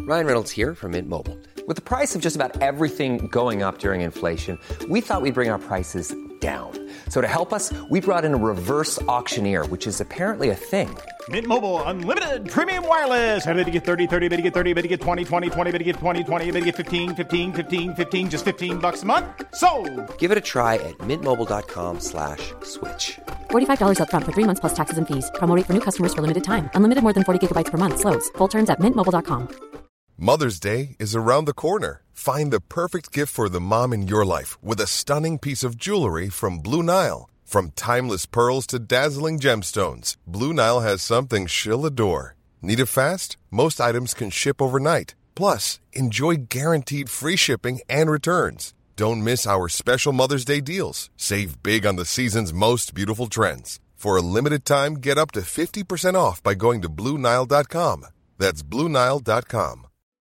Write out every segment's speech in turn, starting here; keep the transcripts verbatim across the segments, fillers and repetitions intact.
Ryan Reynolds here from Mint Mobile. With the price of just about everything going up during inflation, we thought we'd bring our prices down. So to help us, we brought in a reverse auctioneer, which is apparently a thing. Mint Mobile Unlimited Premium Wireless. How to get thirty, thirty, how to get thirty, how to get twenty, twenty, twenty, how to get twenty, twenty, how to get fifteen, fifteen, fifteen, fifteen, just fifteen bucks a month? Sold! Give it a try at mintmobile.com slash switch. forty-five dollars up front for three months plus taxes and fees. Promo rate for new customers for limited time. Unlimited more than forty gigabytes per month. Slows full terms at mint mobile dot com. Mother's Day is around the corner. Find the perfect gift for the mom in your life with a stunning piece of jewelry from Blue Nile. From timeless pearls to dazzling gemstones, Blue Nile has something she'll adore. Need it fast? Most items can ship overnight. Plus, enjoy guaranteed free shipping and returns. Don't miss our special Mother's Day deals. Save big on the season's most beautiful trends. For a limited time, get up to fifty percent off by going to blue nile dot com. That's blue nile dot com.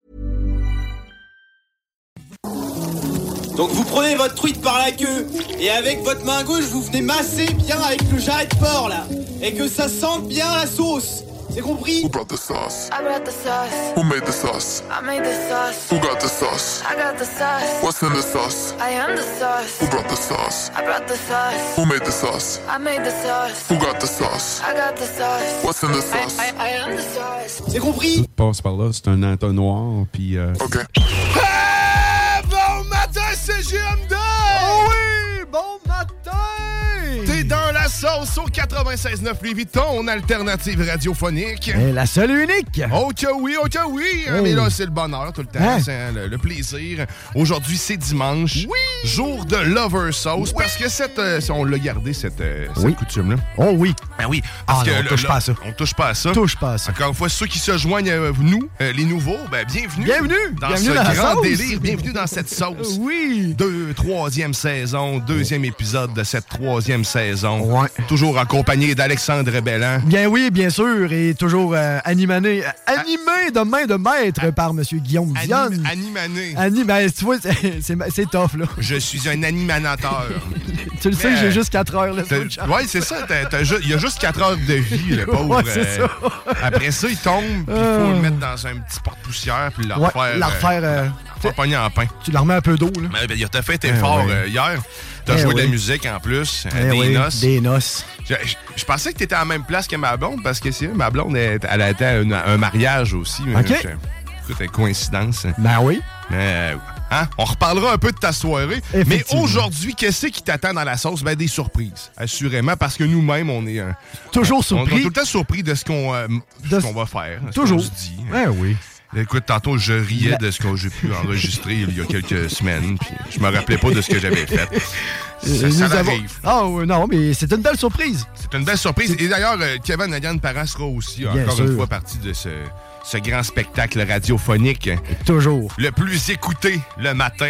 Donc vous prenez votre truite par la queue et avec votre main gauche vous venez masser bien avec le jarret de porc là et que ça sente bien la sauce. C'est compris? Who brought the sauce? I brought the sauce. Who made the sauce? I made the sauce. Who got the sauce? I got the sauce. What's in the sauce? I am the sauce. Who brought the sauce? I brought the sauce. Who made the sauce? I made the sauce. Who got the sauce? I got the sauce. What's in the sauce? I, I, I am the sauce. C'est compris? Passe par là, c'est un entonnoir, puis... Euh... OK. Hey, bon matin, C G M deux! Oh oui, bon matin! T'es dans la sauce au quatre-vingt-seize neuf Lévis, ton alternative radiophonique. Et la seule et unique. Oh que oui, oh que oui. Hey. Mais là, c'est le bonheur tout le temps, Hein? c'est le, le plaisir. Aujourd'hui, c'est dimanche. Oui. Jour de Lover Sauce. Oui. Parce que cette, euh, on l'a gardé, cette, euh, cette Oui. coutume-là. Oh oui. Ben oui. Parce Ah que non, on le- touche là, pas à ça. On touche pas à ça. Touche pas à ça. Encore une fois, ceux qui se joignent à nous, euh, les nouveaux, ben bienvenue. Bienvenue. Dans Bienvenue ce dans la grand sauce. délire. Bienvenue dans cette sauce. Oui. Deux, troisième saison, deuxième épisode de cette troisième saison. Ouais. Toujours accompagné d'Alexandre Belland. Bien oui, bien sûr, et toujours euh, animé, animé de main de maître par M. Guillaume Dionne. Anim- animané. Anim- ben, tu vois, c'est, c'est, c'est tough, là. Je suis un animateur. Tu le sais, Mais, j'ai juste quatre heures, là. T'as- Ouais, c'est ça. t'as- t'as ju- Il y a juste quatre heures de vie, le pauvre. Ouais, c'est euh, ça. Après ça, il tombe, puis il faut Euh. le mettre dans un petit porte-poussière, puis le Ouais, refaire. la refaire, euh, faire pogner en pain. Tu la remets un peu d'eau, là. Mais ben, il a fait tes Eh efforts oui. euh, hier. T'as Eh joué de la oui. musique en plus, euh, Eh des oui, noces. Des noces. Je, je- je pensais que t'étais à la même place que ma blonde, parce que c'est ma blonde, elle, elle a été à une- un mariage aussi. OK. Je- Écoute, une coïncidence. Ben oui. Euh, hein? On reparlera un peu de ta soirée. Mais Effectivement. aujourd'hui, qu'est-ce qui t'attend dans la sauce? Ben, des surprises, assurément, parce que nous-mêmes, on est... euh, Toujours on- surpris. On est tout le temps surpris de ce qu'on, euh, De ce qu'on va faire. de ce Toujours. qu'on se dit. Ben oui. Écoute, tantôt, je riais La- de ce que j'ai pu enregistrer il y a quelques semaines, puis je me rappelais pas de ce que j'avais fait. Ça, Euh, ça nous avons- arrive. Ah oui, non, mais c'est une belle surprise. C'est une belle surprise. Et d'ailleurs, euh, Kevin Nadiane Parent sera aussi, Bien encore sûr. une fois, partie de ce, ce grand spectacle radiophonique. Toujours. Le plus écouté le matin.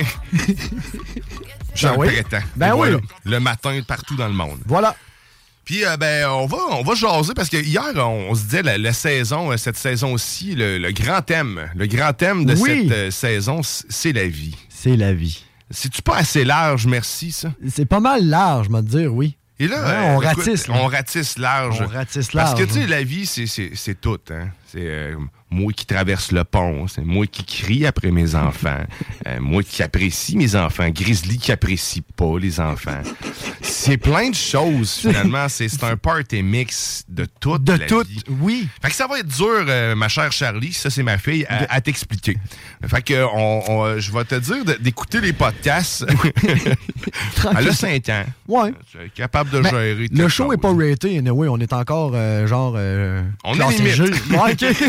Je Ben le oui. prétends. Ben Et oui. voilà, le matin, partout dans le monde. Voilà. Puis, euh, ben, on va, on va jaser parce que hier, on, on se disait, la, la saison, euh, cette saison-ci, le, le grand thème, le grand thème de Oui. cette euh, saison, c- c'est la vie. C'est la vie. C'est-tu pas assez large, merci, ça? C'est pas mal large, je vais te dire, oui. Et là, Ouais, euh, on écoute, ratisse, là. on ratisse large. On ratisse Parce large, que, tu sais, hein. la vie, c'est, c'est, c'est tout, hein. C'est euh, moi qui traverse le pont, c'est moi qui crie après mes enfants, euh, moi qui apprécie mes enfants, Grizzly qui apprécie pas les enfants. C'est plein de choses, finalement. C'est, c'est un party mix de toute De la tout, vie. oui. Fait que ça va être dur, euh, ma chère Charlie, ça c'est ma fille, à, à t'expliquer. Fait que on, on- je vais te dire de- d'écouter les podcasts. Elle a cinq ans. Ouais. Tu es capable de Ben, gérer. le quelque show chose. est pas raté, anyway. On est encore, euh, genre... euh, On est classé limite. G. Ouais, OK. Je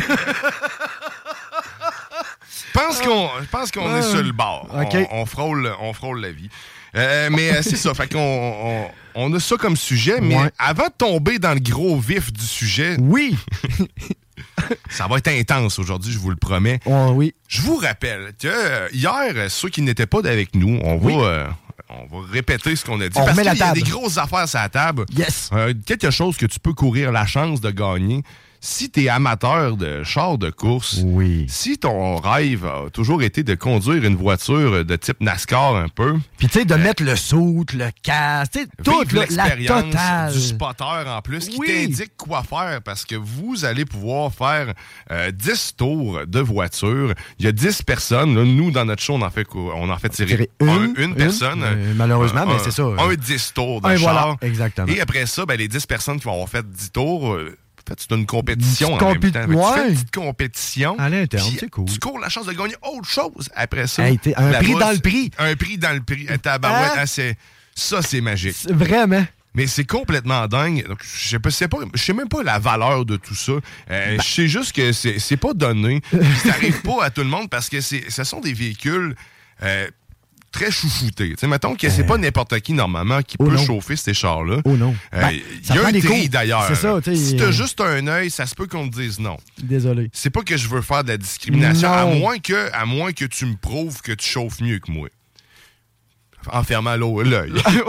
pense qu'on, je pense qu'on Ah. est sur le bord. OK. On, on frôle, on frôle la vie. Euh, mais euh, c'est ça. Fait qu'on on, on a ça comme sujet. Mais Ouais. avant de tomber dans le gros vif du sujet, Oui. ça va être intense aujourd'hui, je vous le promets. Oh, oui. Je vous rappelle que euh, hier, euh, ceux qui n'étaient pas avec nous, on Oui. va, euh, on va répéter ce qu'on a dit. On parce remet qu'il la y a table. des grosses affaires sur la table. Yes. Euh, quelque chose que tu peux courir la chance de gagner. si t'es amateur de chars de course, oui. si ton rêve a toujours été de conduire une voiture de type NASCAR un peu... Puis tu sais, de euh, mettre le soute, le casque, tu sais, toute là, la totale. Du spotter en plus qui oui. t'indique quoi faire parce que vous allez pouvoir faire euh, dix tours de voiture. Il y a dix personnes. Là, nous, dans notre show, on en fait, on en fait tirer une, un, une, une personne. Euh, malheureusement, mais un, c'est ça. Un dix tours de un, char. Voilà, exactement. Et après ça, ben, les dix personnes qui vont avoir fait dix tours... Euh, En fait, c'est une compétition en compé- même temps. Ouais. Tu fais une petite compétition. À l'interne, c'est cool. Tu cours la chance de gagner autre chose après ça. Hey, un prix bourse, dans le prix. Un prix dans le prix. Tabarouette, hein? c'est, ça, c'est magique. C'est vraiment. Mais c'est complètement dingue. Donc, je sais pas, c'est pas, je sais même pas la valeur de tout ça. Euh, ben. Je sais juste que c'est, c'est pas donné. Ça n'arrive pas à tout le monde parce que c'est, ce sont des véhicules... Euh, très chouchouté. Tu sais, mettons que c'est pas n'importe qui, normalement, qui oh peut non. chauffer ces chars-là. Oh non. Il euh, ben, y a un tri, d'ailleurs. C'est ça, tu sais. Si t'as juste un œil, ça se peut qu'on te dise non. Désolé. C'est pas que je veux faire de la discrimination, non. à moins que, à moins que tu me prouves que tu chauffes mieux que moi. En fermant l'œil.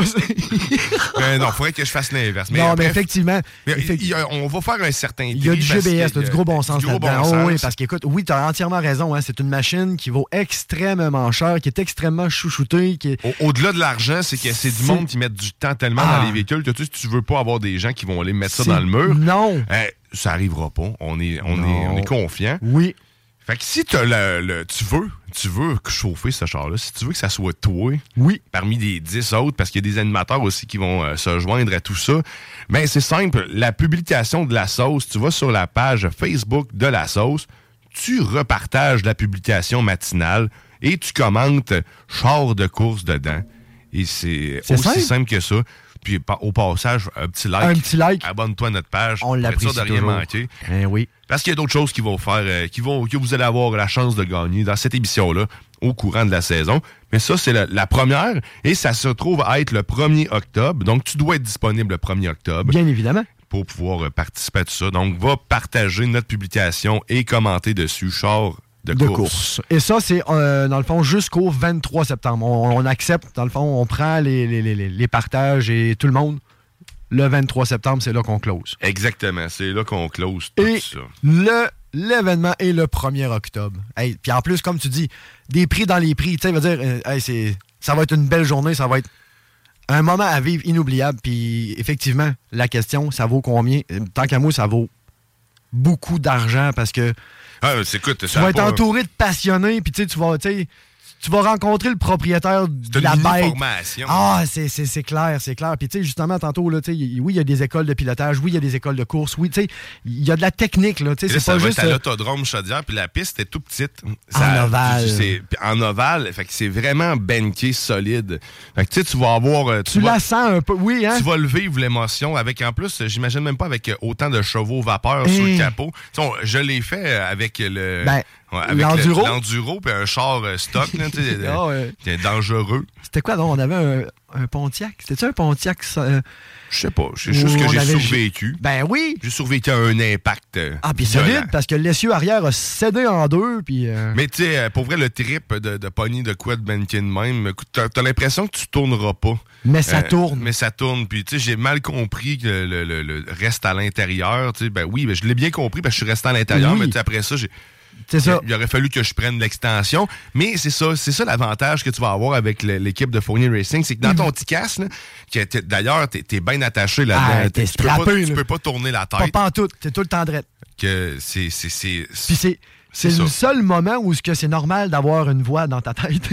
euh, non, il faudrait que je fasse l'inverse. Mais non, après, mais effectivement. Mais effectivement. Y a, on va faire un certain tri. Il y a du G B S, tu as du gros bon sens du gros là-dedans. bon Oh, sens. oui, parce qu'écoute, oui, tu as entièrement raison. Hein, c'est une machine qui vaut extrêmement cher, qui est extrêmement chouchoutée. Qui est... Au- au-delà de l'argent, c'est que c'est du C'est... monde qui met du temps tellement ah. dans les véhicules que tu sais, tu veux pas avoir des gens qui vont aller mettre ça c'est... dans le mur. Non. Euh, ça arrivera pas. On est, on non. est, on est confiant. Oui. Fait que si t'as le, le, tu veux, tu veux chauffer ce char-là, si tu veux que ça soit toi, oui. parmi les dix autres, parce qu'il y a des animateurs aussi qui vont euh, se joindre à tout ça, ben c'est simple, la publication de la sauce, tu vas sur la page Facebook de la sauce, tu repartages la publication matinale et tu commentes char de course dedans. Et c'est, c'est aussi simple. simple que ça. Puis au passage, un petit like. Un petit like. Abonne-toi à notre page. On l'apprécie de rien toujours. manquer. Eh oui. Parce qu'il y a d'autres choses qui vont faire, euh, qui vont, que vous allez avoir la chance de gagner dans cette émission-là au courant de la saison. Mais ça, c'est la, la première et ça se trouve à être le premier octobre. Donc, tu dois être disponible le premier octobre. Bien évidemment. Pour pouvoir euh, participer à tout ça. Donc, va partager notre publication et commenter dessus, char de, de course. course. Et ça, c'est euh, dans le fond jusqu'au vingt-trois septembre. On, on accepte, dans le fond, on prend les, les, les, les partages et tout le monde. Le vingt-trois septembre, c'est là qu'on close. Exactement, c'est là qu'on close tout et ça. Le, l'événement est le premier octobre. Hey, puis en plus, comme tu dis, des prix dans les prix. Tu sais, veut dire, euh, hey, c'est, ça va être une belle journée, ça va être un moment à vivre inoubliable. Puis effectivement, la question, ça vaut combien? Tant qu'à moi, ça vaut beaucoup d'argent parce que ah, c'est, écoute, tu vas être pas... entouré de passionnés, puis tu sais, tu vas, tu sais, tu vas rencontrer le propriétaire de la bête. Ah, c'est, c'est, c'est clair, c'est clair. Puis tu sais, justement, tantôt, là, tu sais, oui, il y a des écoles de pilotage, oui, il y a des écoles de course, oui, tu sais, il y a de la technique, là, tu sais, c'est ça pas va juste... être à l'autodrome Chaudière, puis la piste est tout petite. En ça, ovale. C'est, en ovale, fait que c'est vraiment banqué, solide. Fait que tu sais, tu vas avoir... Tu, tu la vas, sens un peu, oui, hein? Tu vas le vivre, l'émotion, avec, en plus, j'imagine même pas avec autant de chevaux vapeur hey. Sur le capot. Tu sais, on, je l'ai fait avec le... Ben, Ouais, avec l'enduro. Le, l'enduro puis un char euh, stock, là, tu sais, oh, ouais. dangereux. C'était quoi, donc? On avait un, un Pontiac? C'était-tu un Pontiac? Ça, euh... Je sais pas. C'est juste que j'ai avait... survécu. Ben oui. J'ai survécu à un impact. Euh, ah, puis solide, parce que l'essieu arrière a cédé en deux, puis... Euh... Mais tu sais, pour vrai, le trip de, de pogner de quoi de banquet de même, t'as, t'as l'impression que tu tourneras pas. Mais ça euh, tourne. Mais ça tourne. Puis, tu sais, j'ai mal compris que le, le, le reste à l'intérieur. Tu sais, ben oui, ben, je l'ai bien compris parce que je suis resté à l'intérieur, oui. Mais après ça, j'ai... C'est ça. Il aurait fallu que je prenne l'extension. Mais c'est ça, c'est ça l'avantage que tu vas avoir avec le, l'équipe de Fournier Racing. C'est que dans ton petit casque, là, que t'es, d'ailleurs, t'es, t'es bien attaché là-dedans. Ah, t'es tu, strappé, peux pas, là. tu peux pas tourner la tête. Pas, pas en tout. T'es tout le temps drette. Que c'est... c'est, c'est, c'est... Puis c'est... C'est, c'est le seul moment où que c'est normal d'avoir une voix dans ta tête.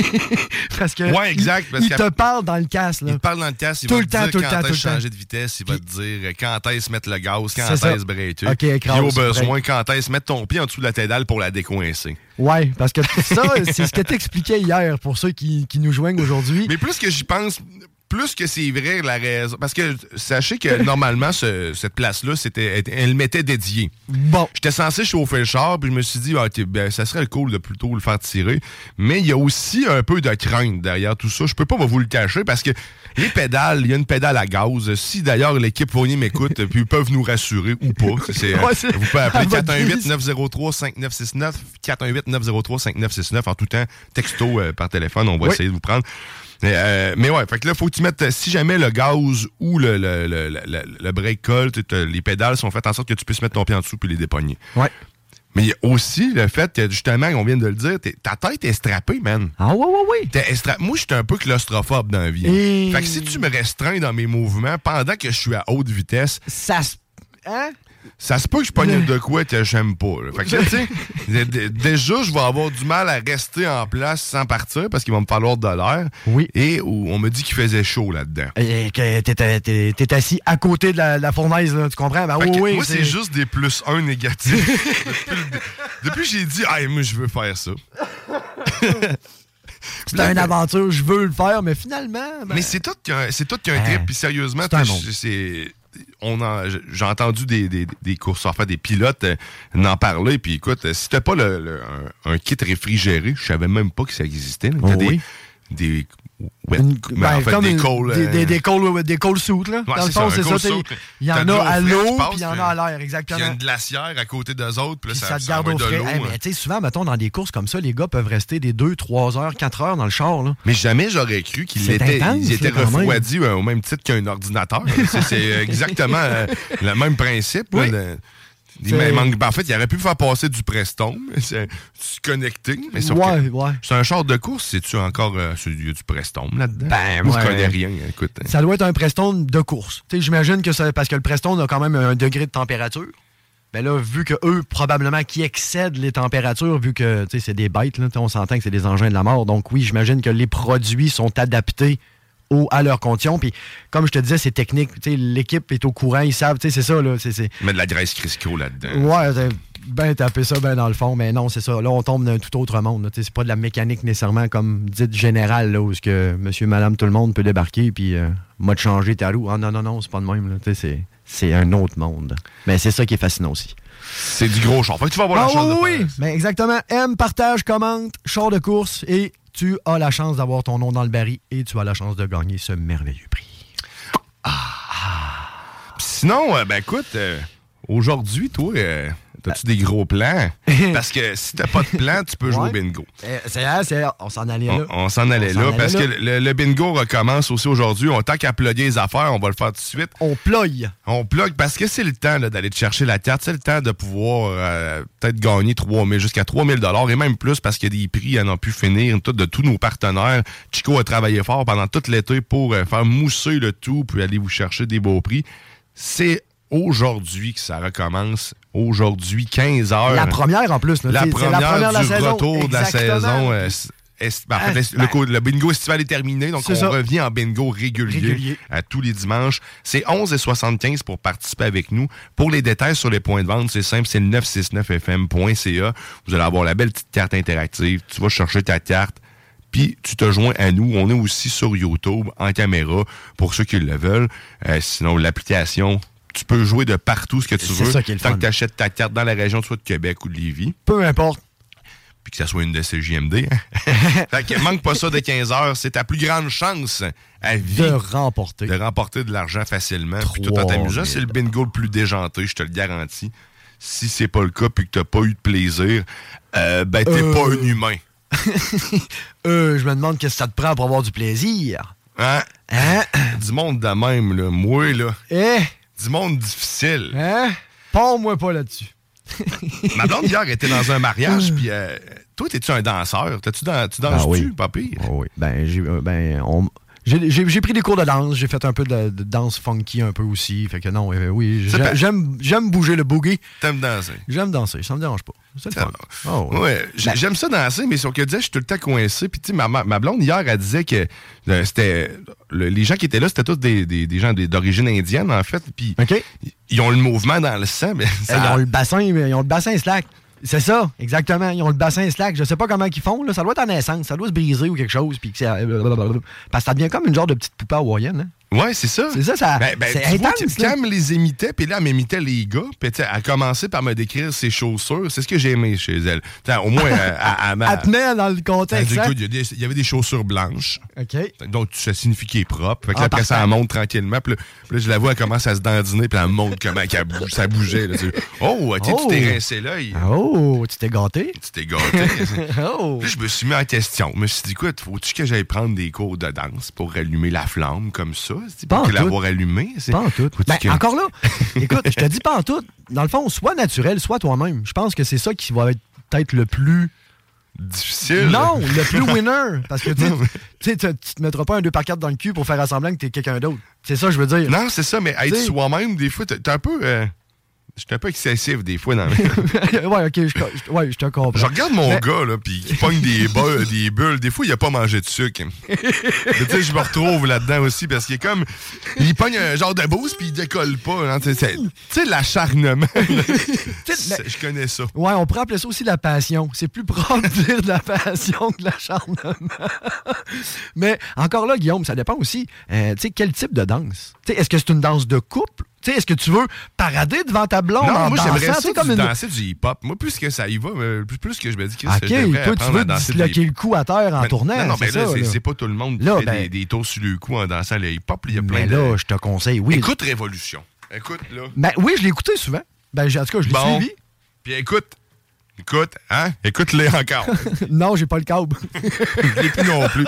Parce que ouais, exact, parce il te parle dans le casque. Là. Il te parle dans le casque, il tout va le te temps, dire tout quand le temps, est-ce changer de vitesse, il va Puis, te dire quand est-ce mettre le gaz, quand c'est est-ce breaker. Okay, puis au besoin, quand est-ce mettre ton pied en dessous de la pédale pour la décoincer. Ouais, parce que ça, c'est ce que t'expliquais hier pour ceux qui, qui nous joignent aujourd'hui. Mais plus que j'y pense... Plus que c'est vrai, la raison... Parce que sachez que normalement, ce, cette place-là, c'était, elle m'était dédiée. Bon. J'étais censé chauffer le char, puis je me suis dit, ah, ben, ça serait cool de plutôt le faire tirer. Mais il y a aussi un peu de crainte derrière tout ça. Je peux pas vous le cacher, parce que les pédales, il y a une pédale à gaz. Si d'ailleurs l'équipe Fournier m'écoute, puis ils peuvent nous rassurer ou pas. C'est, ouais, c'est... Vous pouvez appeler quatre un huit neuf zéro trois cinq neuf six neuf, quatre un huit neuf zéro trois cinq neuf six neuf, en tout temps, texto euh, par téléphone, on va oui. essayer de vous prendre. Euh, mais ouais, fait que là, faut que tu mettes, si jamais le gaz ou le, le, le, le, le, le break colle, les pédales sont faites en sorte que tu puisses mettre ton pied en dessous puis les dépogner. Ouais. Mais il y a aussi le fait que, justement, on vient de le dire, ta tête est strappée, man. Ah ouais, ouais, ouais. T'es estra... Moi, je suis un peu claustrophobe dans la vie. Et... Fait que si tu me restreins dans mes mouvements pendant que je suis à haute vitesse... Ça se... Hein? Ça se peut que je pogne de quoi que j'aime pas. Là. Fait que, tu sais, d- d- déjà, je vais avoir du mal à rester en place sans partir parce qu'il va me falloir de l'air. Oui. Et où on me dit qu'il faisait chaud là-dedans. Et que t'es, t'es, t'es assis à côté de la, de la fournaise, là, tu comprends? Ben, Fait oui, que oui, moi, c'est... c'est juste des plus un négatifs. depuis, le... depuis que j'ai dit, ah, moi, je veux faire ça. C'était une aventure, je veux le faire, mais finalement... Ben... Mais c'est tout qu'un, c'est tout qu'un hein, trip. Puis sérieusement, c'est un monde. c'est... On en, j'ai entendu des, des, des courses, enfin des pilotes euh, en parler, puis écoute, si t'as pas le, le, un, un kit réfrigéré, je savais même pas que ça existait. T'as oh, des, oui. des, ouais, Une, ben, ben, en fait, comme des une, cold... Des, euh, des, des cold, des cold suits, là. Ouais, dans le c'est fond, ça, c'est un ça. cold suit. Il y en T'as de a l'eau à fraîche, l'eau, tu passes, puis il y en puis- a à l'air, exactement. Il y a une glacière à côté d'eux autres, puis là, Puis ça, ça te ça garde envoie au de frais. l'eau. Hey, hein. mais tu sais, souvent, mettons, dans des courses comme ça, les gars peuvent rester des deux, trois heures, quatre heures dans le char, là. Mais jamais j'aurais cru qu'ils C'est étaient, intense, ils étaient là, quand même. refroidis euh, au même titre qu'un ordinateur. c'est, c'est exactement euh, le même principe. Oui. Là, de- Il C'est- manque- ben, en fait, il aurait pu faire passer du Preston, mais c'est se connecter. Mais sauf Ouais, que ouais. c'est un char de course, c'est-tu encore euh, c'est- il y a du Preston là-dedans? Ben, Moi, ouais. je connais rien. Écoute, hein. Ça doit être un Preston de course. Tu sais, j'imagine que ça, parce que le Preston a quand même un degré de température. Ben là, vu que eux, probablement, qui excèdent les températures, vu que, tu sais, c'est des bêtes, là, on s'entend que c'est des engins de la mort. Donc oui, j'imagine que les produits sont adaptés au, à leurs conditions. Puis, comme je te disais, c'est technique. Tu sais, l'équipe est au courant, ils savent. Tu sais, c'est ça, là. C'est, c'est... Mais de la graisse Crisco là-dedans. Ouais, t'as ben tapé ça ben dans le fond, mais non, c'est ça. Là, on tombe dans un tout autre monde. Là. C'est pas de la mécanique nécessairement comme dite générale, là, où ce que monsieur, madame, tout le monde peut débarquer puis euh, m'a changé ta roue. Ah non, non, non, c'est pas de même. Là. C'est, c'est un autre monde. Mais c'est ça qui est fascinant aussi. C'est du gros char. Fait que tu vas avoir Ah, la chance oui, de oui, faire ça. ben, exactement. Aime, partage, commente, char de course et tu as la chance d'avoir ton nom dans le baril et tu as la chance de gagner ce merveilleux prix. Puis sinon, euh, ben écoute, euh, aujourd'hui, toi, euh, t'as-tu des gros plans? Parce que si t'as pas de plan, tu peux jouer Ouais. au bingo. Eh, c'est, ah, c'est, on s'en allait là. On, on s'en allait On s'en là, allait parce là. que le, le bingo recommence aussi aujourd'hui. On tant qu'à plugger les affaires, on va le faire tout de suite. On ploye. On plug parce que c'est le temps là, d'aller te chercher la carte. C'est le temps de pouvoir euh, peut-être gagner trois mille jusqu'à trois mille dollars et même plus parce qu'il y a des prix à n'en plus finir tout, de tous nos partenaires. Chico a travaillé fort pendant tout l'été pour euh, faire mousser le tout puis aller vous chercher des beaux prix. C'est aujourd'hui que ça recommence. Aujourd'hui, quinze heures. La première en plus. Là, La c'est, première, c'est la première de la du saison. retour de la Exactement. saison. euh, c- est- ben, en fait, Ah, le, ben. co- le bingo estival est terminé, donc C'est on ça. revient en bingo régulier, Régulier. à tous les dimanches. C'est onze soixante-quinze pour participer avec nous. Pour les détails sur les points de vente, c'est simple, c'est le neuf cent soixante-neuf f m point c a. Vous allez avoir la belle petite carte interactive. Tu vas chercher ta carte, puis tu te joins à nous. On est aussi sur YouTube, en caméra, pour ceux qui le veulent. Euh, sinon, l'application... Tu peux jouer de partout ce que tu C'est veux, ça qui est le tant fun. que tu achètes ta carte dans la région, soit de Québec ou de Lévis. Peu importe. Puis que ça soit une de C J M D. Fait que manque pas ça de quinze heures. C'est ta plus grande chance à vie De remporter. de remporter de l'argent facilement. Puis tout trois en t'amusant, mille. c'est le bingo le plus déjanté, je te le garantis. Si c'est pas le cas puis que t'as pas eu de plaisir, euh, ben t'es Euh. pas un humain. Euh, je me demande qu'est-ce que ça te prend pour avoir du plaisir. Hein? Hein? Du monde de même, là. Moi, là. Eh? Du monde difficile. Hein? Pends-moi pas là-dessus. Ma blonde hier était dans un mariage, puis euh, toi, t'es-tu un danseur? T'as-tu dans, tu danses-tu, Ah oui. pas pire? Oh oui. Ben, j'ai, euh, ben, on- j'ai, j'ai, j'ai pris des cours de danse. J'ai fait un peu de, de danse funky un peu aussi. Fait que non, euh, oui, C'est j'ai- pas- j'aime, j'aime bouger le boogie. T'aimes danser? J'aime danser. Ça me dérange pas. C'est le fun. Oh, oui. Ouais, j- Ben- j'aime ça danser, mais sur que disait, je suis tout le temps coincé. Puis, tu sais, ma, ma, ma blonde, hier, elle disait que euh, c'était. le- les gens qui étaient là, c'était tous des, des, des gens des- d'origine indienne, en fait. Puis, OK? ils ont le mouvement dans le sang. Mais ça- Ils ont le bassin, ils ont le bassin slack. C'est ça, exactement. Ils ont le bassin slack. Je sais pas comment ils font. Là. Ça doit être en essence. Ça doit se briser ou quelque chose. Puis que c'est- parce que ça devient comme une genre de petite poupée hawaïenne. Hein? Ouais, c'est ça. C'est ça, ça Ben, ben, c'est tu vois, intense. quand là. elle me les imitait, puis là, elle m'imitait les gars, puis tu sais, elle a commencé par me décrire ses chaussures. C'est ce que j'ai aimé chez elle. T'sais, au moins, elle, elle, elle, Elle tenait dans le elle contexte. dit, hein? écoute, il y, a des- il y avait des chaussures blanches. OK. Donc, ça signifie qu'il est propre. Fait que Ah, là, après ça, parfait. elle monte tranquillement. Puis là, puis là, je la vois, elle commence à se dandiner, puis elle me montre comment qu'elle bouge, ça bougeait. Là, tu sais. Oh, tu sais, Oh. tu t'es rincé l'œil. Oh, tu t'es gâté? Tu t'es gâté. Oh. Puis là, je me suis mis en question. Je me suis dit, écoute, faut-tu que j'aille prendre des cours de danse pour rallumer la flamme comme ça? C'est Pas en pour tout. l'avoir allumée. C'est- Pas en tout. Faut-tu Ben, que- encore là, écoute, je te dis pas en tout. Dans le fond, sois naturel, sois toi-même. Je pense que c'est ça qui va être peut-être le plus... Difficile. Non, le plus winner. Parce que tu sais, tu sais, tu tu te mettras pas un deux par quatre dans le cul pour faire semblant que t'es quelqu'un d'autre. C'est ça, je veux dire. Non, c'est ça, mais être T'sais- soi-même, des fois, t'es t'es un peu. Euh, je suis un peu excessif, des fois. Dans ouais, ok, je, je- ouais, je te comprends. Je regarde mon Mais- gars, là, puis il pogne des, bulles, des bulles. Des fois, il a pas mangé de sucre. Mais tu sais, je me retrouve là-dedans aussi, parce qu'il est comme. Il pogne un genre de boost, puis il décolle pas. hein. Tu sais, c'est- tu sais, l'acharnement. C'est- je connais ça. Ouais, on pourrait appeler ça aussi la passion. C'est plus propre de dire de la passion que de l'acharnement. Mais encore là, Guillaume, ça dépend aussi, euh, tu sais, quel type de danse. Tu sais, est-ce que c'est une danse de couple? Tu sais, est-ce que tu veux parader devant ta blonde Non, en moi, dansant? j'aimerais Tu ça sais, du comme une... danser du hip-hop. Moi, plus que ça y va, euh, plus, plus que je me dis que OK, je devrais toi, tu apprendre veux à danser du disloquer hip-hop. le cou à terre en Mais- tournant, Non, non, c'est mais là, ça, c'est là. c'est pas tout le monde qui Là, fait ben- des, des tours sur le cou en dansant le hip-hop. Il y a plein Mais de... là, je te conseille, oui. Écoute Révolution. Écoute, là. Ben oui, je l'ai écouté souvent. Ben, j'ai- en tout cas, je l'ai Bon. suivi. Puis écoute, écoute, hein? Écoute-les encore. Non, j'ai pas le câble. Je l'ai plus non plus.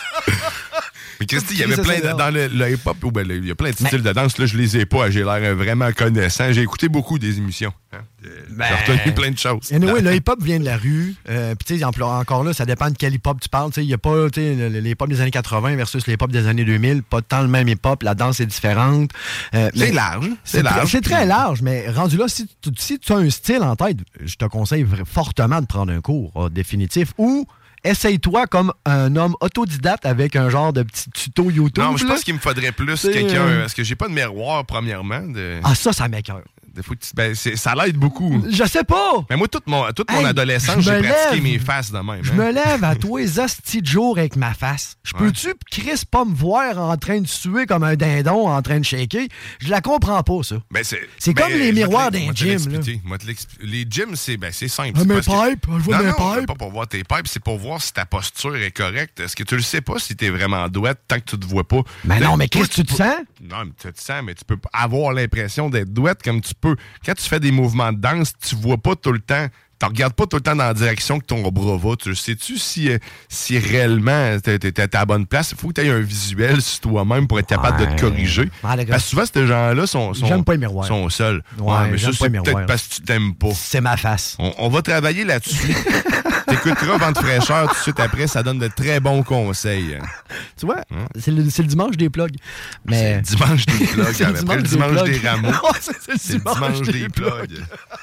Mais Christy, il y avait Ça, plein c'est de, drôle. dans le, le hip-hop, oh, ben, le- il y a plein de styles de danse. Là, je les ai pas. J'ai l'air vraiment connaissant. J'ai écouté beaucoup des émissions. Hein? Ben, J'ai retenu plein de choses. Anyway, le hip-hop vient de la rue. Euh, Puis, tu sais, en- encore là, ça dépend de quel hip-hop tu parles. Tu sais, il n'y a pas, tu sais, le- le- les hip-hop des années quatre-vingts versus les hip-hop des années deux mille. Pas tant le même hip-hop. La danse est différente. Euh, C'est mais- large. C'est C'est large. très, c'est très large, mais rendu là, si tu, si tu as un style en tête, je te conseille vra- fortement de prendre un cours euh, définitif ou essaye-toi comme un homme autodidacte avec un genre de petit tuto YouTube. Non, je là. pense qu'il me faudrait plus C'est, quelqu'un. euh, Parce que j'ai pas de miroir, premièrement. De, Ah, ça, ça m'écoeure. de faut que tu- ben, c'est- ça l'aide beaucoup. Je sais pas! Mais moi, toute mon, toute mon Hey, adolescence, je j'ai me pratiqué lève. mes faces de même. Je hein. me lève à tous les hosties de jours avec ma face. Je peux-tu, Chris, pas me voir en train de suer comme un dindon en train de shaker? Je la comprends pas, ça. Ben, c'est C'est ben, comme les je vais te miroirs l'ex- d'un moi, te gym, l'expliquer. Moi, te l'expliquer. Les gyms, c'est ben, c'est simple. Ah, C'est mes parce que- pipes, je vois non, mes non, c'est pipes. pas pour voir tes pipes, c'est pour voir si ta posture est correcte. Est-ce que tu le sais pas si t'es vraiment douette tant que tu te vois pas? Ben Là, non, mais toi, Chris, tu te peux- sens? Non, mais tu te sens, mais tu peux pas avoir l'impression d'être douette comme tu peux. Quand tu fais des mouvements de danse, tu vois pas tout le temps. Tu regardes pas tout le temps dans la direction que ton bras va. Tu le sais-tu si, euh, si réellement t'es t'es- t'es à la bonne place? Il faut que tu aies un visuel sur toi-même pour être capable de te Ouais. corriger. Ah, d'accord. Parce que souvent, ces gens-là sont, sont, J'aime pas les miroirs. sont seuls. Ouais, mais ça, j'aime pas c'est les peut-être miroirs. parce que tu t'aimes pas. C'est ma face. On, on va travailler là-dessus. T'écouteras Vente fraîcheur tout de suite après. Ça donne de très bons conseils. Tu vois, c'est le, c'est le dimanche des plugs. Mais... C'est le dimanche des plugs. C'est le Après le dimanche dimanche des des plugs. rameaux. Ouais, c'est- c'est le C'est le dimanche des plugs.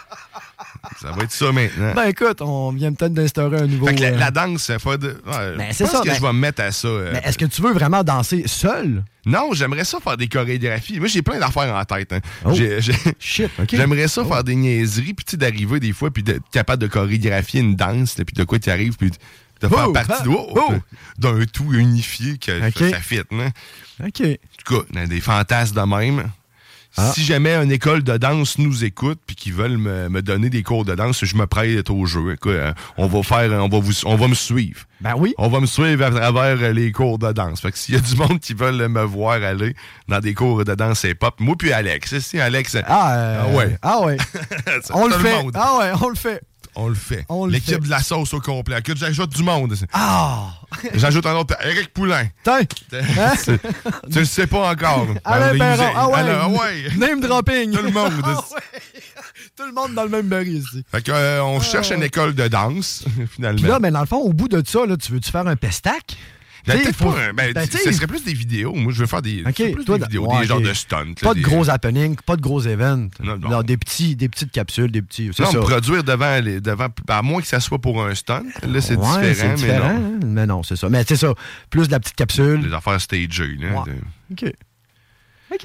Ça va être ça maintenant. Ben écoute, on vient peut-être d'instaurer un nouveau... Fait que la, euh, la danse, ça fait de. Ouais, Ben, je c'est pense ça, que ben- je vais me mettre à ça. euh, Mais est-ce que tu veux vraiment danser seul? Non, j'aimerais ça faire des chorégraphies. Moi, j'ai plein d'affaires en tête. hein. Oh. J'ai- j'ai- Shit, OK. J'aimerais ça Oh. faire des niaiseries, puis tu sais, d'arriver des fois, puis d'être capable de chorégraphier une danse, là, puis de quoi tu arrives, puis de faire Oh, partie ah, de- oh, oh. d'un tout unifié que OK. ça, ça fit. Hein. OK. En tout cas, dans des fantasmes de même. Ah. Si jamais une école de danse nous écoute puis qu'ils veulent me, me donner des cours de danse, je me prête au jeu. Écoute, euh, on va faire, on va vous, on va me suivre. Ben oui. On va me suivre à travers euh, les cours de danse. Fait que s'il y a du monde qui veulent me voir aller dans des cours de danse hip-hop, moi puis Alex, si Alex, Ah, euh, Ah ouais. Ah ouais. ça, On tout le fait. monde. Ah ouais, on le fait. On le fait. On le L'équipe fait. de la sauce au complet. Que j'ajoute du monde. Ah! J'ajoute un autre. Eric Poulain. Tiens! Hein? Tu tu le sais pas encore. Alain Ben, Perron. il- Ah ouais. Alors, ah ouais. Name dropping. Tout le monde. Ah ouais. Tout le monde dans le même baril ici. Fait que, euh, on cherche une école de danse, finalement. Puis là, mais dans le fond, au bout de ça, là, tu veux-tu faire un pestac? Ben, T'sais, peut-être faut- pas, hein. Ben, ben, ce t'sais, serait plus des vidéos. Moi, je veux faire des, OK, plus toi, des vidéos, ouais, des genres OK. de stunts. là, Pas de des- gros happenings, pas de gros events. Non, non. Non, des, petits, des petites capsules, des petits. C'est Non, ça. me produire devant, les, devant, à moins que ça soit pour un stunt. Là, c'est Ouais, différent, c'est mais différent, non. hein. Mais non, c'est ça. Mais c'est ça. Plus de la petite capsule. Les affaires stagées, là. Ouais. de- OK. OK.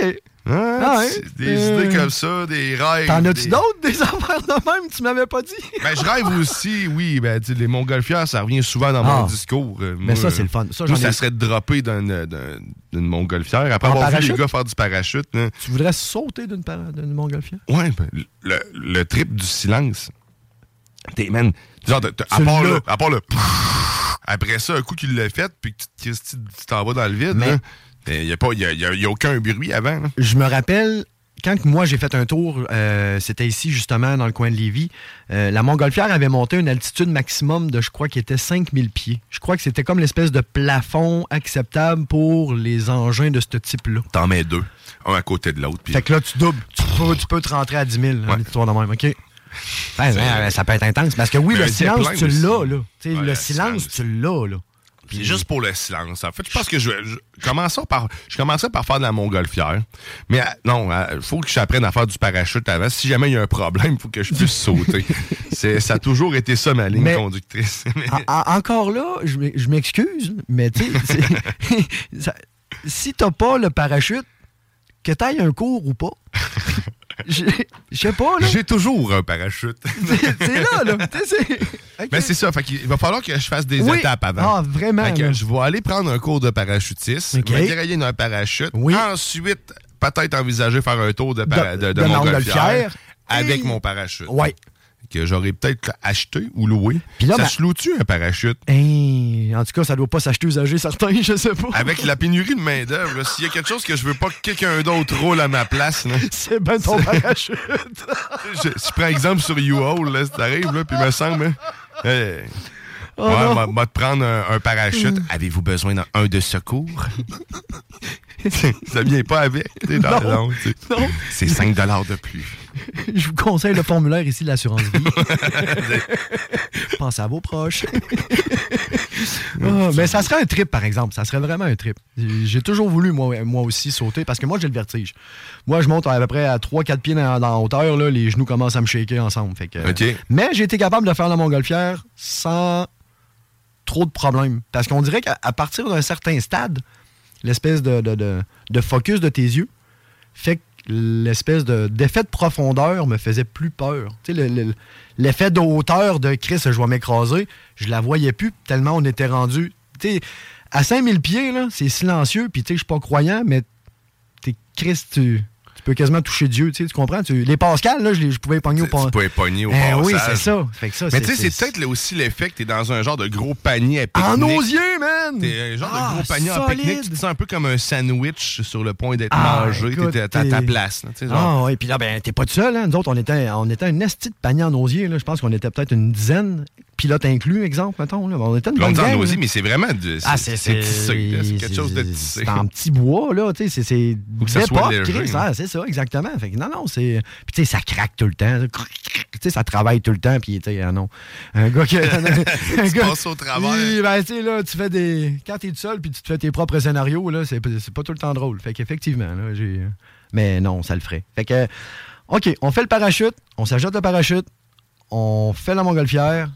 Hein? Ah, ouais? Des Euh, idées comme ça, des rêves. T'en as-tu des... d'autres, des affaires de même? Tu m'avais pas dit? Ben, je rêve aussi, oui. Ben, tu sais, les montgolfières, ça revient souvent dans Ah. mon discours. Euh, Mais moi, ça, c'est le fun. Ça, moi, j'en ça ai- serait de dropper d'une, d'une, d'une montgolfière. Après En avoir vu parachute? les gars faire du parachute. Là. Tu voudrais sauter d'une, para... d'une montgolfière? Ouais, ben, le, le trip du silence. T'es, man, genre, t'as- t'as- à Tu part l'as. le... À part le... Après ça, un coup qu'il l'a fait, puis que tu, tu- tu t'en vas dans le vide, Mais- il n'y a, pas- y a, y a- y a aucun bruit avant. Là. Je me rappelle, quand que moi j'ai fait un tour, euh, c'était ici justement dans le coin de Lévis, euh, la montgolfière avait monté une altitude maximum de, je crois, qui était cinq mille pieds. Je crois que c'était comme l'espèce de plafond acceptable pour les engins de ce type-là. T'en mets deux, un à côté de l'autre. Puis Fait que là, tu doubles. Tu peux, tu peux te rentrer à dix mille, Ouais. une histoire de même, OK? Ben, ben, ça peut être intense. Parce que oui, Mais le un silence, zipline tu aussi. l'as, là. Tu sais, Ouais, le le silence, silence. tu l'as, là. C'est juste pour le silence. En fait, je pense que je, je, commençais par, je commençais par faire de la montgolfière. Mais euh, non, il faut que j'apprenne à faire du parachute avant. Si jamais il y a un problème, il faut que je puisse sauter. C'est, ça a toujours été ça, ma ligne Mais- conductrice. En- en- encore là, je m'ex- je m'excuse, mais tu sais, c'est- ça- si t'as pas le parachute, que t'ailles un cours ou pas, je je sais pas, là. J'ai toujours un parachute. C'est c'est là, là. Tu sais, c'est- OK. Mais c'est ça. Fait qu'il va falloir que je fasse des Oui. étapes avant. Ah, vraiment, Fait que là. je vais aller prendre un cours de parachutisme, OK. me dérailler d'un parachute. Oui. Ensuite, peut-être envisager faire un tour de, para- De- de, de, de montgolfière montgolfière. avec Et- mon parachute. Ouais. Que j'aurais peut-être acheté ou loué. Puis là, ça ben- se loue-tu un parachute? Hein, en tout cas, ça doit pas s'acheter usagé, certain, je sais pas. Avec la pénurie de main-d'œuvre, là, s'il y a quelque chose que je veux pas que quelqu'un d'autre roule à ma place, là, C'est ben ton parachute. je, si je prends exemple sur U-Haul, là, si t'arrives, là, puis il me semble, hein, hey, Oh ouais, non. m'a- m'a te prendre un, un parachute. Avez-vous besoin d'un un de secours? Ça vient pas avec. tu sais, dans- Non. non, tu sais. Non. C'est cinq dollars de plus. Je vous conseille le formulaire ici de l'assurance vie. Pensez à vos proches. Ah, mais ça serait un trip, par exemple. Ça serait vraiment un trip. J'ai toujours voulu, moi, moi aussi, sauter parce que moi, j'ai le vertige. Moi, je monte à peu près à trois quatre pieds dans, dans la hauteur. Là, les genoux commencent à me shaker ensemble. Fait que, OK. Mais j'ai été capable de faire la montgolfière sans trop de problèmes. Parce qu'on dirait qu'à à partir d'un certain stade, l'espèce de, de, de, de focus de tes yeux fait que l'espèce de, d'effet de profondeur me faisait plus peur. Tu sais, le- le- l'effet de hauteur de Chris, je vais m'écraser, je la voyais plus tellement on était rendu. Tu sais, à cinq mille pieds, là, c'est silencieux, puis tu sais, je suis pas croyant, mais t'es Chris, tu, tu peux quasiment toucher Dieu, tu sais, tu comprends? Tu- les Pascal, là, je, les- je pouvais pogner au Tu pas. peux pogner au Eh passage. oui, c'est ça. Fait que ça, Mais tu sais, c'est peut-être là aussi l'effet que t'es dans un genre de gros panier à pique-nique. en osier, man! T'es un genre Ah, de gros panier en solide. pique-nique. Tu te sens un peu comme un sandwich sur le point d'être Ah, mangé. écoute, T'es à ta, ta t'es- place. Là, tu sais, genre. Ah oui, puis là, ben, t'es pas tout seul, hein. Nous autres, on était, on était un esti de panier en osier, là. Je pense qu'on était peut-être une dizaine, pilote inclus, exemple, mettons, là. On était une Là, on bonne dit en gang, osier, là. mais c'est vraiment de, c'est, Ah, c'est, c'est tissé. là. C'est quelque chose de c'est- tissé. C'est en petit bois, là, tu sais, c'est, c'est Faut que ça soit d'époque, léger, Chris, hein. ah, c'est ça, exactement. Fait que non, non, c'est... Puis tu sais, ça craque tout le temps. Tu sais, ça travaille tout le temps, puis tu sais, ah non. Un gars qui... un Tu gars- passes au travers. Oui, ben, tu sais, là, tu fais des... Quand t'es tout seul, puis tu te fais tes propres scénarios, là, c'est, c'est pas tout le temps drôle. Fait qu'effectivement, là, j'ai... Mais non, ça le ferait. Fait que, OK, on fait le parachute, on s'ajoute le parachute, on fait la montgolfière.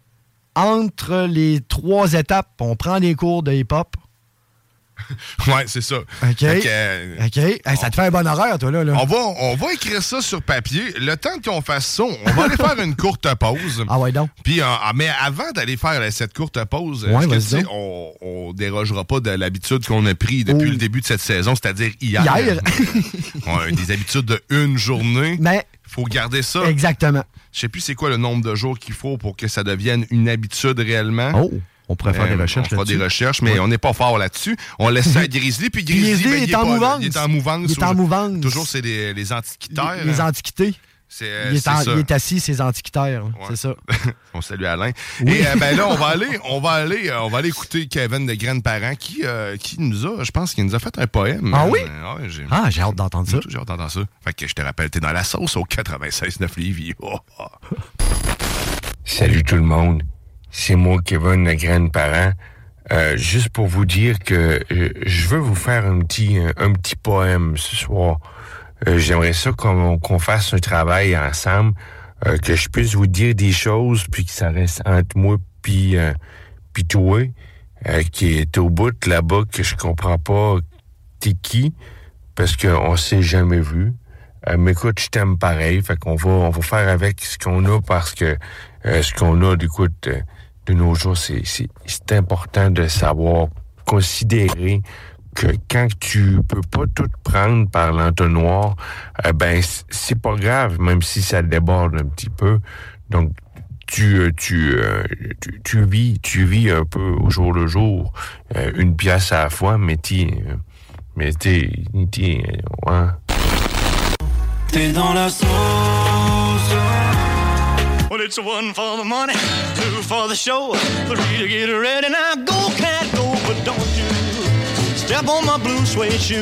Entre les trois étapes, on prend des cours de hip-hop. Ouais, c'est ça. OK. Fait que, euh, OK. Hey, ça te fait un bon horaire, toi, là. là. on, va, on va écrire ça sur papier. Le temps qu'on fasse ça, on va aller faire une courte pause. Ah ouais, donc. Puis, euh, ah, mais avant d'aller faire euh, cette courte pause, Ouais, est-ce que, vas-y tu sais, donc. on, on dérogera pas de l'habitude qu'on a pris depuis Oh. le début de cette saison, c'est-à-dire hier. Hier. Ouais, des habitudes de une journée. Mais, Faut garder ça. exactement. Je sais plus c'est quoi le nombre de jours qu'il faut pour que ça devienne une habitude réellement. Oh, on pourrait faire Euh, des recherches On fera là-dessus. des recherches, mais Ouais. on n'est pas fort là-dessus. On laisse ça à Grizzly, puis Grizzly, Grizzly, ben, il est est en pas là. mouvance. Il est en mouvance. Il est en mouvance. Toujours, c'est les, les antiquitaires. Les hein. antiquités. C'est, euh, Il est, c'est en- ça. il est assis, ses antiquitaires. Ouais. C'est ça. On salue Alain. Oui. Et euh, ben là, on va aller, on va aller, euh, on va aller écouter Kevin de Grands-Parents qui, euh, qui nous a, je pense qu'il nous a fait un poème. Ah oui? Euh, ouais, j'ai, Ah, j'ai hâte d'entendre ça. j'ai hâte d'entendre ça. Fait que je te rappelle, t'es dans la sauce au quatre-vingt-seize neuf Lévis. Oh, oh. Salut tout le monde, c'est moi Kevin de Grands-Parents. Euh, juste pour vous dire que euh, je veux vous faire un petit un, un petit poème ce soir. Euh, j'aimerais ça qu'on, qu'on fasse un travail ensemble, euh, que je puisse vous dire des choses puis que ça reste entre moi puis euh, puis toi euh, qui est au bout là-bas que je comprends pas t'es qui parce qu'on s'est jamais vu. Euh, mais écoute, je t'aime pareil, fait qu'on va, on va faire avec ce qu'on a parce que euh, ce qu'on a, écoute, euh, de nos jours, c'est, c'est, c'est important de savoir considérer que quand tu peux pas tout prendre par l'entonnoir, euh, ben c'est pas grave, même si ça déborde un petit peu. Donc tu tu euh, tu, tu vis tu vis un peu au jour le jour, euh, une pièce à la fois, mais t'y euh, mais t'es t'y ouais. T'es dans la sauce. Well, it's one for the money, two for the show, three to get ready. Now go, cat, go, but don't you step on my blue suede shoe.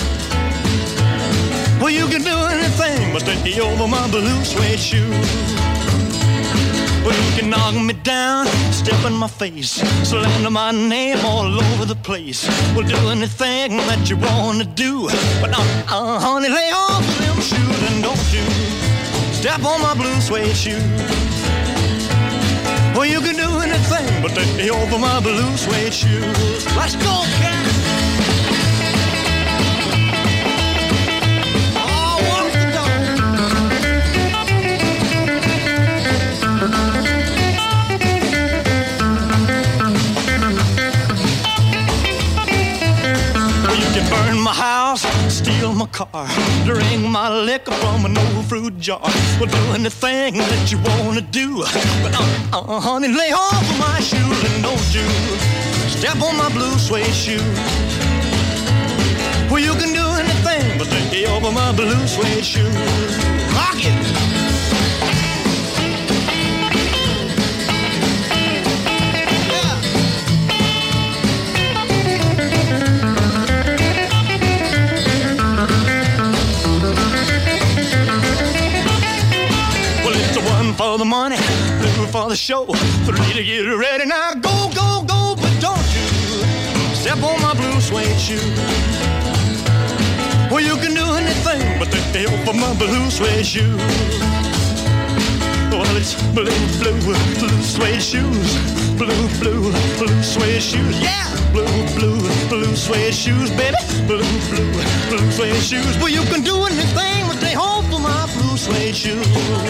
Well, you can do anything but stay over my blue suede shoe. Well, you can knock me down, step in my face, slander my name all over the place. Well, do anything that you want to do, but now, uh, honey, lay off them shoes and don't you step on my blue suede shoe. Well, you can do anything but lay over my blue suede shoes. Let's go, cat! Burn my house, steal my car, drink my liquor from an old fruit jar. Well, do anything that you wanna do, but uh, uh, honey, lay off of my shoes and don't you step on my blue suede shoe. Well, you can do anything but lay off of my blue suede shoe. Rock it! For the money, two for the show, three to get ready. Now go, go, go, but don't you step on my blue suede shoe. Well, you can do anything but stay over my blue suede shoe. Well, it's blue, blue, blue suede shoes. Blue, blue, blue suede shoes. Yeah! Blue, blue, blue suede shoes, baby. Blue, blue, blue suede shoes. Well, you can do anything but stay over my blue suede shoes.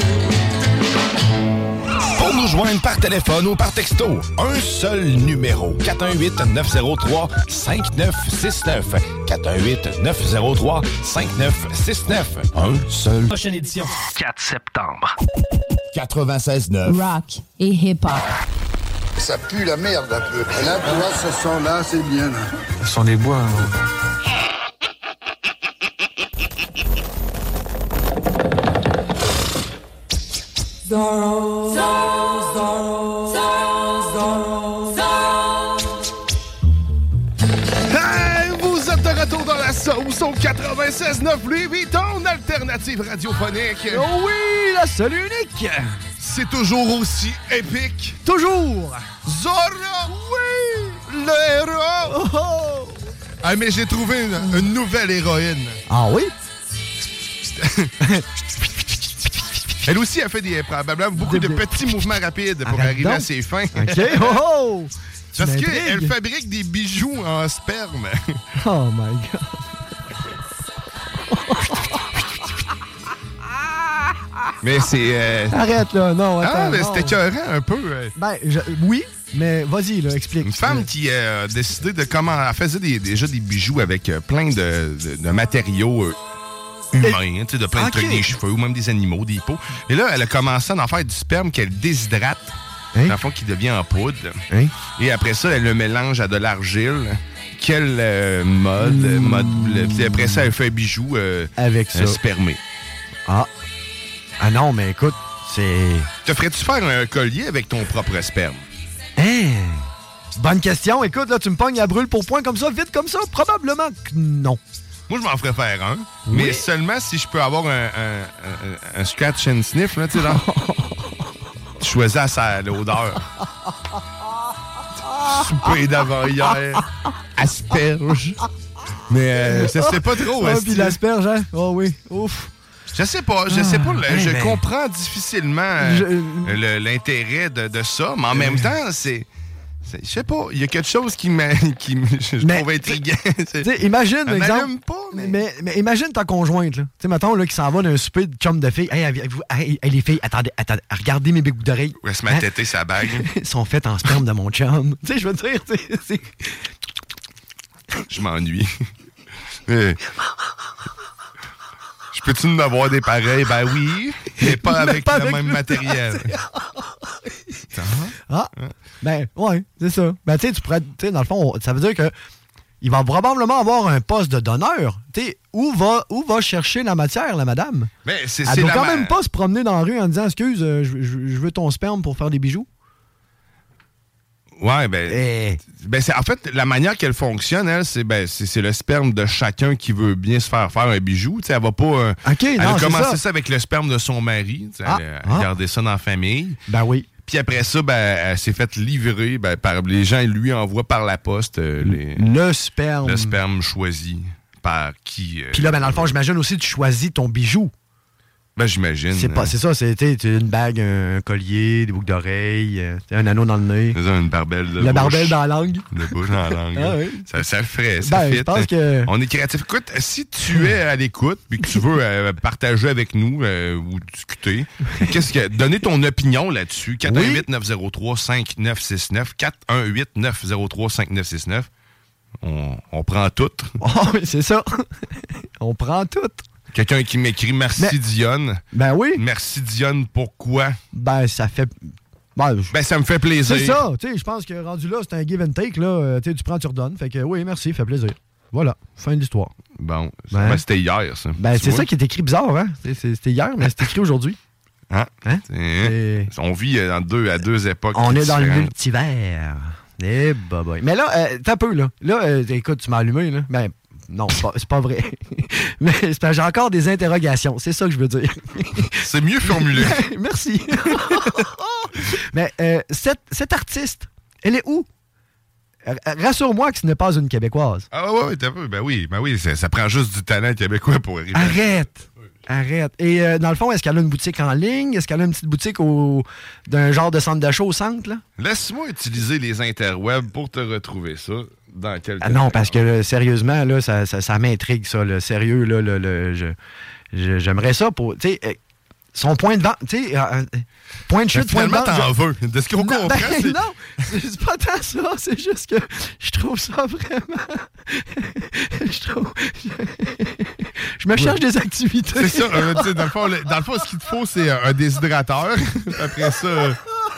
Pour nous joindre par téléphone ou par texto, un seul numéro. quatre un huit, neuf zéro trois, cinq neuf six neuf. quatre un huit, neuf zéro trois, cinq neuf six neuf. Un seul. Prochaine édition. quatre septembre. quatre-vingt-seize neuf. Rock et hip-hop. Ça pue la merde un peu. Et là, tu vois, ce son-là, c'est bien. Là. Ce sont des bois. Hein. Zorro, Zorro, Zorro, Zorro, Zorro. Hey, vous êtes de retour dans la sauce au quatre-vingt-seize neuf Louis Vuitton, alternative radiophonique. Oh oui, la seule unique. C'est toujours aussi épique. Toujours. Zorro, oui, le héros. Oh, oh. Ah, mais j'ai trouvé une, une nouvelle héroïne. Ah oui? Elle aussi a fait des, probablement beaucoup de petits mouvements rapides pour Arrête arriver donc. à ses fins. OK. Oh, oh. Parce Tu qu'elle m'intrigues. fabrique des bijoux en sperme. Oh my God. Mais c'est... Euh... Arrête, là. Non, attends. Ah, mais non. c'était écœurant un peu. euh. Ben, je- oui, mais vas-y, là, explique. Une femme qui euh, a décidé de comment... Elle faisait des, déjà des bijoux avec euh, plein de, de, de matériaux... Euh, humains, tu sais, de plein de Ok. trucs, des cheveux ou même des animaux, des peaux. Et là, elle a commencé à en faire du sperme qu'elle déshydrate, dans le fond, qui devient en poudre. Hein? Et après ça, elle le mélange à de l'argile. Quel euh, mode, Mm. mode le- puis après ça, elle fait un bijou euh, Avec ça. euh, spermé. Ah. Ah non, mais écoute, c'est... Te ferais-tu faire un collier avec ton propre sperme? Hein? Bonne question. Écoute, là, tu me pognes à brûle pour point comme ça, vite comme ça? Probablement que non. Moi, je m'en ferais faire un, Oui. mais seulement si je peux avoir un, un, un, un scratch and sniff, là, tu sais, là. Tu choisis à ça, l'odeur. Souper d'avant-hier, asperge. Mais euh, ça se fait pas trop. Ah, est-ce puis que- l'asperge, hein? Oh oui, ouf. Je sais pas, je sais pas. le- Ah, je ben, comprends difficilement euh, je- le- l'intérêt de, de ça, mais en même temps, c'est Je sais pas, il y a quelque chose qui, m'a, qui me, je Mais, trouve intriguant. T'sais, imagine, Elle exemple, m'allume pas, mais... mais... Mais, imagine ta conjointe, là. Tu sais, mettons, là, qui s'en va d'un souper de chum de filles. Hey, avez-vous- hey, hey, les filles, attendez, attendez, regardez mes boucles d'oreilles. Où elle se met à têter sa bague. Ils sont faites en sperme de mon chum. Tu sais, je veux dire, tu sais, c'est... Je m'ennuie. Mais... Je peux-tu en avoir des pareils? Ben oui, mais pas avec pas le avec même le- matériel. Ah, ben, ouais, c'est ça. Ben, tu sais, tu pourrais, tu sais, dans le fond, ça veut dire que il va probablement avoir un poste de donneur. Tu sais, où va, où va chercher la matière, la madame? Mais c'est, Elle c'est doit la quand ma- même pas se promener dans la rue en disant, excuse, euh, je, je- je veux ton sperme pour faire des bijoux. Ouais, ben, Eh. ben c'est, en fait, la manière qu'elle fonctionne, elle, c'est, ben, c'est, c'est le sperme de chacun qui veut bien se faire faire un bijou. Tu sais, elle va pas... euh, OK, elle non, a c'est commencé ça. ça. avec le sperme de son mari. Tu sais, Ah, elle a ah. gardé ça dans la famille. Ben oui. Puis après ça, ben, elle s'est faite livrer ben, par les gens. Ils lui envoient par la poste euh, les, Le sperme. le sperme choisi par qui... euh, Puis là, ben, dans le fond, j'imagine aussi que tu choisis ton bijou. Ben, j'imagine. C'est pas, c'est ça, c'est tu sais, une bague, un collier, des boucles d'oreilles, euh, un anneau dans le nez. C'est ça, une barbelle de La bouche. barbelle dans la langue. De bouche dans la langue. Ah oui. ça, ça le ferait, ça Ben, fit. je pense que- On est créatif. Écoute, si tu es à l'écoute puis que tu veux euh, partager avec nous euh, ou discuter, qu'est-ce que donner ton opinion là-dessus. quatre un huit neuf zéro trois cinq neuf six neuf. quatre un huit neuf zéro trois cinq neuf six neuf. On, on prend tout. Oh, oui, c'est ça. On prend tout. Quelqu'un qui m'écrit merci Mais- Dionne. Ben oui. Merci Dionne, pourquoi? Ben, ça fait. Ben, je- Ben, ça me fait plaisir. c'est ça. Tu sais, je pense que rendu là, c'est un give and take. Là. Euh, tu sais, tu prends, tu redonnes. Fait que oui, merci, fait plaisir. Voilà, fin de l'histoire. Bon, Ben. ben, c'était hier, ça. Ben, Tu c'est vois? ça qui est écrit bizarre, hein? C'est- c'est- C'était hier, mais c'est écrit aujourd'hui. Hein? Hein? C'est- On vit euh, dans deux, à deux époques. On est dans le différentes. multivers. Eh, bah, bah. Mais là, euh, t'as peu, là. Là, euh, écoute, tu m'as allumé, là. Ben, non, c'est pas, c'est pas vrai. Mais c'est parce que j'ai encore des interrogations. C'est ça que je veux dire. C'est mieux formulé. Merci. Mais euh, cette, cette artiste, elle est où? R- Rassure-moi que ce n'est pas une Québécoise. Ah ouais, ouais, t'as vu. Ben oui, ben oui, ça, ça prend juste du talent québécois pour arriver. Arrête! Arrête. Et euh, dans le fond, est-ce qu'elle a une boutique en ligne? Est-ce qu'elle a une petite boutique au, d'un genre de centre d'achat au centre, là? Laisse-moi utiliser les interwebs pour te retrouver ça dans quelques Ah non, parce que là, sérieusement, là, ça, ça, ça m'intrigue, ça. Là. Sérieux, là, le, le- je, je- j'aimerais ça pour. Tu sais, euh, son point de vente. Tu sais, euh, euh, point de chute, point de finalement, vente. t'en je- veux. De ce qu'on Non, comprend, ben, c'est... non, c'est c'est pas tant ça. C'est juste que je trouve ça vraiment. je trouve. Je me cherche des activités. C'est ça, euh, tu sais, dans le fond, le- dans le fond, ce qu'il te faut, c'est un déshydrateur. Après ça... euh,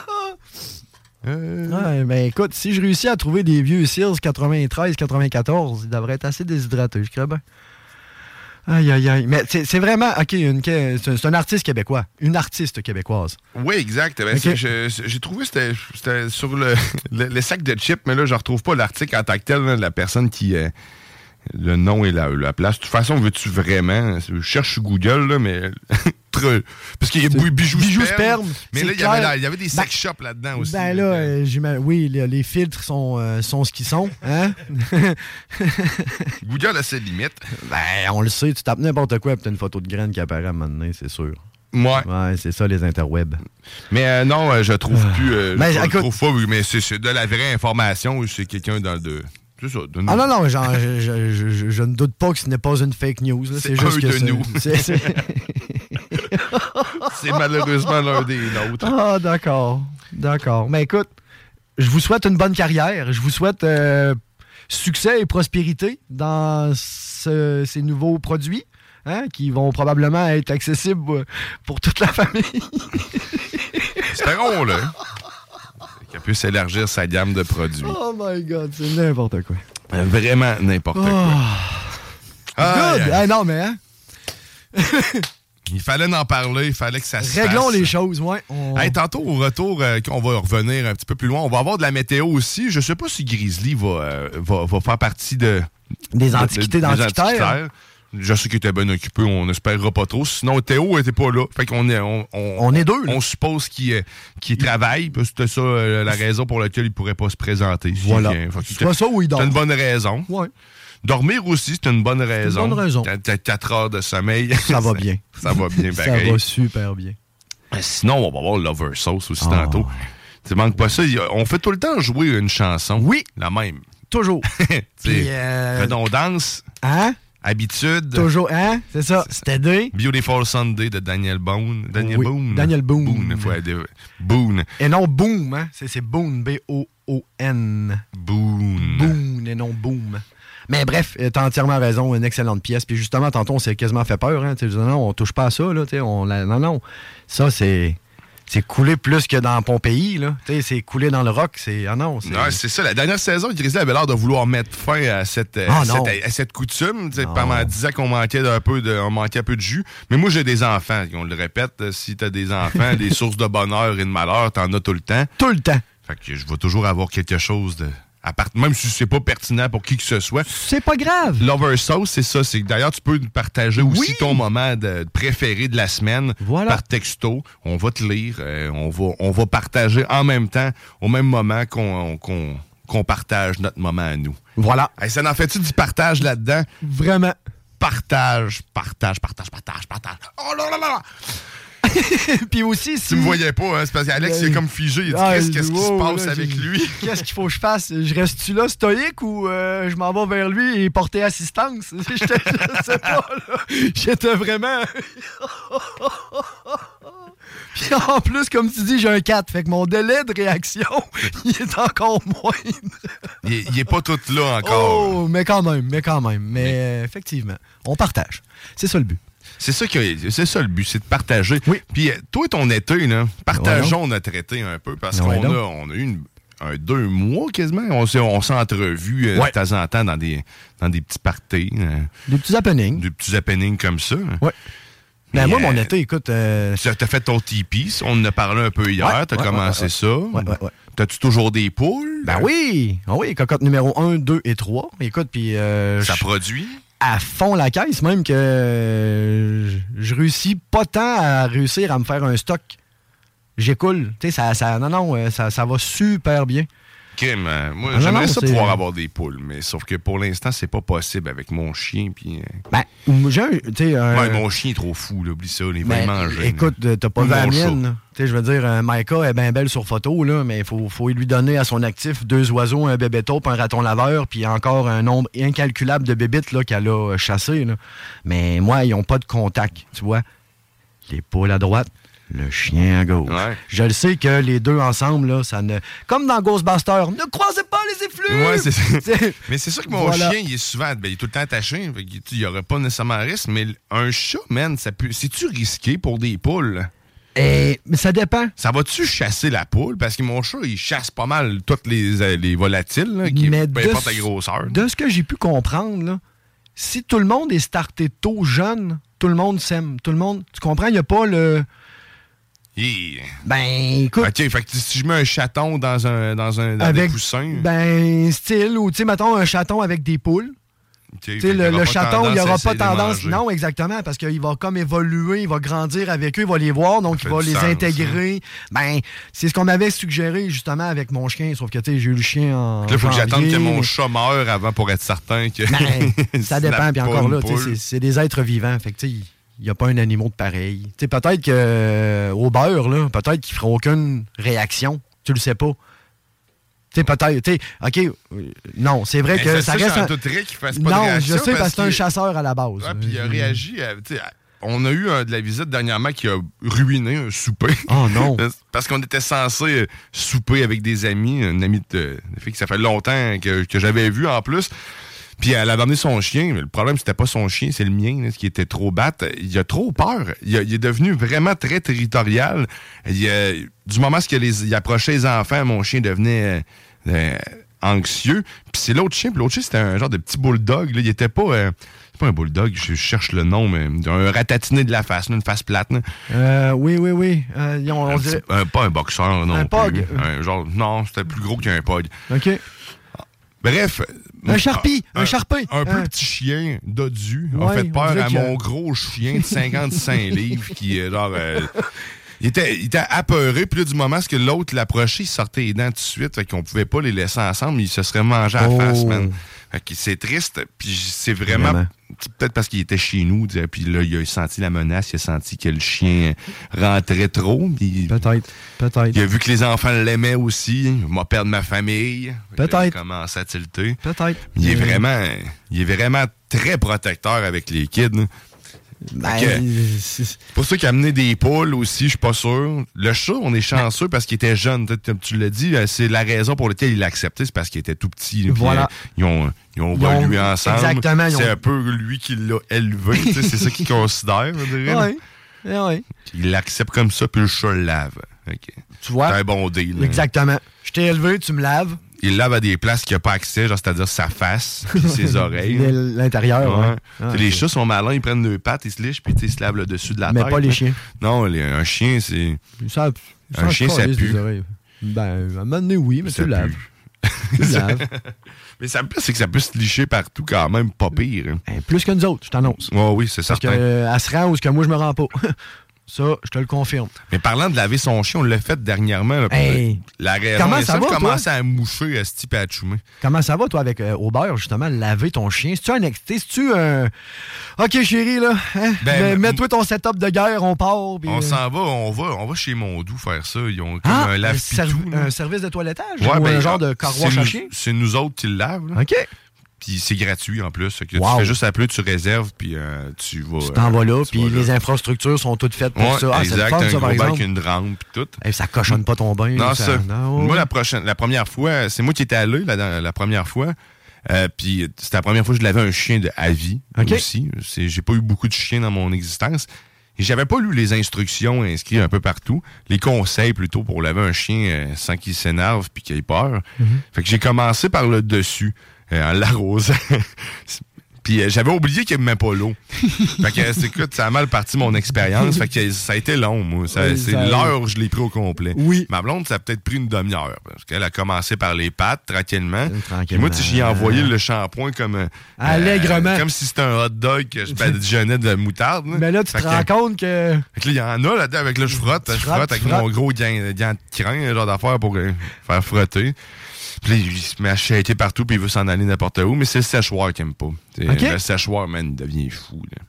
Ouais, ben écoute, si je réussis à trouver des vieux Sears quatre-vingt-treize quatre-vingt-quatorze, ils devraient être assez déshydratés, je crois bien. Aïe, aïe, aïe. Mais c'est c'est vraiment, OK, une, c'est c'est un artiste québécois. Une artiste québécoise. Oui, exact. Ben, Ok. c'est- je- c'est- j'ai trouvé c'était c'était sur le, le, le sac de chips, mais là, je retrouve pas l'article en tant que tel, là, la personne qui... euh, le nom et la, la place. De toute façon, veux-tu vraiment... Je cherche sur Google, là, mais... Trop- Parce qu'il y a C'est- bijoux, bijoux sperme. sperme, Mais c'est là, il y avait clair. la- il y avait des Ben- sex shops là-dedans aussi. Ben là, euh, j'ima- oui, les, les filtres sont, euh, sont ce qu'ils sont. Hein? Google a ses limites. Ben, on le sait, tu tapes n'importe quoi et t'as une photo de graine qui apparaît à un moment donné, c'est sûr. Ouais. Ouais, c'est ça, les interwebs. Mais euh, non, euh, je trouve plus... euh, Ben, je, je écoute- trouve pas, oui, mais c'est c'est de la vraie information. C'est quelqu'un dans le... C'est ça, de nous. Ah non, non, genre, je, je- je- je- je ne doute pas que ce n'est pas une fake news. là. C'est C'est juste un que de c'est- nous. c'est- c'est- C'est malheureusement l'un des nôtres. Ah, d'accord. D'accord. Mais écoute, je vous souhaite une bonne carrière. Je vous souhaite euh, succès et prospérité dans ce- ces nouveaux produits hein, qui vont probablement être accessibles pour toute la famille. Espérons, là. Qu'elle puisse élargir sa gamme de produits. Oh my God, c'est n'importe quoi. Euh, Vraiment n'importe quoi. Aïe, Good! aïe. Ah, non, mais hein? Il fallait en parler, il fallait que ça se Réglons fasse. les choses, ouais. On- Hey, tantôt, au retour, euh, on va revenir un petit peu plus loin. On va avoir de la météo aussi. Je sais pas si Grizzly va, euh, va, va faire partie de... Des de- antiquités de- des d'antiquitaires. antiquitaires. Je sais qu'il était bien occupé, on n'espérera pas trop. Sinon, Théo était pas là. Fait qu'on est, on, on, On est deux, là. On suppose qu'il, euh, qu'il travaille. Puis c'était ça euh, la raison pour laquelle il pourrait pas se présenter. Voilà. Fait que- Soit ça ou il dort. C'est une bonne raison. Ouais. Dormir aussi, c'est une bonne raison. bonne raison. T'as- T'as quatre heures de sommeil. Ça va bien. Ça va bien, Ça pareil. va super bien. Sinon, on va voir Lover Sauce aussi Ah. tantôt. Tu manques pas ça. On fait tout le temps jouer une chanson. Oui. La même. Toujours. Puis, euh... redondance. Hein? Habitude. Toujours, hein? C'est ça. C'était deux. Beautiful Sunday de Daniel Boone. Daniel oui. Boone. Daniel Boone. Boone. Faut dire. Boone. Et non Boom, hein? C'est, c'est Boone. B O O N. Boone. Boone et non Boom. Mais bref, t'as entièrement raison. Une excellente pièce. Puis justement, tantôt, on s'est quasiment fait peur. Hein? T'sais, non, on touche pas à ça. Là, on, la, non, non. Ça, c'est... C'est coulé plus que dans Pompéi, là. T'sais, c'est coulé dans le rock. C'est... Ah non, c'est... Non, c'est ça. La dernière saison, Grizzly avait l'air de vouloir mettre fin à cette, ah, à cette, à cette coutume. Non. Pendant dix ans qu'on manquait d'un peu de, on manquait un peu de jus. Mais moi, j'ai des enfants. On le répète, si t'as des enfants, des sources de bonheur et de malheur, t'en as tout le temps. Tout le temps. Fait que je vais toujours avoir quelque chose de... À part, même si c'est pas pertinent pour qui que ce soit. C'est pas grave. Lover Sauce, c'est ça. C'est que d'ailleurs, tu peux partager aussi oui. ton moment de, de préféré de la semaine voilà. par texto. On va te lire. Euh, on, va, on va partager en même temps, au même moment qu'on, qu'on, qu'on partage notre moment à nous. Voilà. Hey, ça en fait-tu du partage là-dedans? Vraiment. Partage, partage, partage, partage, partage. Oh là là là! Puis aussi, si... Tu me voyais pas, hein? C'est parce qu'Alex, il est comme figé. Il dit, ah, qu'est-ce, qu'est-ce qui se passe là, avec j'ai... lui? Qu'est-ce qu'il faut que je fasse? Je reste-tu là stoïque ou euh, je m'en vais vers lui et porter assistance? J'étais, je sais pas, là. J'étais vraiment... Puis en plus, comme tu dis, j'ai un quatre. Fait que mon délai de réaction, il est encore moindre. il, est, il est pas tout là encore. Oh, mais quand même, mais quand même. Mais, mais... Euh, effectivement, on partage. C'est ça le but. C'est ça, que, c'est ça le but, c'est de partager. Oui. Puis toi et ton été, là, partageons ouais, notre été un peu, parce ouais, qu'on a, on a eu une, un, deux mois quasiment. On s'est, on s'est entrevus euh, ouais. de temps en temps dans des, dans des petits parties. Euh, des petits happenings. Des petits happenings comme ça. Oui. Ben moi, mon été, écoute... Euh... Tu as fait ton Tipeee, on en a parlé un peu hier, ouais, tu as ouais, commencé ouais, ça. Ouais, ouais, ouais. T'as-tu toujours des poules? Ben oui! Ah oui, cocotte numéro un, deux et trois. Écoute, puis... Euh, ça je... produit? À fond la caisse, même que euh, je réussis pas tant à réussir à me faire un stock. J'écoule. Tu sais, ça, ça, non, non, ça, ça va super bien. OK, mais moi, ah, j'aimerais non, ça c'est... pouvoir avoir des poules, mais sauf que pour l'instant, c'est pas possible avec mon chien. Puis, ben, j'ai un... Tu sais... Un... Ouais, mon chien est trop fou, là, oublie ça, il va ben, manger. Écoute, là. T'as pas vu la mienne. Tu sais, je veux dire, Maïka est bien belle sur photo, là, mais il faut, faut lui donner à son actif deux oiseaux, un bébé taupe, un raton laveur, puis encore un nombre incalculable de bébites là, qu'elle a chassées. Là. Mais moi, ils n'ont pas de contact, tu vois. Les poules à droite, le chien à gauche. Ouais. Je le sais que les deux ensemble, là, ça ne... Comme dans Ghostbusters, ne croisez pas les effluves! Ouais, c'est ça. Mais c'est sûr que mon voilà. chien, il est souvent... Ben, il est tout le temps attaché. Il n'y aurait pas nécessairement un risque, mais un chat, man, ça peut... C'est-tu risqué pour des poules? Et, mais ça dépend. Ça va-tu chasser la poule? Parce que mon chat, il chasse pas mal toutes les, les volatiles, là, qui, mais peu importe la grosseur. De ce que j'ai pu comprendre, là, si tout le monde est starté tôt jeune, tout le monde s'aime. Tout le monde... Tu comprends? Il n'y a pas le... Yeah. Ben, écoute... OK, fait que si je mets un chaton dans un dans un dans avec, des coussins... Ben, style, ou tu sais, mettons un chaton avec des poules. Okay, tu sais, le, le chaton, il n'aura pas tendance... Non, exactement, parce qu'il va comme évoluer, il va grandir avec eux, il va les voir, donc il va les sens, intégrer. Hein. Ben, c'est ce qu'on m'avait suggéré, justement, avec mon chien, sauf que, tu sais, j'ai eu le chien en Là, il faut que j'attende janvier. que mon chat meure avant pour être certain que... Ben, ça dépend, puis encore là, c'est, c'est des êtres vivants, fait que, tu sais... Il n'y a pas un animal de pareil. Tu sais, peut-être que euh, au beurre, là, peut-être qu'il ne fera aucune réaction. Tu le sais pas. Tu sais, peut-être. Tu sais, OK, euh, non, c'est vrai mais que ça, ça ça reste. Un... Un... Qu'il fasse pas non, de réaction je sais, parce que c'est un qu'il... chasseur à la base. Ouais, puis il a réagi. À, on a eu un, de la visite dernièrement qui a ruiné un souper. Oh non! Parce qu'on était censé souper avec des amis, une amie de, de fille que ça fait longtemps que, que j'avais vu en plus. Puis elle avait amené son chien, mais le problème, c'était pas son chien, c'est le mien, là, qui était trop batte. Il a trop peur. Il, a, il est devenu vraiment très territorial. Il a, du moment où il, il approchait les enfants, mon chien devenait euh, anxieux. Puis c'est l'autre chien, puis l'autre chien, c'était un genre de petit bulldog. Là. Il était pas... Euh, c'est pas un bulldog, je cherche le nom, mais un ratatiné de la face, là, une face plate. Là. Euh, oui, oui, oui. Euh, on, on dirait... petit, euh, pas un boxeur, non. Un plus. pug? Un, genre, non, c'était plus gros qu'un pug. OK. Bref. Un charpie, un, un charpin. Un, un peu hein. petit chien dodu ouais, a fait peur à que... mon gros chien de cinquante-cinq livres qui est genre... Euh, Il était, il était apeuré, puis là, du moment où l'autre l'approchait, il sortait les dents tout de suite, fait qu'on pouvait pas les laisser ensemble, il se serait mangé à la Oh. face, man. Fait que c'est triste, puis c'est vraiment... Vraiment. c'est peut-être parce qu'il était chez nous, puis là, il a senti la menace, il a senti que le chien rentrait trop. Peut-être, peut-être. Il a vu que les enfants l'aimaient aussi, il m'a perdu ma famille. Peut-être. Il commence à tilter. Peut-être. Il est Euh, vraiment, il est vraiment très protecteur avec les kids. là. Ben, Fait que, c'est pour ça qu'il a amené des poules aussi, je suis pas sûr. Le chat, on est chanceux parce qu'il était jeune. Tu- Tu l'as dit, c'est la raison pour laquelle il l'a accepté, c'est parce qu'il était tout petit. là, puis, Voilà. euh, ils ont, ils ont Ils ont- évolué ensemble. exactement, ils C'est ont- un peu lui qui l'a élevé. tu sais, c'est ça qu'il considère, on dirait. là. Ouais. Eh ouais. Il l'accepte comme ça, puis le chat le lave. Fait que, Tu vois? c'est un bon deal. là. Exactement. Je t'ai élevé, tu me laves. Il lave à des places qu'il n'a pas accès, genre c'est-à-dire sa face, puis ses oreilles. L- L'intérieur, ouais. Ah, Tu sais, les c'est- chats sont malins, ils prennent deux pattes, ils se lichent, puis tu sais, ils se lavent le dessus de la Mais tête. pas les là. chiens. Non, les- un chien, c'est... Ça, Un chien, ça pue. Ben, à un moment donné, oui, mais Ça tu laves. pue. Tu laves. Mais ça me plaît, c'est que ça peut se licher partout quand même, pas pire. hein. Ben, plus que nous autres, je t'annonce. Ouais, oui, c'est Parce certain. qu'elle se rend où ce que moi, je me rends pas. Ça, je te le confirme. Mais parlant de laver son chien, on l'a fait dernièrement. Là, pour Hey. la raison, Comment et ça ça, va, je toi? commençais à moucher à ce type à choumer. Comment ça va, toi, avec euh, Aubert, justement, laver ton chien? C'est-tu un ex... C'est-tu un... OK, chérie, là, hein? Ben, Mais- m- mets-toi ton setup de guerre, on part. puis, On euh, s'en va, on va, on va chez Mondou faire ça. Ils ont comme Ah, un un, lave-pitou. serv- là. un service de toilettage? Ouais, ou ben, un genre de c'est carwash à nous- chien? C'est nous autres qui le lavent. là. OK. Puis c'est gratuit en plus. Fait que Wow. Tu fais juste appeler, tu réserves, puis euh, tu vas. Tu t'en vas là, tu puis vas là. les infrastructures sont toutes faites pour Ouais, ça. Ah, c'est le exact, fun, un ça, par gros bac, exemple. une rampe, puis tout. Hey, ça cochonne pas ton bain. Non, ça. Non. Moi, la, prochaine, la première fois, c'est moi qui étais allé la, la première fois. Euh, puis c'était la première fois que je lavais un chien de à vie OK. aussi. C'est- J'ai pas eu beaucoup de chiens dans mon existence. Et j'avais pas lu les instructions inscrites un peu partout. Les conseils plutôt pour laver un chien euh, sans qu'il s'énerve puis qu'il ait peur. Fait que j'ai commencé par le dessus, euh, en l'arrosant. Puis euh, j'avais oublié qu'il aimait pas l'eau. Fait que, euh, c'est- écoute, ça a mal parti mon expérience. Fait que ça a été long, moi. Ça- Oui, c'est ça- l'heure où je l'ai pris au complet. Oui. Ma blonde, ça a peut-être pris une demi-heure. Parce qu'elle a commencé par les pattes, tranquillement. Puis tranquillement. moi, tu sais, j'y ai envoyé le shampoing comme... euh, Allègrement. euh, comme si c'était un hot dog que je badigeonnais de moutarde. là. Mais là, tu Fait te que- rends compte que... fait que là, il y en a là-dedans avec là, je frotte. Tu Je frottes, frotte tu avec frottes. mon gros gant, gant de crin, genre d'affaires pour euh, faire frotter. Puis là, il se met à chater partout puis il veut s'en aller n'importe où. Mais c'est le séchoir qu'il aime pas. C'est- OK. Le séchoir, man, il devient fou. Là.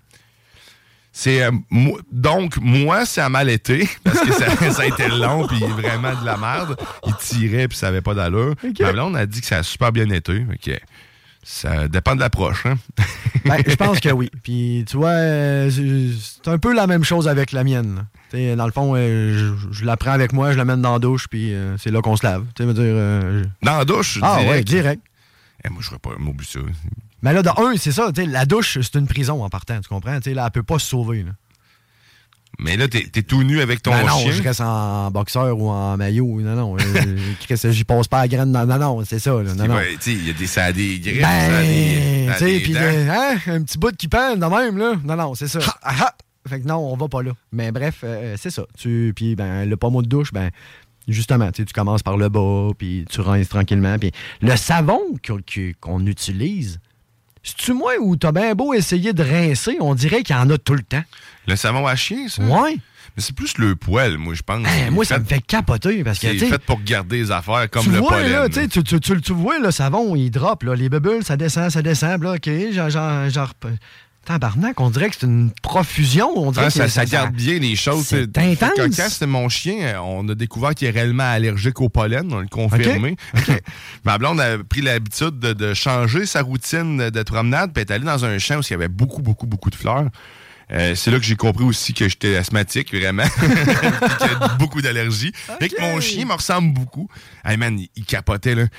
C'est, euh, mo- donc, moi, ça a mal été, parce que ça, ça a été long, puis vraiment de la merde. Il tirait, puis ça avait pas d'allure. Ma blonde a dit que ça a super bien été. Fait que ça dépend de l'approche. Hein? Ben, je pense que oui. Puis, tu vois, euh, c'est c'est un peu la même chose avec la mienne. là. T'sais, dans le fond, euh, je, je la prends avec moi, je la mène dans la douche, puis euh, c'est là qu'on se lave. Tu sais, veux dire... euh, je- Dans la douche, Ah direct. ouais, direct. Eh, moi, je ferais pas un mot but ça. Mais là, de un, c'est ça, tu sais, la douche, c'est une prison en partant, tu comprends? Tu sais, là, elle peut pas se sauver. Là. Mais là, t'es, t'es tout nu avec ton Ben non, chien. je reste en boxeur ou en maillot. Non, non. euh, Chris, j'y passe pas la graine. dans- Non, non, c'est ça. Là, non, non. Ouais, tu sais, il y a des, ça a des griffes, ça a des, Ben, ça a tu sais, des puis dents. le- hein, un petit bout qui pend de même, là. Non, non, c'est ça. Ah, ah! Fait que non, on va pas là. Mais bref, euh, c'est ça. Tu, puis ben, le pommeau de douche, ben, justement, tu sais, tu commences par le bas, puis tu rinces tranquillement. Puis le savon qu'on qu'on utilise, c'est-tu moi ou t'as bien beau essayer de rincer, on dirait qu'il y en a tout le temps. Le savon à chien, ça? Ouais. Mais c'est plus le poil, moi, je pense. Hein, C'est moi, ça fait- me fait capoter parce que, C'est tu sais, fait pour garder les affaires comme tu le vois, pollen. là, tu, sais, tu, tu, tu, tu vois, le savon, il drop, là, les bulles, ça descend, ça descend, là, OK, genre, genre, genre tabarnak, on dirait que c'est une profusion, on dirait Hein, que ça, ça garde bien les choses. c'est C'est- intense. Quand c'était mon chien, on a découvert qu'il est réellement allergique au pollen, on l'a confirmé. Ma blonde a pris l'habitude de, de changer sa routine de, de promenade, puis elle est allée dans un champ où il y avait beaucoup, beaucoup, beaucoup de fleurs. Euh, c'est là que j'ai compris aussi que j'étais asthmatique, vraiment. Puis qu'il y a beaucoup d'allergies. Et que mon chien me ressemble beaucoup. Hey man, il, il capotait, là.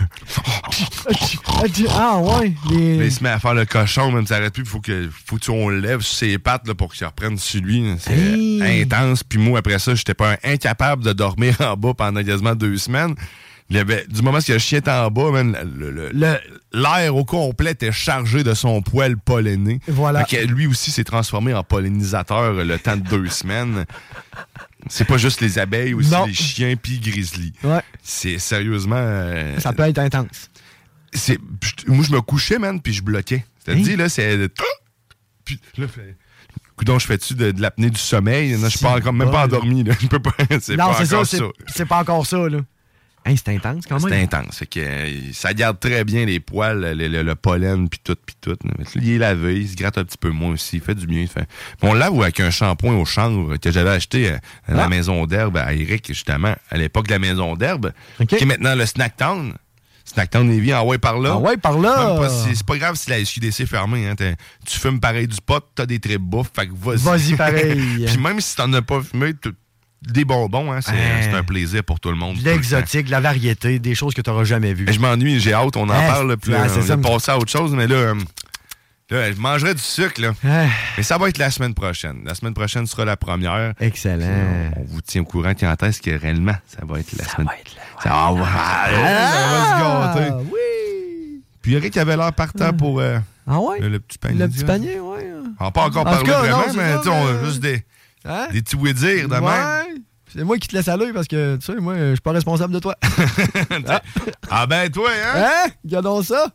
Ah, ouais. Les... Là, il se met à faire le cochon, même ça arrête plus. Il faut que, faut que on le lève sur ses pattes là, pour qu'il reprenne sur lui. C'est Hey. intense. Puis moi, après ça, j'étais pas un- incapable de dormir en bas pendant quasiment deux semaines. Il y avait, du moment que le chien était en bas, man, le- le- le- l'air au complet était chargé de son poil polliné. Voilà. Fait que lui aussi s'est transformé en pollinisateur le temps de deux semaines. C'est pas juste les abeilles, aussi Non. les chiens puis grizzlies. Ouais. C'est sérieusement... euh, Ça peut être intense. c'est, je- moi, je me couchais, man, puis je bloquais. C'est-à-dire, Hein? là, c'est... Puis là, fait- coudonc, je fais-tu de, de l'apnée du sommeil? Non, je suis pas encore, même pas endormi. Là. Je peux pas. C'est non, pas c'est ça, encore c'est, ça. c'est pas encore ça, là. Hey, c'est intense quand même. C'est intense. Fait que, euh, ça garde très bien les poils, le, le, le pollen, puis tout, puis tout. Là. Il est lavé, il se gratte un petit peu moins aussi. Il fait du bien. Il fait... On le lave avec un shampoing au chanvre que j'avais acheté à, à ah. la maison d'herbe à Eric, justement, à l'époque de la maison d'herbe, okay. qui est maintenant le Snacktown. Snacktown Lévis, ah ouais, par là. Ah ouais, par là. Pas, c'est, c'est pas grave si la S Q D C est fermée. Hein, tu fumes pareil du pot, t'as des tripes bouffe, fait que vas-y. Vas-y pareil. Puis même si t'en as pas fumé, des bonbons, hein, c'est, hein. c'est un plaisir pour tout le monde. L'exotique, la variété, des choses que tu n'auras jamais vues. Je m'ennuie, j'ai hâte, on en hein, parle. Puis là, c'est on ça, va passer à autre chose, mais là, là je mangerai du sucre. Là. Hein. Mais ça va être la semaine prochaine. La semaine prochaine sera la première. Excellent. On, on vous tient au courant qui en tête que réellement, ça va être la ça semaine. Va être la... Ça va, ah, ah, ça va se gâter. Oui. Puis Eric avait l'air partant pour euh, ah ouais? le, le petit panier. Le petit panier, oui. On n'a pas encore en parlé cas, vraiment, non, mais, ça, mais... on a juste des, hein? des petits oui-dire de ouais. même. C'est moi qui te laisse à l'œil parce que, tu sais, moi, je suis pas responsable de toi. ah. ah ben, toi, hein? Hein? Regardons ça.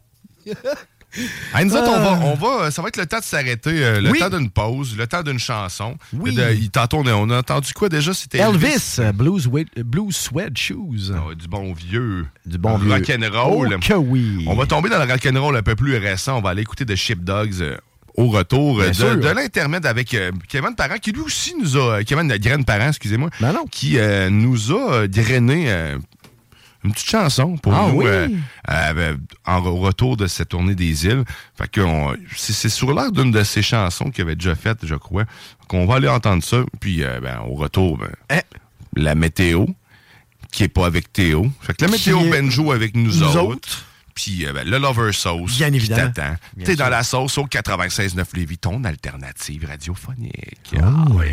Hey, nous autres, on va, on va, ça va être le temps de s'arrêter, euh, le oui. temps d'une pause, le temps d'une chanson. Oui. De, de, tantôt, on a, on a entendu quoi déjà? C'était Elvis, Elvis Blues, Blues Sweat Shoes. Oh, du bon vieux. Du bon vieux. Rock'n'roll. Oh que oui. On va tomber dans le rock'n'roll un peu plus récent. On va aller écouter de Sheepdogs euh, au retour euh, de, de l'intermède avec euh, Kevin Parent, qui lui aussi nous a... Kevin Graine Parent, excusez-moi. Ben non. Qui euh, nous a drainé... Euh, une petite chanson pour ah, nous oui. euh, euh, en retour de cette tournée des îles. Fait que on, c'est, c'est sur l'air d'une de ces chansons qu'il avait déjà faites, je crois, qu'on va aller entendre ça. Puis euh, ben, au retour, ben, eh. la météo, qui est pas avec Théo. Fait que la météo est... Benjo avec nous, nous autres. autres. Puis euh, ben, le Lover Sauce Bien évidemment. qui t'attend. T'es dans la sauce au quatre-vingt-seize neuf Lévis, ton alternative radiophonique. Oh, ah oui.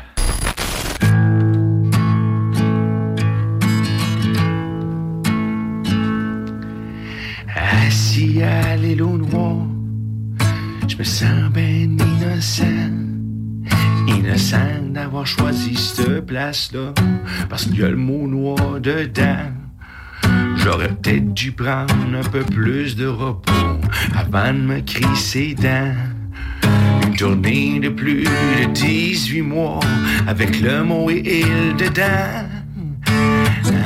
Assis à l'îlot noir, je me sens ben innocent. Innocent d'avoir choisi cette place-là, parce qu'il y a le mot noir dedans. J'aurais peut-être dû prendre un peu plus de repos avant de me crisser dents. Une tournée de plus de dix-huit mois, avec le mot et il dedans. Ah.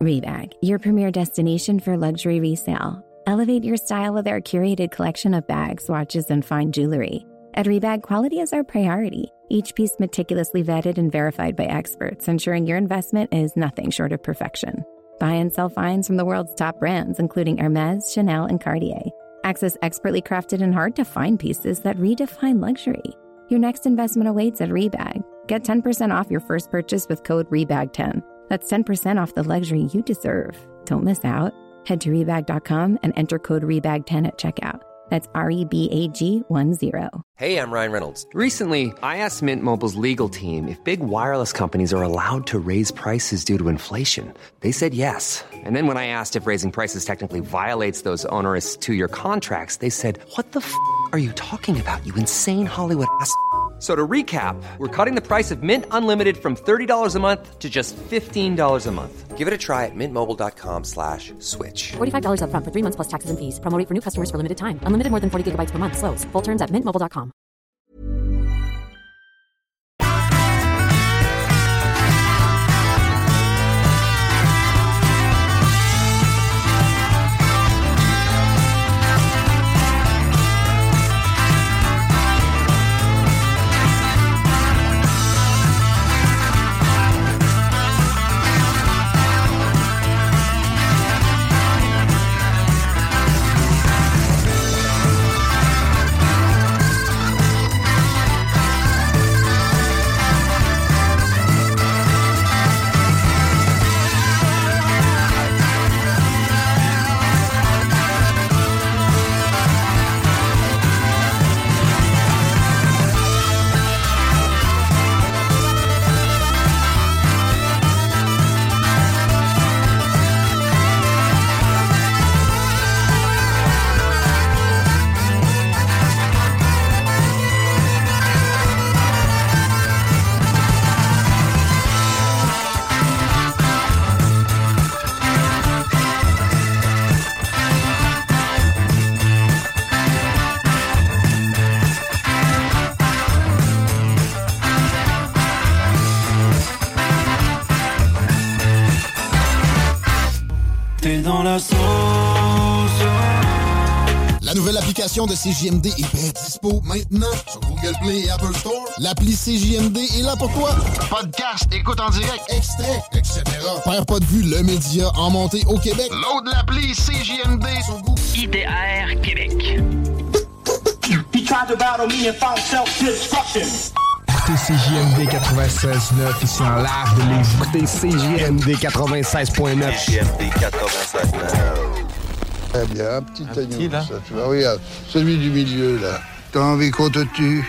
Rebag, your premier destination for luxury resale. Elevate your style with our curated collection of bags, watches, and fine jewelry. At Rebag, quality is our priority. Each piece meticulously vetted and verified by experts, ensuring your investment is nothing short of perfection. Buy and sell finds from the world's top brands, including Hermes, Chanel, and Cartier. Access expertly crafted and hard-to-find pieces that redefine luxury. Your next investment awaits at Rebag. Get ten percent off your first purchase with code rebag ten. That's ten percent off the luxury you deserve. Don't miss out. Head to rebag dot com and enter code rebag ten at checkout. That's R E B A G one zero. Hey, I'm Ryan Reynolds. Recently, I asked Mint Mobile's legal team if big wireless companies are allowed to raise prices due to inflation. They said yes. And then when I asked if raising prices technically violates those onerous two-year contracts, they said, what the f*** are you talking about, you insane Hollywood ass f- So to recap, we're cutting the price of Mint Unlimited from thirty dollars a month to just fifteen dollars a month. Give it a try at mintmobile.com slash switch. forty-five dollars up front for three months plus taxes and fees. Promo rate for new customers for limited time. Unlimited more than forty gigabytes per month. Slows full terms at mint mobile dot com. T'es dans la sauce. La nouvelle application de C J M D est bien dispo maintenant sur Google Play et Apple Store. L'appli C J M D est là pour toi. Podcast, écoute en direct, extrait, et cetera. Perd pas de vue, le média en montée au Québec. Load l'appli C J M D sur Google. I D A R Québec. He tried to battle me and found self-destruction. Écoutez C J M D quatre-vingt-seize neuf ici en live de les écoutez C J M D quatre-vingt-seize neuf. C J M D quatre-vingt-seize neuf. Très bien, un petit agneau, ça, tu vois, regarde, celui du milieu, là. T'as envie qu'on te tue?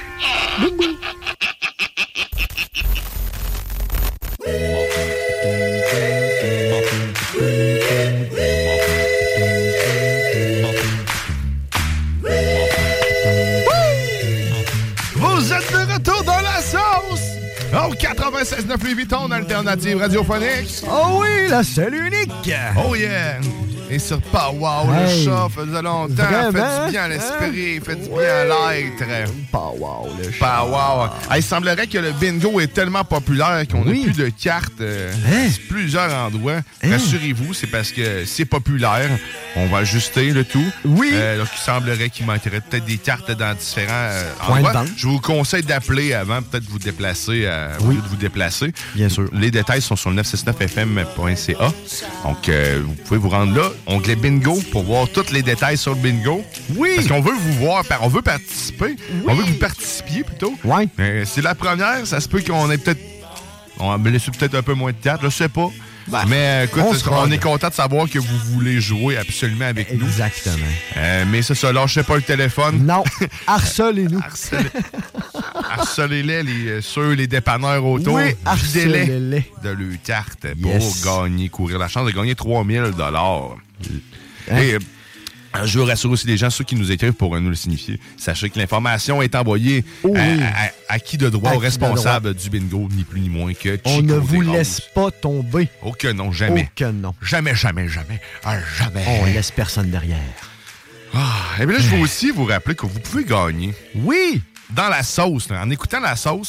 Vous êtes de retour dans la sauce! Oh, quatre-vingt-seize neuf Louis Vuitton, alternative radiophonique. Oh oui, la seule unique! Oh yeah! Et sur Powwow, Hey. le chat faisait longtemps, Vraiment? fait du bien à l'esprit, fait du bien à l'être. Powwow, le chat. Powwow. Ah, il semblerait que le bingo est tellement populaire qu'on n'a Oui. plus de cartes euh, Hein? à plusieurs endroits. Rassurez-vous, c'est parce que c'est populaire. On va ajuster le tout. Oui. Euh, donc, il semblerait qu'il manquerait peut-être des cartes dans différents euh, Point de endroits. vente. Je vous conseille d'appeler avant, peut-être vous déplacer, euh, au Oui. lieu de vous déplacer. Bien sûr. Les détails sont sur le neuf cent soixante-neuf F M point C A. Donc, euh, vous pouvez vous rendre là, onglet bingo, pour voir tous les détails sur le bingo. Oui. Parce qu'on veut vous voir, par- on veut participer. Oui. On veut que vous participiez plutôt. Ouais. Mais c'est la première, ça se peut qu'on ait peut-être. On a laissé peut-être un peu moins de cartes, je sais pas. Ben, mais euh, écoute, on on, se rend. est content de savoir que vous voulez jouer absolument avec nous. Exactement. Euh, mais c'est ça, lâchez pas le téléphone. Non, harcelez-nous. Harcelez- Harcelez-les, les, euh, ceux, les dépanneurs auto. Oui, Videz-les harcelez-les. de leur carte Yes. pour gagner, courir la chance de gagner trois mille dollars. Hein? Et euh, je veux rassurer aussi les gens, ceux qui nous écrivent pour euh, nous le signifier. Sachez que l'information est envoyée Oh à, oui. à- à qui de droit, À au qui de responsable du bingo, ni plus ni moins que Chico On ne vous Desroses. laisse pas tomber. Oh que non, jamais. Oh que non. Jamais, jamais, jamais. Ah, jamais. On laisse personne derrière. Ah, et bien là, je veux aussi vous rappeler que vous pouvez gagner. Oui! Dans la sauce, là, en écoutant la sauce,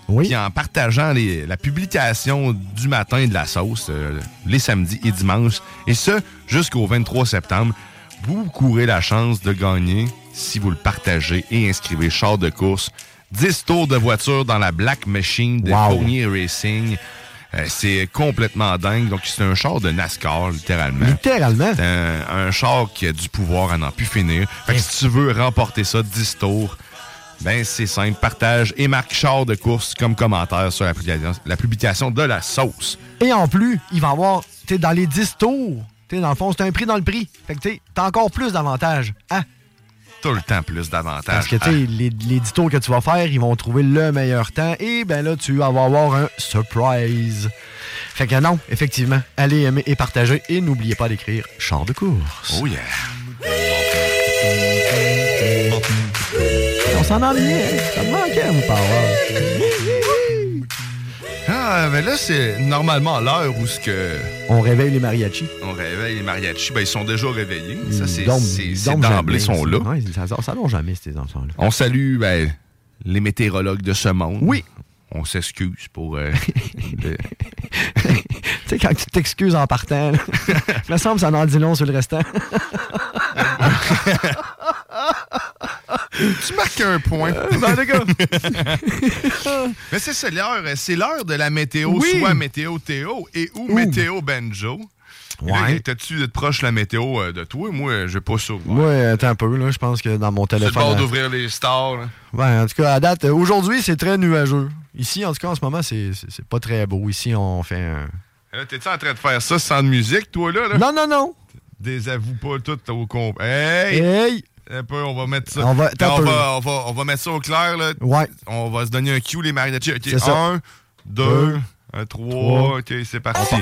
Oui. Puis en partageant les, la publication du matin de la sauce, euh, les samedis et dimanches, et ce, jusqu'au vingt-trois septembre, vous courez la chance de gagner si vous le partagez et inscrivez char de course. dix tours de voiture dans la Black Machine de wow. Fournier Racing. Euh, c'est complètement dingue. Donc, c'est un char de NASCAR, littéralement. Littéralement? C'est un, un char qui a du pouvoir à n'en plus finir. Fait que si tu veux remporter ça, dix tours, ben c'est simple. Partage et marque char de course comme commentaire sur la publication, la publication de la sauce. Et en plus, il va y avoir, tu sais, dans les dix tours, tu sais, dans le fond, c'est un prix dans le prix. Fait que, tu sais, t'as encore plus d'avantages. Hein? Tout le temps plus d'avantages. Parce que, tu sais, ah. les, les dix tours que tu vas faire, ils vont trouver le meilleur temps. Et ben là, tu vas avoir un surprise. Fait que non, effectivement, allez aimer et partager. Et n'oubliez pas d'écrire char de course. Oh yeah! On s'en ennuyait. Ça me manquait, mon power. Ah, ben là, c'est normalement l'heure où ce que... On réveille les mariachis. On réveille les mariachis. Ben, ils sont déjà réveillés. Ils ça, c'est, dorment, c'est, ils c'est dorment d'emblée, jamais. sont là. Ouais, ça, ça, ça dort jamais, ces enfants-là. On salue ben, les météorologues de ce monde. Oui. On s'excuse pour... Euh, de... Tu sais, quand tu t'excuses en partant, là, il me semble que ça en dit long sur le restant. Tu marques un point. Euh, ben, d'accord. Mais c'est, c'est l'heure. C'est l'heure de la météo, oui. soit météo Théo et ou Ouh. météo Benjo. Ouais. Là, t'as-tu d'être proche de la météo euh, de toi? Moi, j'ai pas ça. Ouais, attends un peu, là. Je pense que dans mon téléphone. C'est le bord là... d'ouvrir les stars. Là. Ouais, en tout cas, à date, aujourd'hui, c'est très nuageux. Ici, en tout cas, en ce moment, c'est, c'est, c'est pas très beau. Ici, on fait un... Là, t'es-tu en train de faire ça sans musique, toi, là? là? Non, non, non. Désavoue pas tout au complet. Hey! Hey! Un peu, on va mettre ça. On va, on, va, on, va, on va mettre ça au clair, là. Ouais. On va se donner un cue, les mariachis. OK, c'est ça. Un, deux, un, trois. trois. OK, c'est parti.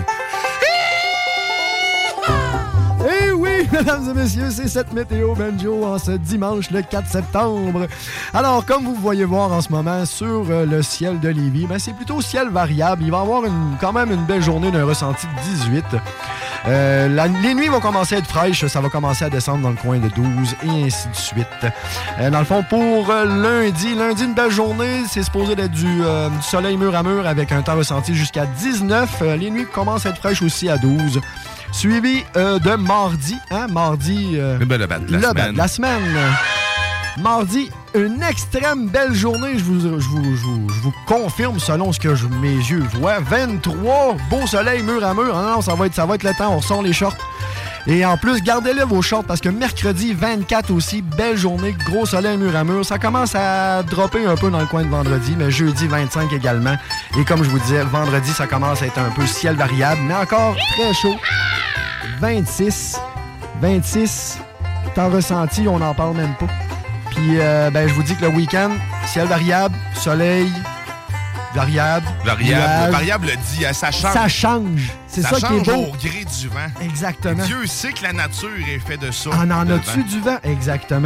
Eh oui, mesdames et messieurs, c'est cette météo Benjo en ce dimanche le quatre septembre. Alors, comme vous voyez voir en ce moment sur euh, le ciel de Lévis, ben, c'est plutôt ciel variable. Il va y avoir une, quand même une belle journée d'un ressenti de dix-huit. Euh, la, les nuits vont commencer à être fraîches, ça va commencer à descendre dans le coin de douze et ainsi de suite. Euh, dans le fond, pour euh, lundi, lundi, une belle journée, c'est supposé d'être du, euh, du soleil mur à mur avec un temps ressenti jusqu'à dix-neuf. Euh, les nuits commencent à être fraîches aussi à douze. Suivi euh, de mardi, hein, mardi... Euh, le bas de la le semaine. Bas de la semaine. Mardi, une extrême belle journée, je vous, je vous, je vous, je vous confirme selon ce que je, mes yeux voient. vingt-trois, beau soleil mur à mur. Ah non, ça va être, ça va être le temps, on ressort les shorts. Et en plus, gardez-les vos shorts parce que mercredi vingt-quatre aussi, belle journée, gros soleil mur à mur. Ça commence à dropper un peu dans le coin de vendredi, mais jeudi vingt-cinq également. Et comme je vous disais, vendredi, ça commence à être un peu ciel variable, mais encore très chaud. vingt-six, vingt-six, temps ressenti, on n'en parle même pas. Puis, euh, ben, je vous dis que le week-end, ciel variable, soleil, variable. Variable. Le variable dit, ça change. Ça change. C'est ça, ça qui est beau. Au gré du vent. Exactement. Dieu sait que la nature est faite de ça. En en as-tu du vent? Exactement.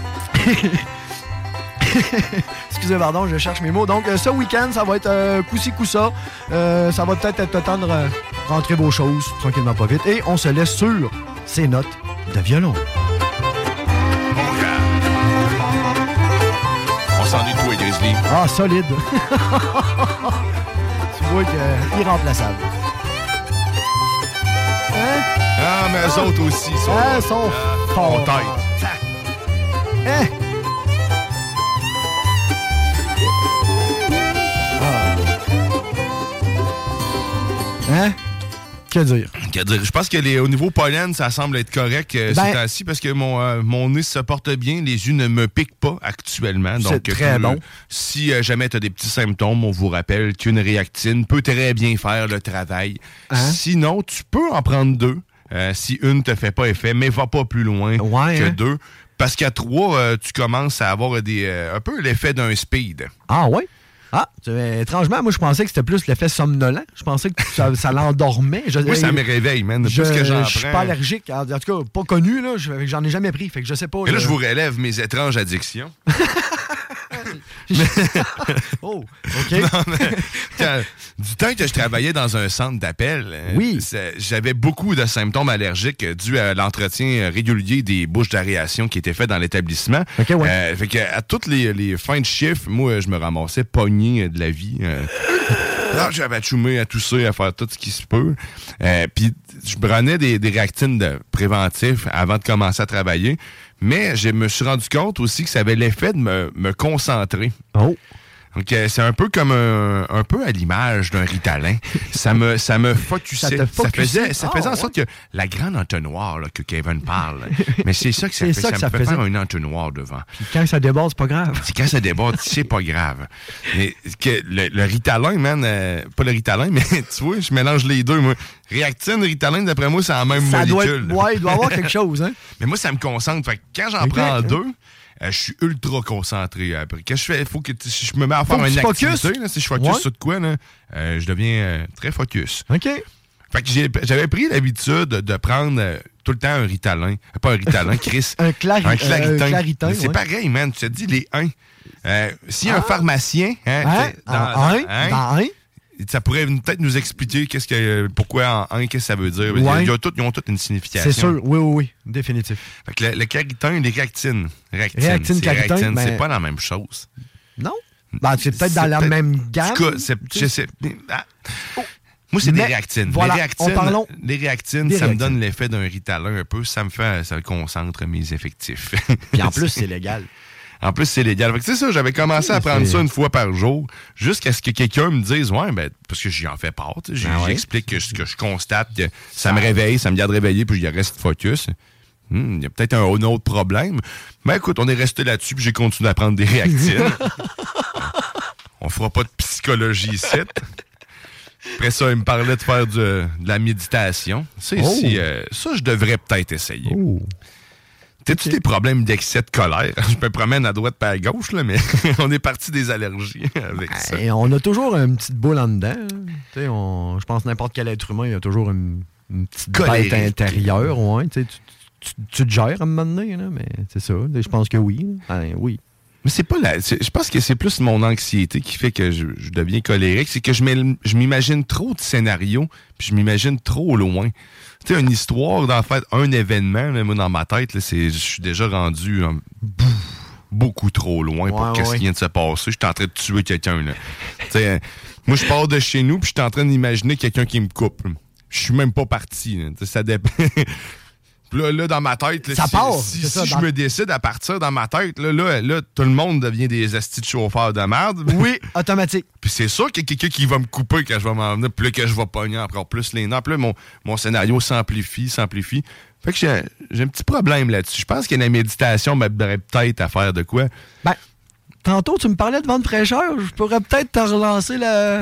Excusez, pardon, je cherche mes mots. Donc, euh, ce week-end, ça va être euh, coup-ci, coup-ça. Euh, ça va peut-être être le temps de re- rentrer vos choses, tranquillement, pas vite. Et on se laisse sur ces notes de violon. On s'ennuie de toi, Grizzly. Ah, solide. Tu vois qu'il est irremplaçable. Hein? Ah, mais eux autres aussi sont, ah, sont euh, forts. en tête. Hein? Hein? Que dire? Que dire? Je pense que les, au niveau pollen, ça semble être correct euh, ben, ces temps-ci parce que mon, euh, mon nez se porte bien. Les yeux ne me piquent pas actuellement. Donc, c'est très tu, bon. Si euh, jamais tu as des petits symptômes, on vous rappelle qu'une réactine peut très bien faire le travail. Hein? Sinon, tu peux en prendre deux euh, si une te fait pas effet, mais va pas plus loin ouais, que hein? deux. Parce qu'à trois, euh, tu commences à avoir des, euh, un peu l'effet d'un speed. Ah ouais? Ah, étrangement, moi, je pensais que c'était plus l'effet somnolent. Je pensais que ça, ça l'endormait. Je, oui, ça me réveille, man. Je, plus que j'en je suis pas allergique. En, en tout cas, pas connu, là. Je, j'en ai jamais pris. Fait que je sais pas. Et là, je, je vous relève mes étranges addictions. Oh, OK. Non, mais, quand, du temps que je travaillais dans un centre d'appel, oui. euh, j'avais beaucoup de symptômes allergiques dus à l'entretien régulier des bouches d'aération qui étaient faites dans l'établissement. OK, ouais. Euh, fait que à toutes les, les fins de chiffre, moi, je me ramassais pogné de la vie. Euh, Alors, j'avais chumé à tousser, à faire tout ce qui se peut. Euh, Puis, je prenais des, des réactines de préventifs avant de commencer à travailler. Mais je me suis rendu compte aussi que ça avait l'effet de me, me concentrer. Oh! Donc, euh, c'est un peu comme un, un peu à l'image d'un Ritalin. ça me ça me focusait. Ça te Ça focusait? faisait, ça Ah, faisait en ouais. sorte que la grande entonnoir là, que Kevin parle, mais c'est ça que ça C'est fait. ça Ça, que me ça fait faisait. faire un entonnoir devant. Puis quand ça déborde, c'est pas grave. Puis quand ça déborde, c'est pas grave. Mais que le, le Ritalin, man, euh, pas le Ritalin, mais tu vois, je mélange les deux, moi. Réactine, Ritalin, d'après moi, c'est la même Ça doit molécule. être, ouais, il doit y avoir quelque chose, hein? Mais moi, ça me concentre. Fait que quand j'en Ok, prends ok. deux, euh, je suis ultra concentré après. Quand je fais, faut que t- si je me mets à faire Faut que une tu activité, focuses. là, si je focus Ouais. sur de quoi, là, euh, je deviens euh, très focus. OK. Fait que j'ai- j'avais pris l'habitude de prendre euh, tout le temps un Ritalin. Euh, Pas un Ritalin, Chris. Un clari- un claritin. euh, claritin, Mais c'est ouais. pareil, man. Tu te dis les uns. Euh, S'il y a un Ah. pharmacien, hein, Hein? t'sais, En un? Dans un? ça pourrait peut-être nous expliquer qu'est-ce que, pourquoi en un, qu'est-ce que ça veut dire. Il y a- Ouais. il y a tout- ils ont toutes une signification. C'est sûr, oui, oui, oui, définitif. Fait que le, le claritin, les réactines. Réactines, Réactine, c'est claritin, réactine, ben- c'est pas la même chose. Non? Ben, c'est peut-être dans C'est la peut-être- même gamme. En tout cas, c'est- je sais. Ah. Moi, c'est des Mais, réactines. voilà, les réactines, en parlons les réactines des ça me réactines. donne l'effet d'un Ritalin un peu. Ça me fait, ça concentre mes effectifs. Puis en plus, c'est légal. En plus, c'est légal. Fait que c'est ça, j'avais commencé à prendre ça une fois par jour, jusqu'à ce que quelqu'un me dise, ouais, ben, parce que j'y en fais part, tu sais, j'ai- Ben ouais. j'explique que ce que je constate, que ça me réveille, ça me garde réveillé, puis je reste focus. Hmm, il y a peut-être un, un autre problème. Mais écoute, on est resté là-dessus, puis j'ai continué à prendre des réactines. On fera pas de psychologie ici. Après ça, il me parlait de faire du- de la méditation. Ça, Oh. si, euh, ça, je devrais peut-être essayer. Oh. T'as-tu des problèmes d'excès de colère? Je me promène à droite pas à gauche, là, mais on est parti des allergies avec ça. Et on a toujours une petite boule en dedans. hein. Tu sais, on- je pense que n'importe quel être humain, il y a toujours une, une petite Colérique. bête intérieure. Ouais, tu, sais, tu, tu, tu te gères à un moment donné, là, mais c'est ça. Je pense que oui. là. Ben, oui. Mais c'est pas la. c'est- Je pense que c'est plus mon anxiété qui fait que je, je deviens colérique. C'est que je m'im- je m'imagine trop de scénarios, puis je m'imagine trop loin. Tu sais, une histoire, d'en fait, un événement, là, moi, dans ma tête, là, c'est, je suis déjà rendu euh, beaucoup trop loin pour Ouais, qu'est-ce ouais. qui vient de se passer. Je suis en train de tuer quelqu'un, là. Tu sais, euh, moi, je pars de chez nous, puis je suis en train d'imaginer quelqu'un qui me coupe. Je suis même pas parti, là. Tu sais, ça dépend. Puis là, là, dans ma tête, là, Ça si, part, si, c'est si ça, je dans- me décide à partir dans ma tête, là, là, là, tout le monde devient des astis de chauffeurs de merde. Oui, automatique. Puis c'est sûr qu'il y a quelqu'un qui va me couper quand je vais m'en venir, puis là, que je vais pogner encore plus les nerfs. Puis là, mon, mon scénario s'amplifie, s'amplifie. Fait que j'ai, j'ai un petit problème là-dessus. Je pense que la méditation m'aiderait peut-être à faire de quoi. Ben, tantôt, tu me parlais de vente fraîcheur. Je pourrais peut-être te relancer la...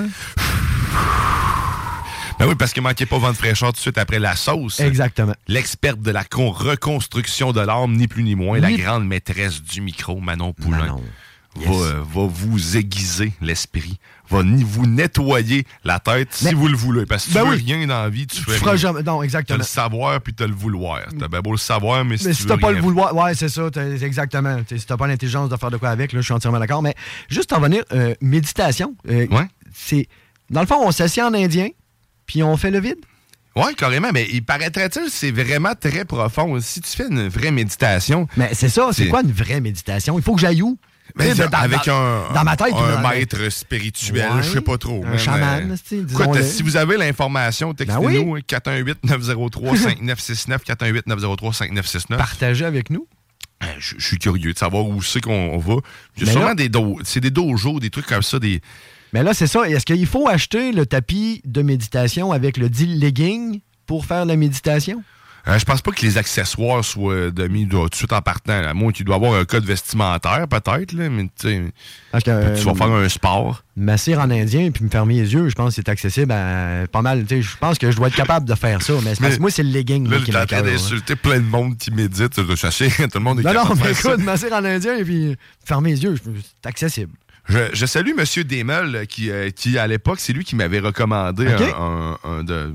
Ben oui, parce qu'il manquait pas vent de fraîcheur tout de suite après la sauce. Exactement. L'experte de la con- reconstruction de l'âme, ni plus ni moins, la Ni- grande maîtresse du micro, Manon Poulain. Manon. Yes. Va, euh, va vous aiguiser l'esprit, va ni vous nettoyer la tête Mais- si vous le voulez. Parce que si Ben tu veux oui. rien dans la vie, tu, Tu fais feras rien. jamais... Non, T'as exactement. le savoir puis t'as le vouloir. T'as bien beau le savoir, mais si Mais tu si veux t'as pas rien le vouloir, ouais, c'est ça, t'as- exactement. T'sais, si t'as pas l'intelligence de faire de quoi avec, là, je suis entièrement d'accord. Mais juste en venir, euh, méditation, euh, Ouais. c'est. Dans le fond, on s'assied en indien, puis on fait le vide. Oui, carrément, mais il paraîtrait-il que c'est vraiment très profond. Si tu fais une vraie méditation... Mais c'est ça, c'est C'est- quoi une vraie méditation? Il faut que j'aille où? Ben, T'sais, dans- avec dans- un, dans ma tête, un dans- maître spirituel, Ouais, je sais pas trop. un man, chaman, euh, c'ti, écoute, disons-le. si vous avez l'information, textez-nous Ben oui. quatre un huit neuf zéro trois cinq neuf six neuf, quatre un huit neuf zéro trois cinq neuf six neuf. Partagez avec nous. Euh, Je je suis curieux de savoir où c'est qu'on on va. Il y a Mais sûrement là- des do- c'est des dojos, des trucs comme ça, des... Mais là, c'est ça. Est-ce qu'il faut acheter le tapis de méditation avec le dit legging pour faire la méditation? Euh, je pense pas que les accessoires soient de mis tout de suite en partant. À moins qu'il doit avoir un code vestimentaire, peut-être, là, mais tu sais, Parce que, tu vas faire un sport. M'asseoir en indien puis me fermer les yeux, je pense que c'est accessible à pas mal. Tu sais, je pense que je dois être capable de faire ça. Mais, c'est parce que moi, c'est le legging Là, moi, qui t'es en train m'écoeure, hein. d'insulter plein de monde qui médite. Je sais, tout le monde est Non, capable non, de mais faire ça. écoute, m'asseoir en indien et puis fermer les yeux, je- c'est accessible. Je, je salue M. Desmeules, qui, euh, qui à l'époque, c'est lui qui m'avait recommandé Ok. un, un- un de,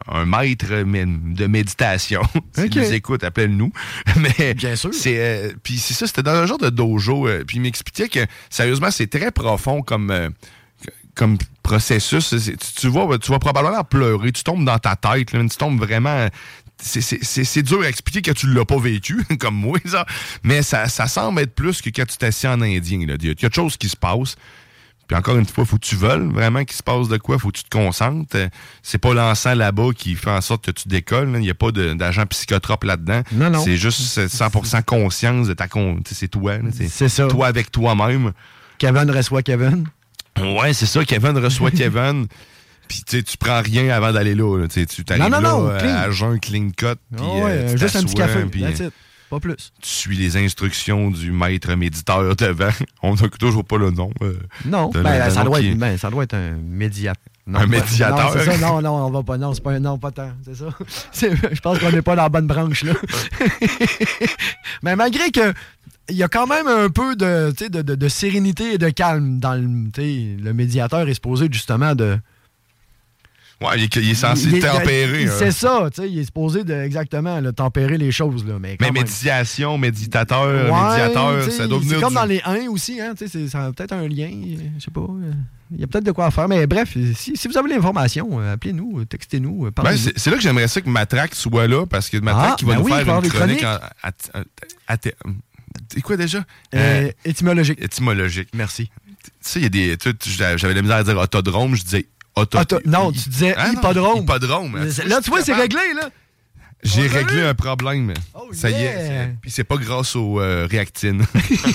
un maître de méditation. Si Okay. nous écoute, appelle-nous. Mais Bien sûr. C'est, euh, puis c'est ça, c'était dans un genre de dojo. Euh, puis il m'expliquait que, sérieusement, c'est très profond comme, euh, comme processus. C'est, tu, tu, vas, tu vas probablement pleurer. Tu tombes dans ta tête. Là, tu tombes vraiment... C'est, c'est, c'est, c'est dur à expliquer que tu l'as pas vécu, comme moi, ça. Mais ça, ça semble être plus que quand tu t'assieds en indien. Là. Il y a quelque chose qui se passe. Puis encore une fois, il faut que tu veuilles vraiment qu'il se passe de quoi. Il faut que tu te concentres. C'est pas l'encens là-bas qui fait en sorte que tu décolles. Il n'y a pas de, d'agent psychotrope là-dedans. Non, non. C'est juste cent pour cent conscience de ta con... C'est toi. Là. C'est, c'est ça. Toi avec toi-même. Kevin reçoit Kevin. Ouais, c'est ça. Kevin reçoit Kevin. Puis tu sais, tu prends rien avant d'aller là. là. Tu t'arrives non, non, là non, euh, clean. à jeun, clean cut. Puis Oh, ouais, euh, tu juste un petit café. puis, That's it. Pas plus. Tu suis les instructions du maître méditeur devant. On n'a toujours pas le nom. Euh, Non, de ben, le- ça, le nom doit qui- être, ben, ça doit être un médiateur. Un médiateur. Non, c'est ça. Non, non, on va pas. Non, c'est pas un non, pas tant. C'est ça. C'est- je pense qu'on n'est pas dans la bonne branche, là. Mais malgré que. Il y a quand même un peu de, tu sais, de, de, de sérénité et de calme dans le. tu sais, Le médiateur est supposé justement de. Ouais, il est, il est censé il est- tempérer. il- hein. C'est ça, tu sais, il est supposé de, exactement là, tempérer les choses. Là, mais quand Mais même. méditation, méditateur, Ouais, médiateur, tu sais, ça doit venir c'est comme du... dans les uns aussi, hein, tu sais, c'est- ça a peut-être un lien, euh, je sais pas. euh, Il y a peut-être de quoi faire. Mais bref, si, si vous avez l'information, euh, appelez-nous, euh, textez-nous, euh, Ben, parlez-nous. c'est, c'est là que j'aimerais ça que Matraque soit là, parce que Matraque, Ah, il va ben nous oui, il va faire avoir une des chronique chroniques. en... at- at- at- C'est quoi déjà? Euh, étymologique. Étymologique. Merci. Tu sais, il y a des... tu sais, j'avais la misère à dire autodrome, je disais auto... Auto- non, tu disais Ah, non, hippodrome. hippodrome. Là, tu vois, c'est réglé, là. J'ai On l'a réglé vu? un problème. Ça y est. yeah. c'est- Puis c'est pas grâce aux euh, réactines.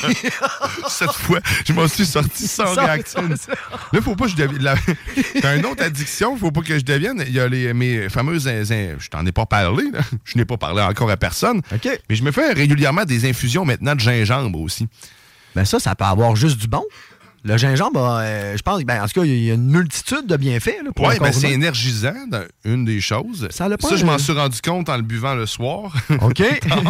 Cette fois, je m'en suis sorti sans Sans- réactines. Là, faut pas que je devienne. la- T'as une autre addiction, faut pas que je devienne. Il y a les, mes fameuses. in- in- Je t'en ai pas parlé, là. Je n'ai pas parlé encore à personne. OK. Mais je me fais régulièrement des infusions maintenant de gingembre aussi. Ben ça, ça peut avoir juste du bon. Le gingembre, a, euh, je pense, ben, en tout cas, il y a une multitude de bienfaits. Là, pour Oui, un ben corps c'est humain. énergisant, dans une des choses. Ça a pas Ça, je m'en un- suis rendu compte en le buvant le soir. OK.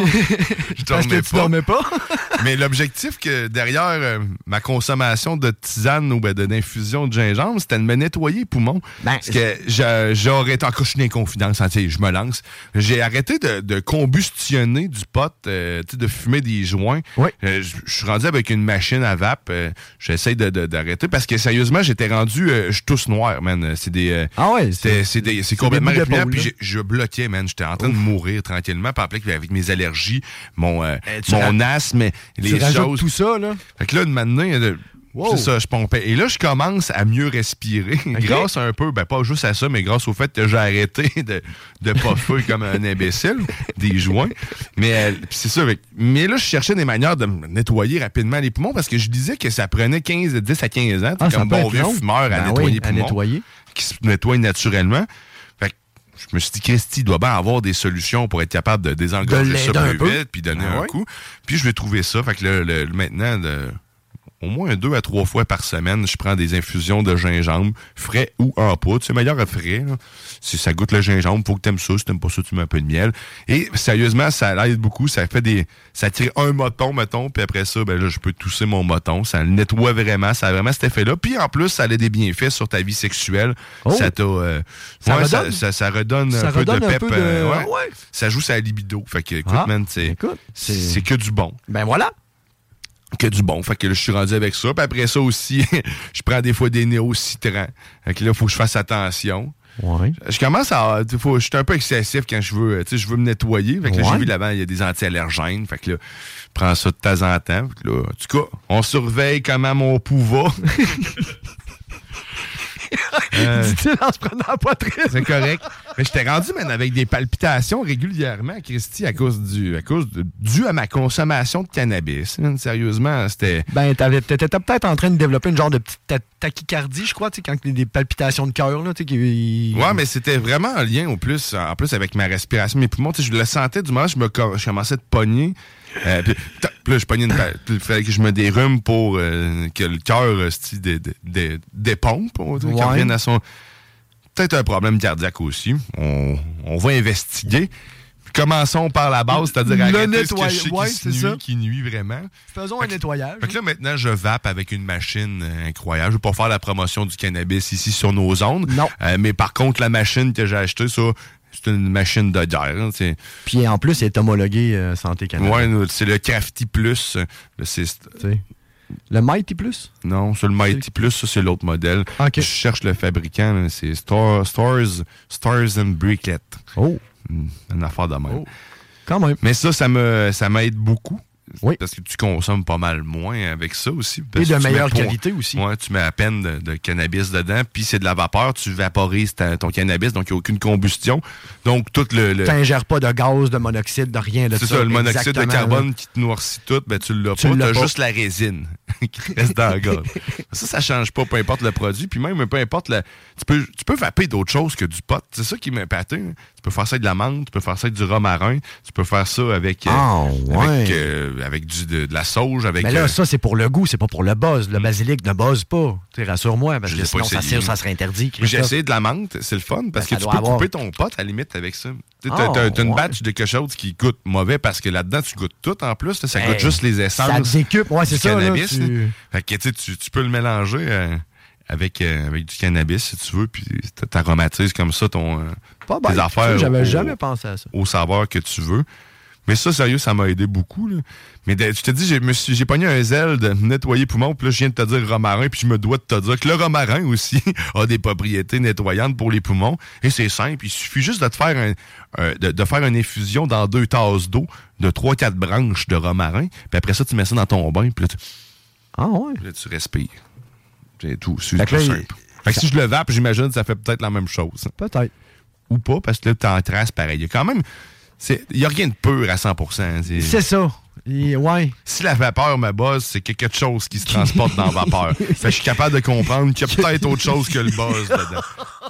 je Parce que dormais tu pas. dormais pas. Mais l'objectif que derrière euh, ma consommation de tisane ou ben, de- d'infusion de gingembre, c'était de me nettoyer les poumons. Parce que j'a- j'aurais été encore, je suis dans les confidences, hein, tu sais, je me lance. J'ai arrêté de, de combustionner du pot, euh, tu sais, de fumer des joints. Oui. Euh, je je suis rendu avec une machine à vape. euh, J'essaie de, de- d'arrêter parce que sérieusement, j'étais rendu, euh, je suis tous noir, man. C'est des, euh, Ah ouais, c'est, c'est- c'est, des- c'est c'est complètement des bouts répugnant. d'épaule, Puis là. j'ai- je bloquais, man. J'étais en train de mourir tranquillement. Puis après, avec mes allergies, mon, euh, tu mon ra- asthme, les tu rajoutes choses. tout ça, là. Fait que là, de maintenant, euh, Wow. c'est ça, je pompais. Et là, je commence à mieux respirer. Grâce un peu, ben pas juste à ça, mais grâce au fait que j'ai arrêté de, de puffer comme un imbécile, des joints. Mais euh, pis c'est ça. avec- Mais là, je cherchais des manières de me nettoyer rapidement les poumons parce que je disais que ça prenait quinze, dix à quinze ans, Ah, ça comme peut bon être vieux long. fumeur à Ben nettoyer oui, les à poumons. nettoyer. Qui se nettoie naturellement. Fait que je me suis dit, Christy, il doit bien avoir des solutions pour être capable de désengorger De ça l'aider un plus peu. vite puis donner Ben un ouais. coup. Puis je vais trouver ça. Fait que le, le- le- maintenant, de- au moins deux à trois fois par semaine, je prends des infusions de gingembre, frais ou en poudre. C'est meilleur à frais. Là. Si ça goûte le gingembre, faut que t'aimes ça. Si t'aimes pas ça, tu mets un peu de miel. Et sérieusement, ça l'aide beaucoup. Ça fait des. Ça tire un moton, mettons, puis après ça, ben là, je peux tousser mon moton. Ça le nettoie vraiment. Ça a vraiment cet effet-là. Puis en plus, ça a des bienfaits sur ta vie sexuelle. Oh. Ça t'a. euh, Ça ouais, redonne? ça, ça, ça redonne Ça un peu redonne de un pep. peu de- euh, ouais. ouais. Ça joue sa libido. Fait que, écoute, Ah, man, c'est, écoute, c'est, c'est- c'est que du bon. Ben voilà. Que du bon. Fait que là, je suis rendu avec ça. Puis après ça aussi, je prends des fois des néo-citrants. Fait que là, il faut que je fasse attention. Ouais. Je commence à. Faut, je suis un peu excessif quand je veux, tu sais, je veux me nettoyer. Fait que là, Ouais. j'ai vu là-bas, il y a des anti-allergènes. Fait que là, je prends ça de temps en temps. Fait que là, en tout cas, on surveille comment mon pouls va. Euh, Dit-il en se prenant la poitrine. C'est correct. Mais j'étais rendu, man, avec des palpitations régulièrement, Christy, à cause du, à cause de, dû à ma consommation de cannabis. Man, sérieusement, c'était. Ben, t'avais- t'étais peut-être en train de développer une genre de petite ta- tachycardie, je crois, tu sais, quand il y a des palpitations de cœur, là, tu sais, qui... Ouais, mais c'était vraiment en lien, au plus, en plus avec ma respiration. Mes poumons, tu sais, je le sentais du moment où je, me, co- je commençais de pogner. Euh, puis, ta- puis là, je pognais une. pa- Puis il fallait que je me dérhume pour euh, que le cœur, euh, style, dé- dé- dé- dépompe, on va dire, qu'il Ouais. revienne à son. Peut-être un problème cardiaque aussi. On, on va investiguer. Commençons par la base, c'est-à-dire Le arrêter ce que nettoyer, je sais ouais, qui, c'est nuit, ça. qui nuit vraiment. Faisons un nettoyage. Fait que là, maintenant, je vape avec une machine euh, incroyable. Je ne vais pas faire la promotion du cannabis ici sur nos ondes. Non. Euh, mais par contre, la machine que j'ai achetée, ça, c'est une machine de guerre. Hein, puis en plus, il est homologué euh, Santé Canada. Oui, c'est le Crafty Plus. Le, c'est, le Mighty Plus? Non, c'est le Mighty c'est... Plus, ça, c'est l'autre modèle. Okay. Je cherche le fabricant. Là, c'est Star, Stars, Stars and Briquettes. Oh! Une affaire de même. Oh. Quand même. Mais ça, ça, me, ça m'aide beaucoup. Oui. Parce que tu consommes pas mal moins avec ça aussi. Et de meilleure qualité aussi. Oui, tu mets à peine de, de cannabis dedans, puis c'est de la vapeur, tu vaporises ta, ton cannabis, donc il n'y a aucune combustion. Donc, tout le... le... Tu n'ingères pas de gaz, de monoxyde, de rien de c'est ça. C'est ça, le monoxyde Exactement, de carbone là. qui te noircit tout, ben tu l'as tu pas, l'as t'as pas. juste la résine qui reste dans le gaz. Ça, ça change pas, peu importe le produit, puis même peu importe... La... Tu peux, tu peux vaper d'autres choses que du pot. C'est ça qui m'a épaté. Hein. Tu peux faire ça avec de la menthe, tu peux faire ça avec du romarin, tu peux faire ça avec, euh, oh, ouais. avec, euh, avec du, de, de la sauge. Avec, mais là, euh... ça, c'est pour le goût, c'est pas pour le buzz. Le basilic ne buzz pas. T'sais, rassure-moi, parce que sinon, ça, ça serait interdit. J'ai essayé de la menthe, c'est le fun, parce ben, que tu peux avoir... couper ton pot à la limite avec ça. Tu as, oh, t'as, t'as une ouais. batch de quelque chose qui goûte mauvais, parce que là-dedans, tu goûtes tout en plus. Là, ça hey, goûte juste les essences. Ça décupe, ouais, c'est du ça. Cannabis, là, tu... Fait que tu, tu peux le mélanger euh, avec, euh, avec du cannabis, si tu veux, puis t'aromatises comme ça ton, euh, pas tes bien. affaires. Ça, j'avais au, jamais pensé à ça. Au saveur que tu veux. Mais ça, sérieux, ça m'a aidé beaucoup. Là. Mais de, je te dis, j'ai, suis, j'ai pogné un zèle de nettoyer poumon, puis là, je viens de te dire romarin, puis je me dois de te dire que le romarin aussi a des propriétés nettoyantes pour les poumons. Et c'est simple, il suffit juste de te faire un, un de, de faire une infusion dans deux tasses d'eau de trois quatre branches de romarin, puis après ça, tu mets ça dans ton bain, puis là, tu, ah ouais. Puis là, tu respires. C'est tout, c'est tout simple. Fait que si je le vape, j'imagine que ça fait peut-être la même chose. Peut-être. Ou pas, parce que là, t'en traces pareil. Il y a quand même... Il n'y a rien de pur à cent pour cent. C'est, c'est ça. Et ouais. Si la vapeur me buzz, c'est qu'il y a quelque chose qui se transporte dans la vapeur. Fait que je suis capable de comprendre qu'il y a peut-être autre chose que le buzz dedans.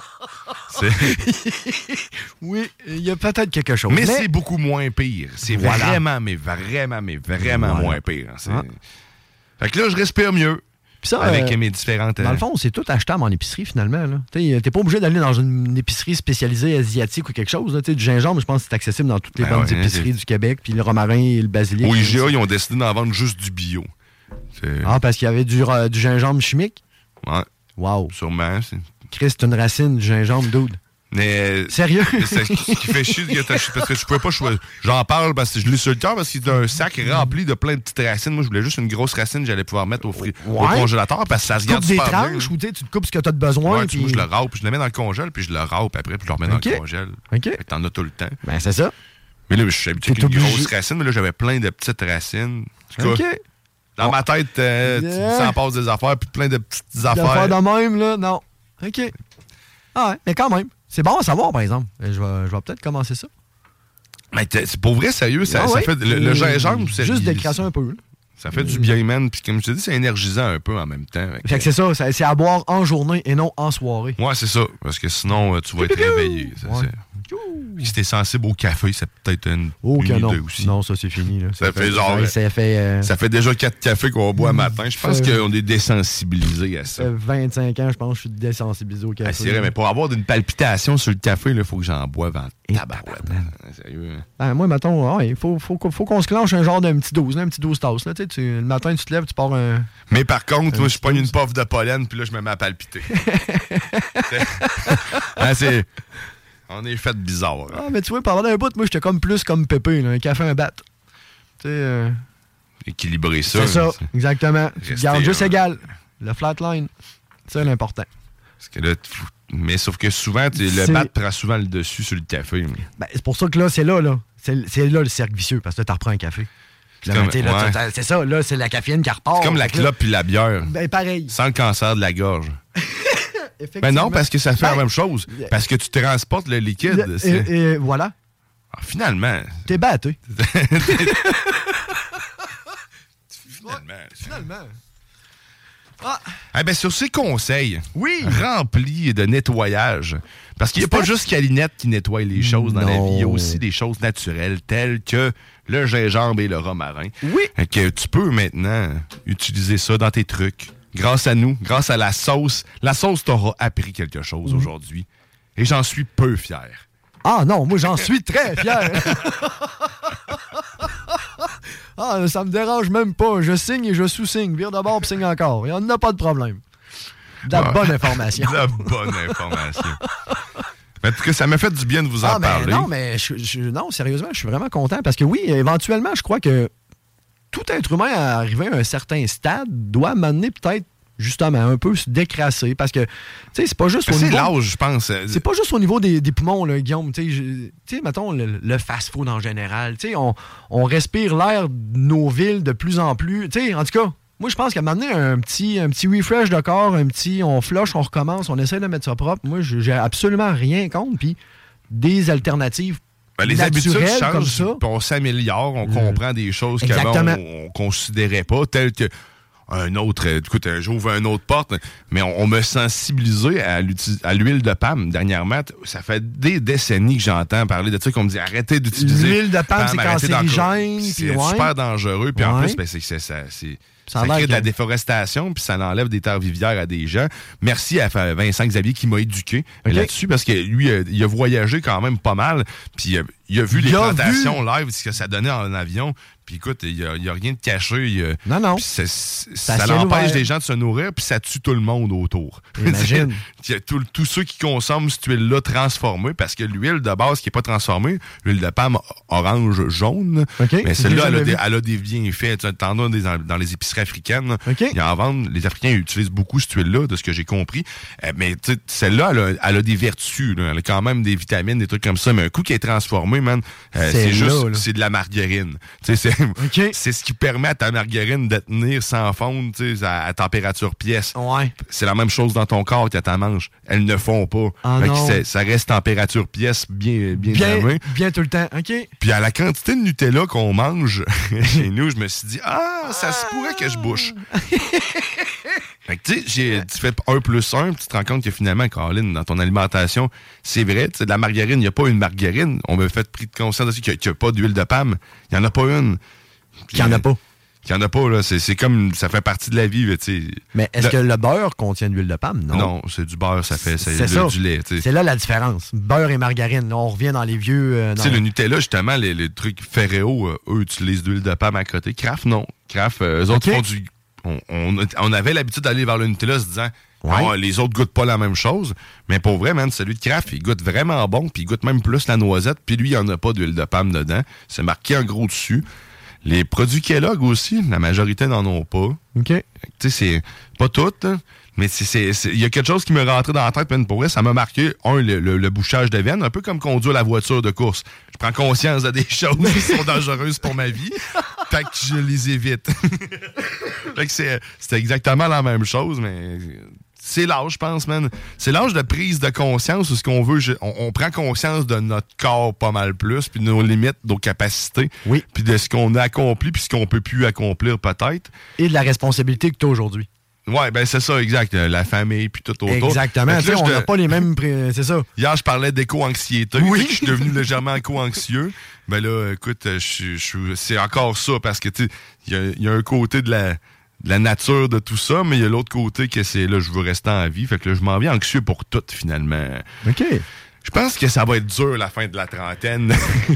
C'est... oui, il y a peut-être quelque chose. Mais, mais... c'est beaucoup moins pire. C'est voilà. vraiment, mais vraiment, mais vraiment voilà. moins pire. C'est... Ah. Fait que là, je respire mieux. Puis ça, avec euh, mes différentes... Dans le fond, c'est tout achetable en épicerie, finalement. Là. T'es, t'es pas obligé d'aller dans une épicerie spécialisée asiatique ou quelque chose. Là. Du gingembre, je pense que c'est accessible dans toutes les ben bonnes ouais, épiceries c'est... du Québec. Puis le romarin et le basilic. Au I G A, ils ont décidé d'en vendre juste du bio. C'est... Ah, parce qu'il y avait du, euh, du gingembre chimique? Ouais. Wow. Sûrement. C'est... Chris, c'est une racine du gingembre, dude. Mais, sérieux? C'est ce qui fait chier, parce que je pouvais pas choisir. J'en parle parce que je l'ai sur le cœur, parce qu'il y a un sac rempli de plein de petites racines. Moi, je voulais juste une grosse racine que j'allais pouvoir mettre au, fri- ouais. au congélateur, parce que ça se garde super bien. Tu coupes des tranches ou tu te coupes ce que tu as besoin. Ouais, puis... moi, je le râpe, puis je le mets dans le congèle, puis je le râpe après, puis je le remets okay. dans le congèle. OK. Fait que t'en as tout le temps. Ben, c'est ça. Mais là, je suis habitué avec une grosse racine, mais là, j'avais plein de petites racines. En tout cas, OK. Dans oh. ma tête, euh, yeah. ça en passe des affaires, puis plein de petites des affaires. affaires de même, là, non. OK. Ah ouais, mais quand même. C'est bon à savoir, par exemple. Je vais, je vais peut-être commencer ça. Mais c'est pour vrai, sérieux, ça, ah ça ouais. fait... Le, le gingembre, c'est... Juste décration un peu. Là. Ça fait du bien, man. Puis comme je te dis, c'est énergisant un peu en même temps. Fait que c'est ça, c'est, c'est à boire en journée et non en soirée. Ouais, c'est ça. Parce que sinon, tu vas être réveillé. Ça, ouais. Puis si t'es sensible au café, c'est peut-être une, oh, une non. idée aussi. Non, ça c'est fini. Là. Ça, ça, fait, fait genre... Ça fait, euh... ça fait déjà quatre cafés qu'on boit mmh. matin. Je pense fait... qu'on est désensibilisé à ça. Ça fait vingt-cinq ans, je pense que je suis désensibilisé au café. Ah, c'est vrai, mais pour avoir une palpitation sur le café, il faut que j'en boive en tabarouette. Sérieux. Ben, moi, mettons, il ouais, faut, faut, faut qu'on se clenche un genre d'un petit douze, un petit douze tasses. Là, tu, le matin, tu te lèves, tu pars un... Mais par contre, moi, je pogne une puff de pollen, puis là, je me mets à palpiter. ah, c'est... On est fait bizarre. Hein. Ah, mais tu vois, pendant un bout, moi, j'étais comme plus comme Pépé, là, un café, un bat. Tu sais... Euh... Équilibrer ça. C'est ça, c'est... exactement. Tu gardes juste euh... égal. Le flatline, c'est l'important. Parce que là, mais sauf que souvent, le c'est... bat prend souvent le dessus sur le café. Mais... Ben, c'est pour ça que là, c'est là, là. C'est, c'est là le cercle vicieux, parce que là, t'en reprends un café. Là, comme, ben, là, ouais. C'est ça, là, c'est la caféine qui repart. C'est comme la clope puis la bière. Ben, pareil. Sans le cancer de la gorge. Ben non, parce que ça fait ben, la même chose. Parce que tu transportes le liquide. Le, et, et voilà. Ah, finalement. T'es battu. finalement. Finalement. Ah. Eh ben, sur ces conseils oui. remplis de nettoyage, parce qu'il n'y a pas juste Calinette qui nettoie les choses dans non. la vie, il y a aussi des choses naturelles telles que le gingembre et le romarin. Oui. Que tu peux maintenant utiliser ça dans tes trucs. Grâce à nous, grâce à la sauce. La sauce t'aura appris quelque chose mmh. aujourd'hui. Et j'en suis peu fier. Ah non, moi j'en suis très fier. Ah, ça me dérange même pas. Je signe et je sous-signe. Vire d'abord et signe encore. Il n'y en a pas de problème. De la ah, bonne information. De la bonne information. En tout cas, ça m'a fait du bien de vous en ah, ben, parler. Non, mais je, je, non, sérieusement, je suis vraiment content parce que oui, éventuellement, je crois que tout être humain arrivé à un certain stade doit m'amener peut-être justement un peu se décrasser parce que tu sais c'est pas juste ben, au c'est niveau l'âge, je pense. C'est pas juste au niveau des, des poumons là, Guillaume, tu sais mettons le, le fast-food en général, tu sais on, on respire l'air de nos villes de plus en plus, tu sais en tout cas. Moi, je pense qu'à m'amener un petit, un petit refresh de corps, un petit, on flush, on recommence, on essaie de mettre ça propre. Moi, j'ai absolument rien contre. Puis des alternatives ben, les naturelles habitudes changent, comme ça. On s'améliore, on mmh. comprend des choses qu'avant on, on considérait pas, telles que un autre, écoute, j'ouvre une autre porte, mais on, on me sensibilisé à l'huile de palme dernièrement. Ça fait des décennies que j'entends parler de ça, qu'on me dit arrêtez d'utiliser l'huile de palme, c'est cancérigène. C'est ouais. super dangereux. Puis ouais. en plus, ben, c'est, c'est, ça, c'est, ça, ça crée que... de la déforestation, puis ça enlève des terres vivières à des gens. Merci à Vincent Xavier qui m'a éduqué okay. là-dessus, parce que lui, il a voyagé quand même pas mal, puis il a vu il les a plantations vu. live, ce que ça donnait en avion. Puis écoute, il n'y a, a rien de caché. A, non, non. Ça, ça l'empêche les gens de se nourrir, puis ça tue tout le monde autour. Imagine. Tous ceux qui consomment cette huile-là transformée, parce que l'huile de base qui n'est pas transformée, l'huile de palme orange, jaune, okay. mais celle-là, elle a, des, elle a des bienfaits. T'en as des, dans les épiceries africaines. Okay. Ils en vendent. Les Africains utilisent beaucoup cette huile-là, de ce que j'ai compris. Euh, mais celle-là, elle a, elle a des vertus. Là. Elle a quand même des vitamines, des trucs comme ça. Mais un coup qui est transformé, man, euh, c'est juste, c'est de la margarine. Tu sais, c'est Okay. c'est ce qui permet à ta margarine de tenir sans fondre à, à température pièce. Ouais. C'est la même chose dans ton corps quand tu manges. Elles ne font pas. Oh ça reste température pièce bien bien Bien, jamais. bien tout le temps. OK. Puis à la quantité de Nutella qu'on mange chez nous, je me suis dit, ah, ça se pourrait que je bouche. Fait que tu sais, tu fais un plus un, puis tu te rends compte que finalement, Caroline, dans ton alimentation, c'est vrai, tu sais, de la margarine, il n'y a pas une margarine. On m'a fait pris de conscience aussi qu'il n'y a, a pas d'huile de palme. Il n'y en a pas une. Il n'y en a pas. Il n'y en a pas, là. C'est, c'est comme, ça fait partie de la vie, tu sais. Mais est-ce le... que le beurre contient de l'huile de palme? Non. Non, c'est du beurre, ça fait, c'est, c'est ça. Du lait, tu sais. C'est là la différence. Beurre et margarine. Là, on revient dans les vieux... Euh, tu sais, le Nutella, justement, les, les trucs Ferrero, euh, eux, utilisent de l'huile de palme à côté. Kraft, non. Kraft, euh, eux autres okay. font du... On, on, on avait l'habitude d'aller vers le Nutella se disant ouais. bon, les autres goûtent pas la même chose, mais pour vrai, man, celui de Kraft, il goûte vraiment bon, puis il goûte même plus la noisette, puis lui, il n'y en a pas d'huile de palme dedans. C'est marqué en gros dessus. Les produits Kellogg aussi, la majorité n'en ont pas. OK. Tu sais, c'est pas tout, hein, mais il y a quelque chose qui me rentrait dans la tête, man, pour vrai, ça m'a marqué, un, le, le, le bouchage de veine, un peu comme conduire la voiture de course. Je prends conscience de des choses qui sont dangereuses pour ma vie, fait que je les évite. Fait que c'est, c'est exactement la même chose, mais c'est l'âge, je pense, man. C'est l'âge de prise de conscience où ce qu'on veut, je, on, on prend conscience de notre corps pas mal plus, puis de nos limites, de nos capacités, oui. puis de ce qu'on a accompli, puis ce qu'on peut plus accomplir peut-être. Et de la responsabilité que tu as aujourd'hui. Ouais, ben c'est ça, exact. La famille, puis tout autour. Exactement. Là, on n'a te... pas les mêmes... Pré... C'est ça. Hier, je parlais d'éco-anxiété. Oui. Je suis devenu légèrement éco-anxieux. Ben là, écoute, je, je, c'est encore ça, parce que, tu sais, il y, y a un côté de la... de la nature de tout ça, mais il y a l'autre côté que c'est là, je veux rester en vie. Fait que là, je m'en viens anxieux pour tout, finalement. OK. Je pense que ça va être dur, la fin de la trentaine.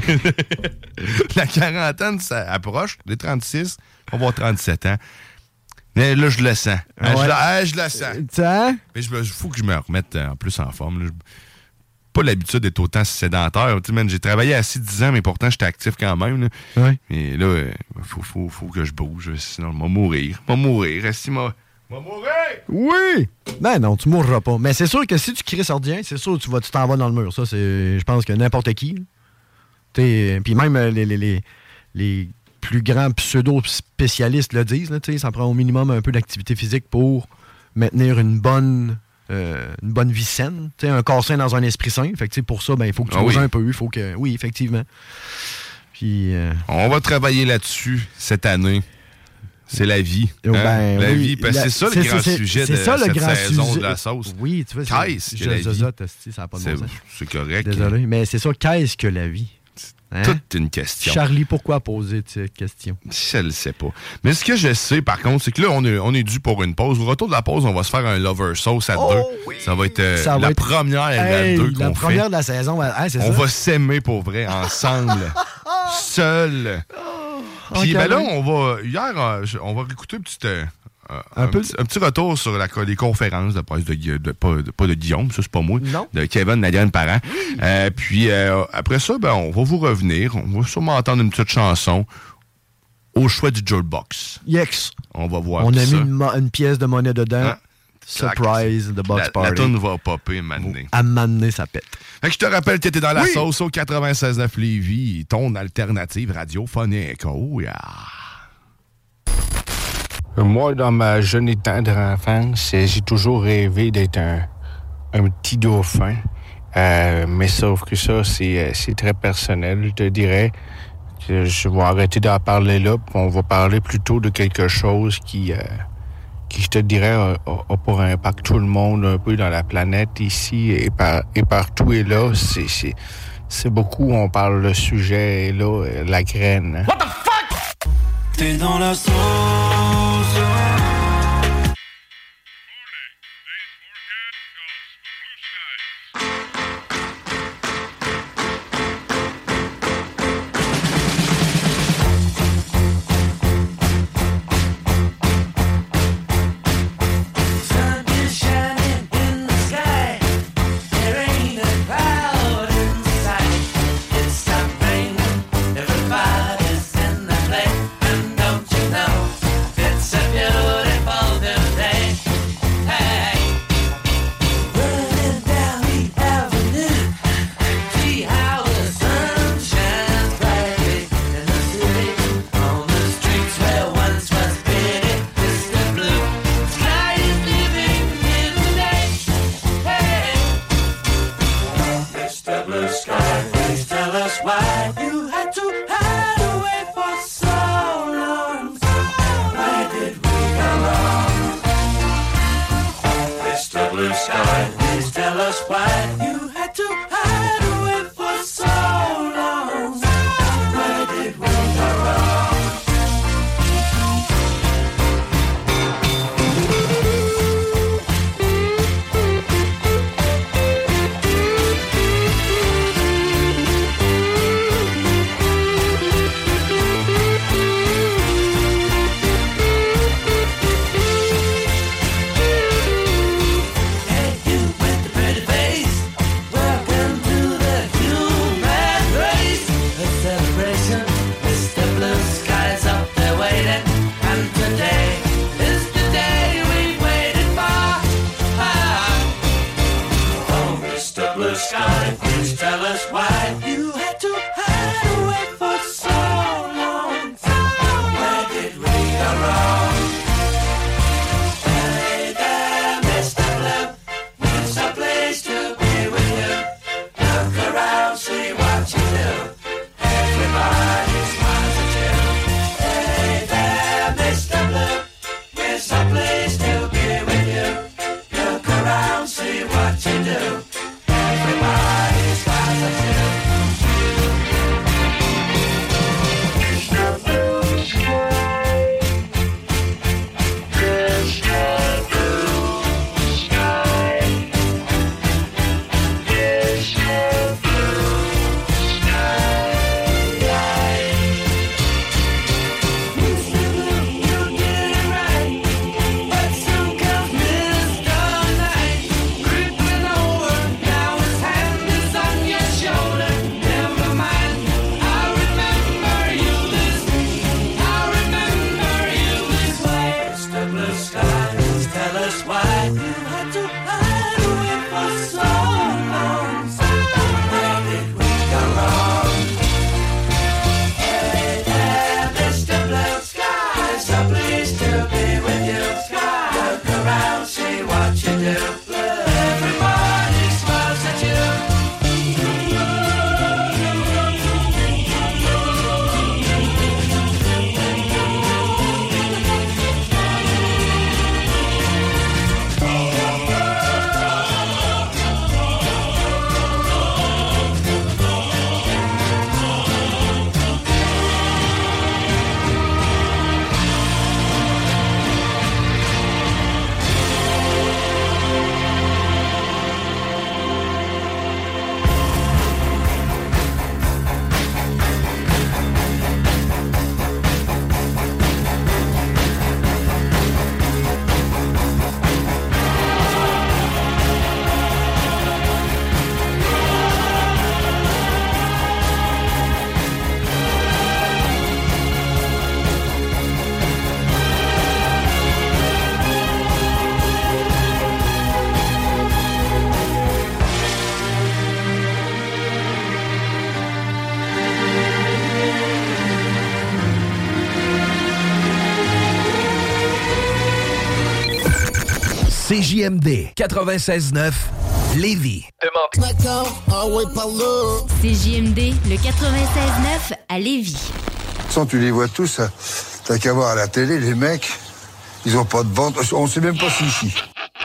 La quarantaine, ça approche. Les trente-six, on va avoir trente-sept ans. Mais là, je le sens. Ouais. Je, le, je le sens. Euh, mais il faut que je me remette en plus en forme. Là. Pas l'habitude d'être autant sédentaire. Tu sais, man, j'ai travaillé assis dix ans, mais pourtant, j'étais actif quand même. Là. Ouais. Mais là, il faut, faut, faut que je bouge. Sinon, je vais mourir. Je vais mourir. Est-ce que je vais mourir? Oui! Ben non, tu mourras pas. Mais c'est sûr que si tu cries sordien, c'est sûr que tu, vas, tu t'en vas dans le mur. Ça, c'est, je pense que n'importe qui. Puis même les, les, les, les plus grands pseudo-spécialistes le disent. Là, ça prend au minimum un peu d'activité physique pour maintenir une bonne... Euh, une bonne vie saine, t'sais, un corps sain dans un esprit sain. Fait que pour ça, ben il faut que tu ah bouges oui. un peu, il faut que. Oui, effectivement. Puis euh... on va travailler là-dessus cette année. C'est la vie. Hein? Ben, la oui, vie. Ben, la... c'est ça le c'est, grand c'est, sujet c'est de ça, le cette grand saison sujet. de la sauce. Oui, tu vois, qu'est-ce que la vie? Zozote, ça n'a pas de c'est, bon sens. c'est correct. Désolé, mais c'est ça, qu'est-ce que la vie? Hein? Toute une question. Charlie, pourquoi poser cette question? Je ne le sais pas. Mais ce que je sais, par contre, c'est que là, on est, on est dû pour une pause. Au retour de la pause, on va se faire un Lover Sauce à oh, deux. Oui. Ça va être euh, ça va la être... première hey, à deux qu'on La fait. première de la saison. Hey, c'est on ça? va s'aimer pour vrai, ensemble, seuls. Oh, Puis okay, ben là, oui. on va... Hier, on va écouter un petit... Euh, Euh, un, un, peu... petit, un petit retour sur la, les conférences de presse de, de, de, pas, de, pas de Guillaume, ça c'est pas moi, non. de Kevin Nadine Parent. Oui. Euh, puis euh, après ça, ben, on va vous revenir. On va sûrement entendre une petite chanson au choix du Jukebox. Yes. On va voir On a ça. mis une, une pièce de monnaie dedans. Hein? Surprise, The Box la, Party. La tune va popper, m'amener. À m'amener, ça pète. Fait que je te rappelle que t'étais dans la oui. sauce au quatre-vingt-seize neuf Lévis, ton alternative radiophonique. Oh yeah! Moi, dans ma jeune et tendre enfance, j'ai toujours rêvé d'être un, un petit dauphin. Euh, mais sauf que ça, c'est, c'est très personnel, je te dirais. Je vais arrêter d'en parler là, puis on va parler plutôt de quelque chose qui... Euh, qui, je te dirais, a, a pour impact tout le monde un peu dans la planète ici et, par, et partout. Et là, c'est, c'est, c'est beaucoup, on parle le sujet, et là, la graine. What the fuck? T'es dans la sauce. Everybody's in the place, and don't you know it's a what you do. Everybody's positive. C J M D quatre-vingt-seize neuf Lévis. D'accord, ah ouais, par là. C J M D, le quatre-vingt-seize neuf à Lévis. Sans tu les vois tous, hein. T'as qu'à voir à la télé, les mecs, ils ont pas de ventre, on sait même pas si ici.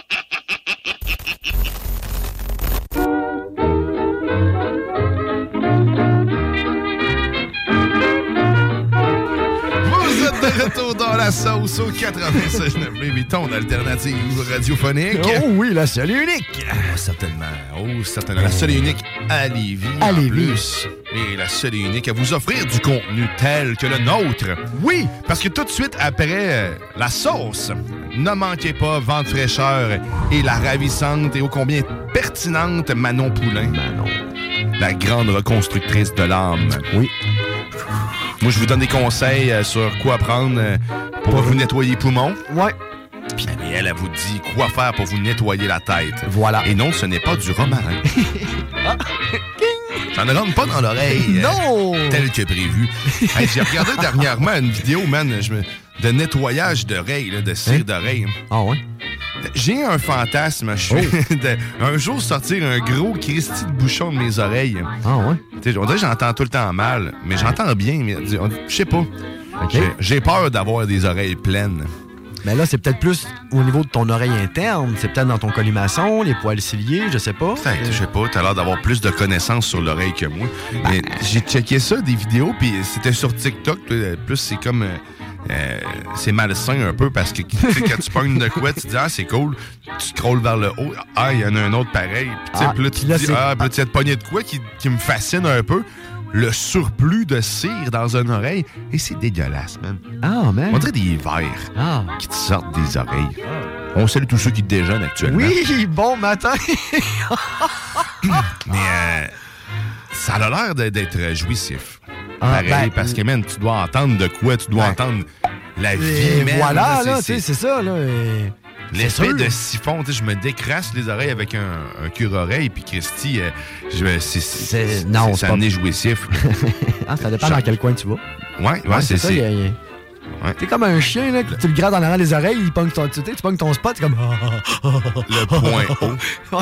De retour dans la sauce au quatre-vingt-seize neuf Lévis, ton alternative radiophonique. Oh oui, la seule et unique. Oh, certainement. Oh, certainement. La seule et unique à Lévis. À en Lévis. Plus. Et la seule et unique à vous offrir du contenu tel que le nôtre. Oui. Parce que tout de suite après euh, la sauce, ne manquez pas Vente fraîcheur et la ravissante et ô combien pertinente Manon Poulain. Manon. La grande reconstructrice de l'âme. Oui. Moi, je vous donne des conseils euh, sur quoi prendre euh, pour vous nettoyer les poumons. Ouais. Puis elle, elle vous dit quoi faire pour vous nettoyer la tête. Voilà. Et non, ce n'est pas du romarin. Ah. Ça ne rentre pas dans l'oreille. Non! Euh, tel que prévu. Hey, j'ai regardé dernièrement une vidéo, man, je me, de nettoyage d'oreilles, là, de cire hein? d'oreille. Ah ouais? J'ai un fantasme, je suis oh. de, un jour sortir un gros Christy de bouchon de mes oreilles. Ah ouais? T'sais, on dirait que j'entends tout le temps mal, mais j'entends bien, mais je sais pas. Okay. J'ai peur d'avoir des oreilles pleines. Mais là, c'est peut-être plus au niveau de ton oreille interne. C'est peut-être dans ton colimaçon, les poils ciliés, je sais pas. Peut-être, je sais pas. T'as l'air d'avoir plus de connaissances sur l'oreille que moi. Ben. Mais j'ai checké ça, des vidéos, puis c'était sur TikTok. Plus c'est comme... Euh, c'est malsain un peu parce que quand tu pognes de quoi, tu te dis ah c'est cool, tu scrolles vers le haut, ah il y en a un autre pareil, puis ah, là tu te dis ah puis là tu as pogné de quoi qui, qui me fascine un peu, le surplus de cire dans une oreille et c'est dégueulasse man. Ah man. On dirait des vers ah. qui te sortent des oreilles. On salue tous ceux qui déjeunent actuellement. Oui, bon matin. Mais euh, ça a l'air d'être jouissif. Ah, pareil, ben, parce que, man, tu dois entendre de quoi? Tu dois ben, entendre la vie, man. Voilà, là, tu sais, c'est ça, là. L'effet de siphon, tu sais, je me décrasse les oreilles avec un, un cure-oreille, puis Christy, euh, je, c'est, c'est, non, c'est, ça en est jouissif. Ah, ça dépend je... dans quel coin tu vas. Ouais, ouais, ouais c'est ça. c'est... Y a, y a... Ouais. T'es comme un chien, là, tu le grattes en arrière des oreilles, il pogne ton, tu, tu pognes ton spot, c'est comme... Le point haut.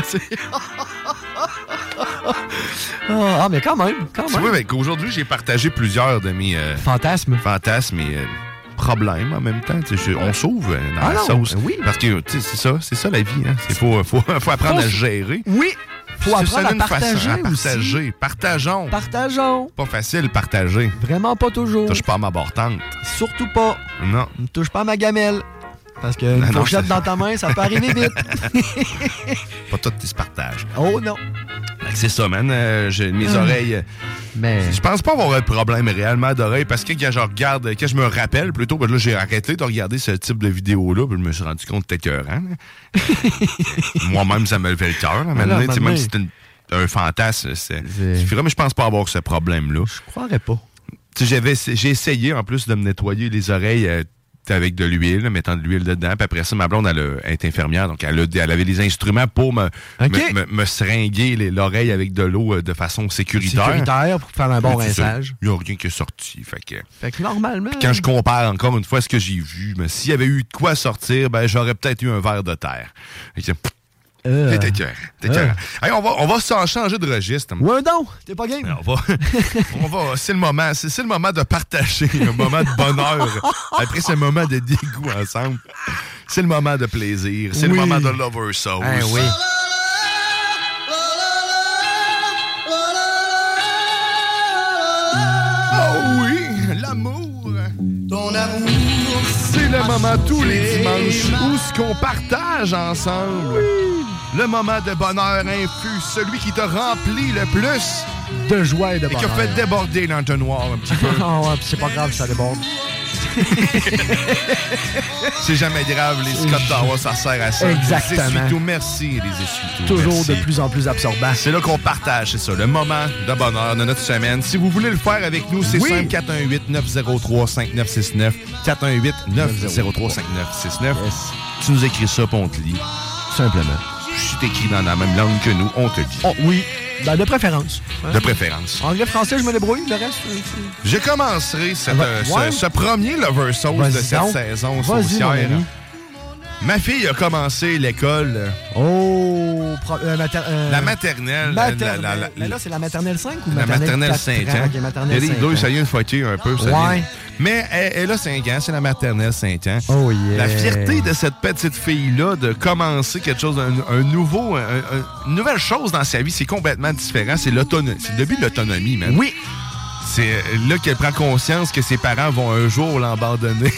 Ah, mais quand même, quand même. Tu vois, ben, qu'aujourd'hui, j'ai partagé plusieurs de mes... Euh, fantasmes. Fantasmes et euh, problèmes en même temps. Je, on s'ouvre dans ah la non, sauce. Oui. Parce que, tu sais, c'est ça, c'est ça la vie. Hein. Il faut, faut, faut apprendre faut... à gérer. Oui. Faut apprendre à partager, à partager. Partageons. Partageons. Pas facile, partager. Vraiment pas toujours. Touche pas à ma bord-tente. Surtout pas. Non. Ne touche pas à ma gamelle. Parce qu'une non, fourchette non, dans ta main, ça peut arriver vite. Pas tout qui se partage. Oh non. C'est ça, man. Euh, j'ai mes hum. oreilles... Mais... Je pense pas avoir un problème réellement d'oreilles parce que quand je regarde, quand je me rappelle plutôt, ben là, j'ai arrêté de regarder ce type de vidéo-là, puis je me suis rendu compte que c'était écœurant. Moi-même, ça me levait le cœur. Maintenant, même si c'est une, un fantasme, c'est... c'est... mais je pense pas avoir ce problème-là. Je croirais pas. J'avais, j'ai essayé, en plus, de me nettoyer les oreilles... Euh, avec de l'huile, mettant de l'huile dedans. Puis après ça, ma blonde, elle est infirmière, donc elle, a, elle avait les instruments pour me, okay. me, me, me seringuer les, l'oreille avec de l'eau de façon sécuritaire. Sécuritaire pour faire un bon rinçage. Il n'y a rien qui est sorti. Fait que, fait que normalement... Puis quand je compare encore une fois ce que j'ai vu, mais s'il y avait eu de quoi sortir, ben j'aurais peut-être eu un verre de terre. Fait que, Euh, t'es cœur, t'es cœur. Hey, on va, on va s'en changer de registre. Ouais, non, t'es pas game. On va, on va, c'est le moment, c'est, c'est le moment de partager, un moment de bonheur. Après ce moment de dégoût ensemble, c'est le moment de plaisir, c'est oui. le moment de Lover Sauce. Hein, oui. Oh oui, l'amour. Ton amour. C'est le moment tous les dimanches où ce qu'on partage ensemble. Oui. Le moment de bonheur infus, celui qui t'a rempli le plus de joie et de bonheur. Et qui a fait déborder l'entonnoir un petit peu. Oh, ouais, c'est pas grave, ça déborde. C'est jamais grave, les Scott Tower, ça sert à ça. Exactement. Les essuie-tout, merci, les essuie-tout. Toujours merci. De plus en plus absorbant. C'est là qu'on partage, c'est ça, le moment de bonheur de notre semaine. Si vous voulez le faire avec nous, c'est oui. simple, quatre un huit neuf zéro trois cinq neuf six neuf. quatre un huit neuf zéro trois cinq neuf six neuf. Yes. Tu nous écris ça, puis on te lit. Simplement. Je suis écrit dans la même langue que nous, on te dit. Oh oui, ben, de préférence. Hein? De préférence. Anglais, français, je me débrouille, le reste... C'est... Je commencerai cette, ouais. ce, ce premier Lover Sauce de cette donc. saison Vas-y, saucière Ma fille a commencé l'école. Oh! Pro, euh, mater, euh, la maternelle. maternelle. La, la, la, mais là, c'est la maternelle cinq ou la maternelle cinq ans? Okay, maternelle Il y a des deux, ça vient de fouetter un peu. Ça ouais. vient. Mais elle, elle a cinq ans, c'est la maternelle cinq ans. Oh yeah. La fierté de cette petite fille-là de commencer quelque chose, un, un nouveau, un, un, une nouvelle chose dans sa vie, c'est complètement différent. C'est l'autonomie. C'est le début de l'autonomie, man. Oui. C'est là qu'elle prend conscience que ses parents vont un jour l'abandonner.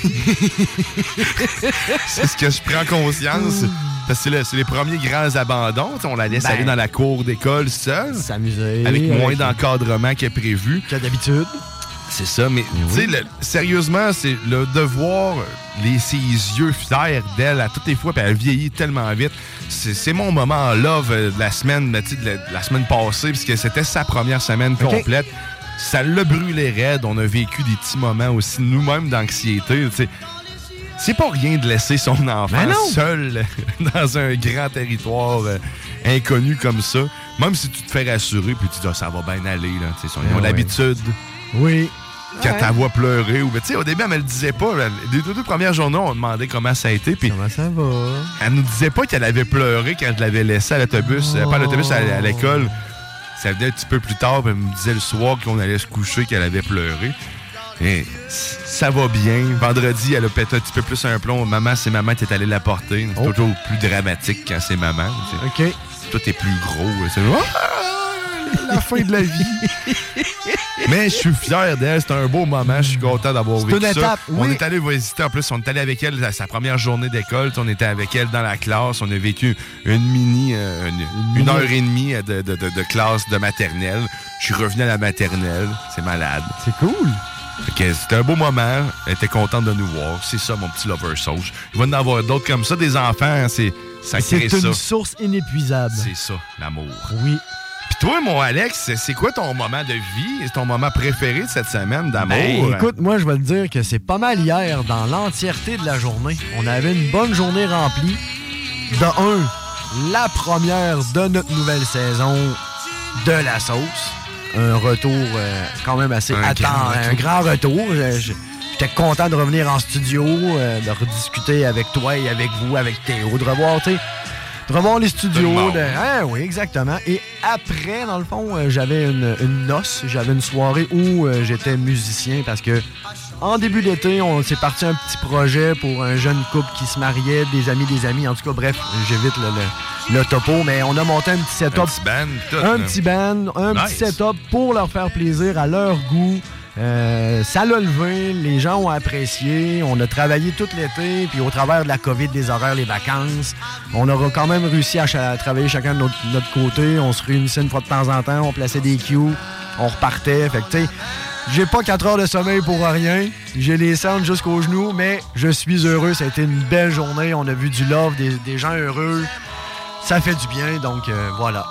C'est ce que je prends conscience. Parce que c'est, le, c'est les premiers grands abandons. T'sais, on la laisse ben, aller dans la cour d'école seule. S'amuser. Avec moins avec d'encadrement que prévu. Que d'habitude. C'est ça, mais oui. tu sais, sérieusement, c'est le devoir, les, ses yeux fiers d'elle à toutes les fois, puis elle vieillit tellement vite. C'est, c'est mon moment en love de la semaine, de la, de la semaine passée, puisque c'était sa première semaine okay. complète. Ça l'a brûlé raide. On a vécu des petits moments aussi, nous-mêmes, d'anxiété. T'sais. C'est pas rien de laisser son enfant seul dans un grand territoire euh, inconnu comme ça. Même si tu te fais rassurer, puis tu dis, oh, ça va bien aller. Là. Ils ont ouais. l'habitude. Oui. Quand ouais. ta voix pleurer. Ou, au début, elle me le disait pas. Les deux, deux premières journées, on demandait comment ça a été. Pis comment ça va? Elle nous disait pas qu'elle avait pleuré quand je l'avais laissée à l'autobus. Oh. Pas à l'autobus, à, à l'école. Ça venait un petit peu plus tard. Elle me disait le soir qu'on allait se coucher qu'elle avait pleuré. Et ça va bien. Vendredi, elle a pété un petit peu plus un plomb. Maman, c'est maman qui est allée la porter. C'est oh. toujours plus dramatique quand c'est maman. OK. Tout est plus gros. C'est la fin de la vie. Mais je suis fier d'elle. C'est un beau moment. Je suis content d'avoir vécu ça. Étape, oui. On est allé visiter. En plus, on est allé avec elle à sa première journée d'école. On était avec elle dans la classe. On a vécu une mini, euh, une, une heure et demie de, de, de, de classe de maternelle. Je suis revenu à la maternelle. C'est malade. C'est cool. Fait que c'était un beau moment. Elle était contente de nous voir. C'est ça, mon petit lover sauge. Il va y en avoir d'autres comme ça. Des enfants, c'est, ça crée ça. C'est une source inépuisable. C'est ça, l'amour. Oui. Puis toi, mon Alex, c'est quoi ton moment de vie? C'est ton moment préféré de cette semaine d'amour? Ben, écoute, moi, je vais te dire que c'est pas mal hier, dans l'entièreté de la journée. On avait une bonne journée remplie. De un, la première de notre nouvelle saison de La Sauce. Un retour euh, quand même assez un attendu. Grand un grand retour. J'étais content de revenir en studio, euh, de rediscuter avec toi et avec vous, avec Théo, de revoir, tu sais, de revoir les studios. De... Ah, oui, exactement. Et après, dans le fond, euh, j'avais une, une noce, j'avais une soirée où euh, j'étais musicien parce que en début d'été, on s'est parti un petit projet pour un jeune couple qui se mariait, des amis, des amis. En tout cas, bref, j'évite le, le, le topo, mais on a monté un petit setup. Un petit band. Tout, un là. petit band, un nice. petit setup pour leur faire plaisir à leur goût. Euh, ça l'a levé, les gens ont apprécié. On a travaillé tout l'été, puis au travers de la COVID, des horaires, les vacances, on aura quand même réussi à, ch- à travailler chacun de notre, notre côté. On se réunissait une fois de temps en temps, on plaçait des cues, on repartait. Fait que, tu sais, j'ai pas quatre heures de sommeil pour rien. J'ai les cendres jusqu'aux genoux, mais je suis heureux. Ça a été une belle journée. On a vu du love, des, des gens heureux. Ça fait du bien, donc euh, voilà.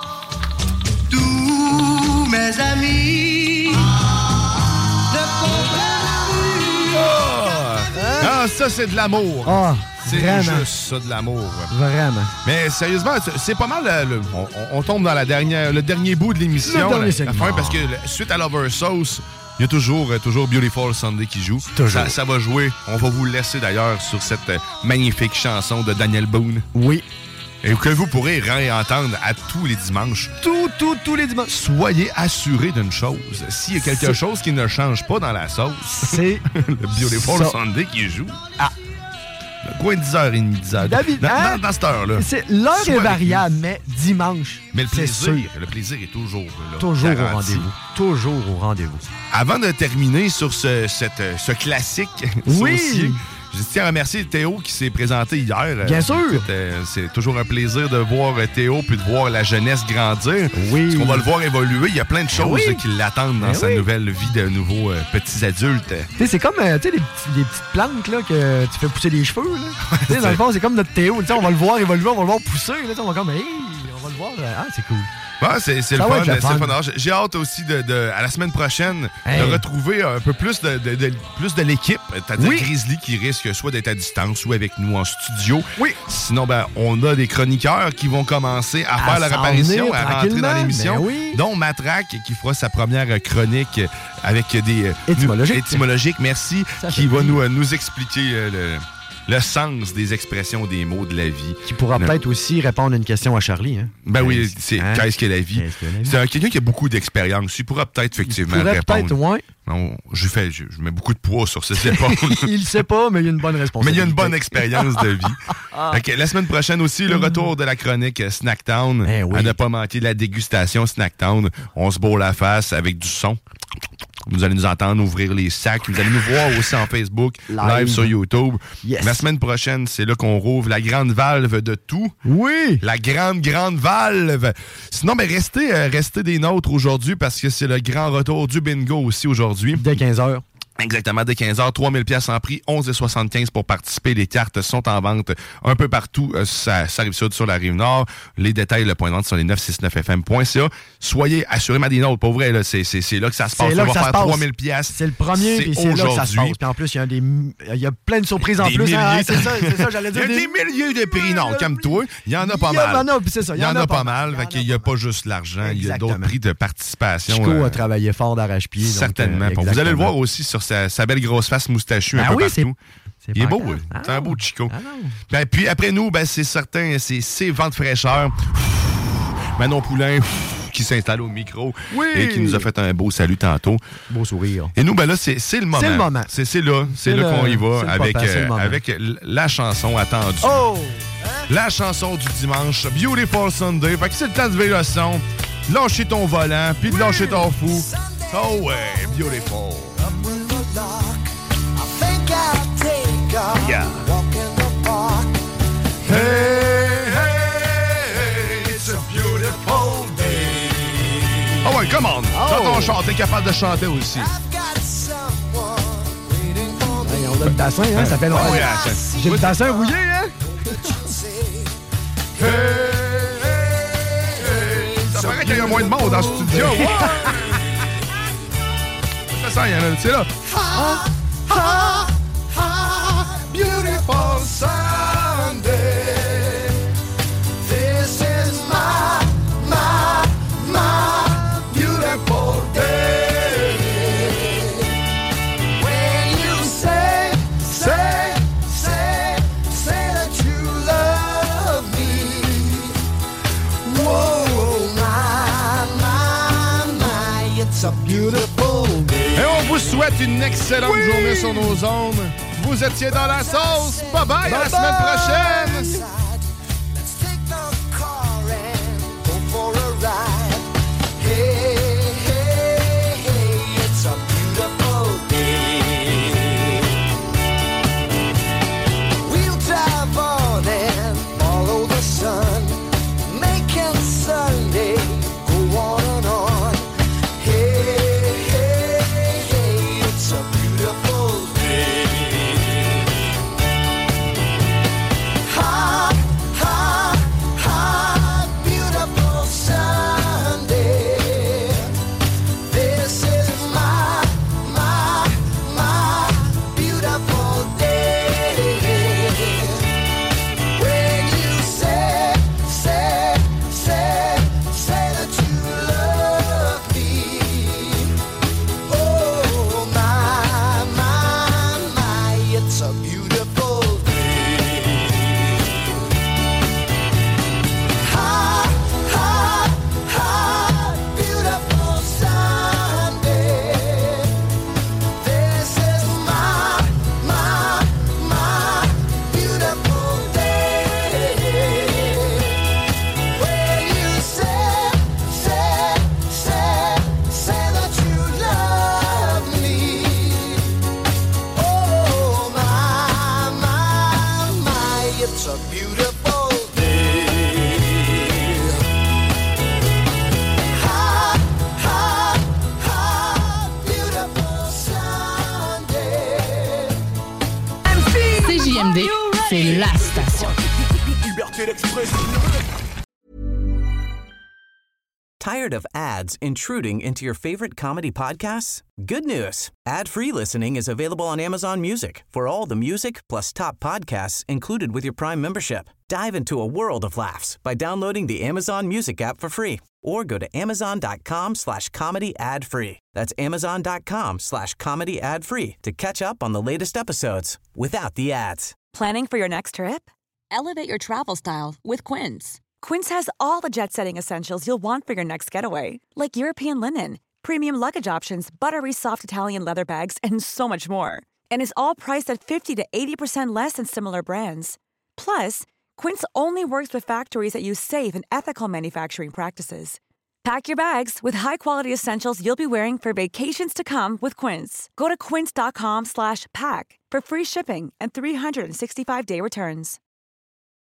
Tous mes amis ne comprennent plus. Oh! Hein? Ah, ça, c'est de l'amour. Ah, c'est vraiment. juste ça, de l'amour. Vraiment. Mais sérieusement, c'est pas mal. Le, le, on, on tombe dans la dernière, le dernier bout de l'émission. Le la, la fin, parce que suite à Lover Sauce, il y a toujours, toujours Beautiful Sunday qui joue. Toujours. Ça, ça va jouer. On va vous laisser d'ailleurs sur cette magnifique chanson de Daniel Boone. Oui. Et que vous pourrez réentendre à tous les dimanches. Tout, tout, tous les dimanches. Soyez assurés d'une chose. S'il y a quelque c'est... chose qui ne change pas dans la sauce, c'est le Beautiful ça. Sunday qui joue. Ah. Le coin de dix heures trente, dix heures. David, dans, hein? dans, dans cette heure-là. C'est, l'heure est variable, mais dimanche. Mais le plaisir, sûr. le plaisir est toujours là. Toujours garanti. au rendez-vous. Toujours au rendez-vous. Avant de terminer sur ce, cette, ce classique oui. saucier, je tiens à remercier Théo qui s'est présenté hier. Bien sûr. Écoute, euh, c'est toujours un plaisir de voir Théo puis de voir la jeunesse grandir. Oui. Parce qu'on va le voir évoluer. Il y a plein de choses oui. qui l'attendent dans ben sa oui. nouvelle vie de nouveaux euh, petits adultes. Tu sais, c'est comme euh, t'sais, les, petits, les petites plantes là, que tu fais pousser les cheveux. Là. Ouais, dans le fond, c'est comme notre Théo. On va le voir évoluer, on va le voir pousser. Là, on va comme, hey, on va le voir. Ah, c'est cool. Ouais, c'est, c'est, le fun, c'est fun. le fun. Alors, j'ai hâte aussi de, de, à la semaine prochaine hey. de retrouver un peu plus de, de, de, plus de l'équipe. C'est-à-dire oui. Grizzly qui risque soit d'être à distance ou avec nous en studio. Oui. Sinon, ben, on a des chroniqueurs qui vont commencer à, à faire leur apparition, à rentrer dans l'émission. Ben oui. Dont Matraque qui fera sa première chronique avec des... Étymologiques. Étymologiques, merci. Ça qui va nous, nous expliquer... Euh, le, le sens des expressions des mots de la vie. Qui pourra Le... peut-être aussi répondre à une question à Charlie. Hein? Ben oui, c'est hein? Qu'est-ce que la vie? Qu'est-ce que la vie? C'est un, quelqu'un qui a beaucoup d'expérience. Il pourra peut-être effectivement il pourrait répondre. Peut-être, ouais. Non, je, fais, je, je mets beaucoup de poids sur ses épaules. Il ne sait pas, mais il y a une bonne responsabilité. Mais il y a une bonne expérience de vie. ah. okay, la semaine prochaine aussi, le retour de la chronique Snacktown. Eh oui. À ne pas manquer la dégustation Snacktown. On se bourre la face avec du son. Vous allez nous entendre ouvrir les sacs. Vous allez nous voir aussi en Facebook, live, live sur YouTube. Yes. La semaine prochaine, c'est là qu'on rouvre la grande valve de tout. Oui! La grande, grande valve. Sinon, ben, restez, euh, restez des nôtres aujourd'hui parce que c'est le grand retour du bingo aussi aujourd'hui. Dès quinze heures. Exactement, dès quinze heures, trois mille dollars en prix, onze soixante-quinze pour participer. Les cartes sont en vente un peu partout. Euh, ça, ça arrive sud sur la rive nord. Les détails, le point de vente sur les neuf cent soixante-neuf F M point C A. Soyez assurément des nôtres. Pour vrai, là, c'est, c'est, c'est là que ça se passe. C'est là On que va ça faire se passe. trois mille dollars. C'est le premier, puis c'est là que ça se passe. Puis en plus, il y a, des, il y a plein de surprises en des plus. Ah, milliers, c'est ça, c'est ça, j'allais dire. Il y a des, des milliers de prix. Non, calme-toi. Il y en a pas mal. Il y en a, c'est ça. Il y en a pas mal. Il n'y a pas juste l'argent. Il y a d'autres prix de participation. Chico a travaillé fort d'arrache-pied. Certainement. Vous allez le voir aussi sur sa, sa belle grosse face moustachue ben un peu oui, partout. C'est, c'est il est beau, ah c'est un beau Chico. Ah ben, puis après nous, ben, c'est certain, c'est, c'est vent de fraîcheur. Manon Poulain qui s'installe au micro oui. et qui nous a fait un beau salut tantôt. Beau sourire. Et nous, ben là, c'est, c'est le moment. C'est le moment. C'est, c'est là, c'est, c'est là le, qu'on y va avec, papa, euh, avec la chanson attendue. Oh! Hein? La chanson du dimanche, Beautiful Sunday. Fait que c'est le temps de lever le son, lâcher ton volant, puis de oui. lâcher ton fou. Oh ouais, Beautiful. Yeah. Hey, hey, it's a beautiful day. Oh ouais, come on. Oh. Dans ton chant, t'es capable de chanter aussi. Hey, on a le bassin, hein? Ça fait longtemps. Oh, yeah. J'ai le bassin rouillé, hein? Hey, hey, hey. Ça paraît qu'il y a moins de monde dans le studio. Ça sent, il y en a, c'est là. Ah, ah. Beautiful Sunday. This is my, my, my beautiful day. When you say, say, say, say that you love me. Whoa, my, my, my, it's a beautiful day. Et on vous souhaite une excellente oui. journée sur nos ondes. Vous étiez dans la sauce. Bye bye, bye à la semaine prochaine. C'est la station. Tired of ads intruding into your favorite comedy podcasts? Good news. Ad-free listening is available on Amazon Music for all the music plus top podcasts included with your Prime membership. Dive into a world of laughs by downloading the Amazon Music app for free or go to amazon.com slash comedy ad free. That's amazon.com slash comedy ad free to catch up on the latest episodes without the ads. Planning for your next trip? Elevate your travel style with Quince. Quince has all the jet-setting essentials you'll want for your next getaway, like European linen, premium luggage options, buttery soft Italian leather bags, and so much more. And is all priced at fifty to eighty percent less than similar brands. Plus, Quince only works with factories that use safe and ethical manufacturing practices. Pack your bags with high-quality essentials you'll be wearing for vacations to come with Quince. Go to quince.com slash pack for free shipping and three sixty-five day returns.